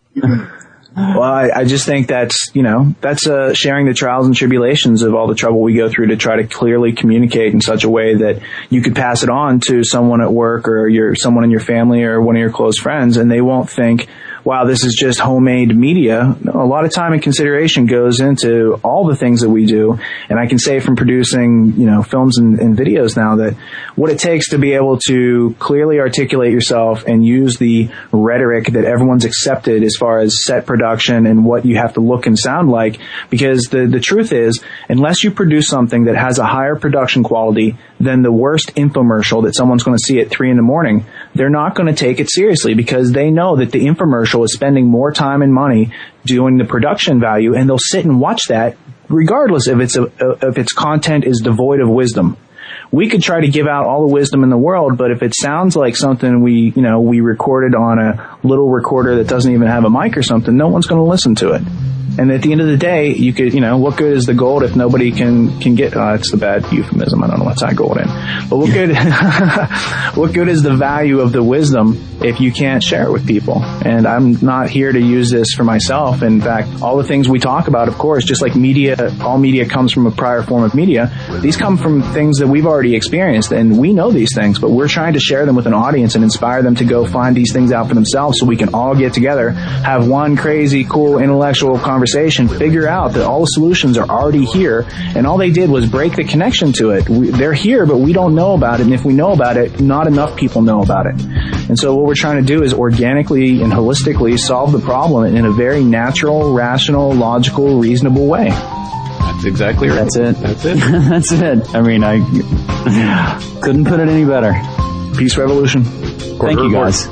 Well, I, I just think that's, you know, that's uh, sharing the trials and tribulations of all the trouble we go through to try to clearly communicate in such a way that you could pass it on to someone at work or your someone in your family or one of your close friends, and they won't think, wow, this is just homemade media. A lot of time and consideration goes into all the things that we do. And I can say from producing, you know, films and, and videos now that what it takes to be able to clearly articulate yourself and use the rhetoric that everyone's accepted as far as set production and what you have to look and sound like. Because the, the truth is, unless you produce something that has a higher production quality than the worst infomercial that someone's going to see at three in the morning, they're not going to take it seriously because they know that the infomercial is spending more time and money doing the production value, and they'll sit and watch that regardless if it's a, if its content is devoid of wisdom. We could try to give out all the wisdom in the world, but if it sounds like something we, you know, we recorded on a little recorder that doesn't even have a mic or something, no one's going to listen to it. And at the end of the day, you could, you know, what good is the gold if nobody can, can get, uh, it's the bad euphemism. I don't know what's that gold in. But what good, what good is the value of the wisdom if you can't share it with people? And I'm not here to use this for myself. In fact, all the things we talk about, of course, just like media, all media comes from a prior form of media. These come from things that we've already experienced, and we know these things, but we're trying to share them with an audience and inspire them to go find these things out for themselves so we can all get together, have one crazy, cool, intellectual conversation, figure out that all the solutions are already here, and all they did was break the connection to it. We, they're here, but we don't know about it, and if we know about it, not enough people know about it. And so what we're trying to do is organically and holistically solve the problem in a very natural, rational, logical, reasonable way. That's exactly right. That's it. That's it. That's it. I mean, I couldn't put it any better. Peace revolution. Thank you, guys.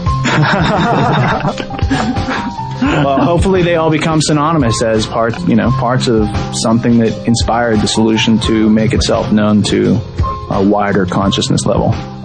Well, hopefully they all become synonymous as parts, you know, parts of something that inspired the solution to make itself known to a wider consciousness level.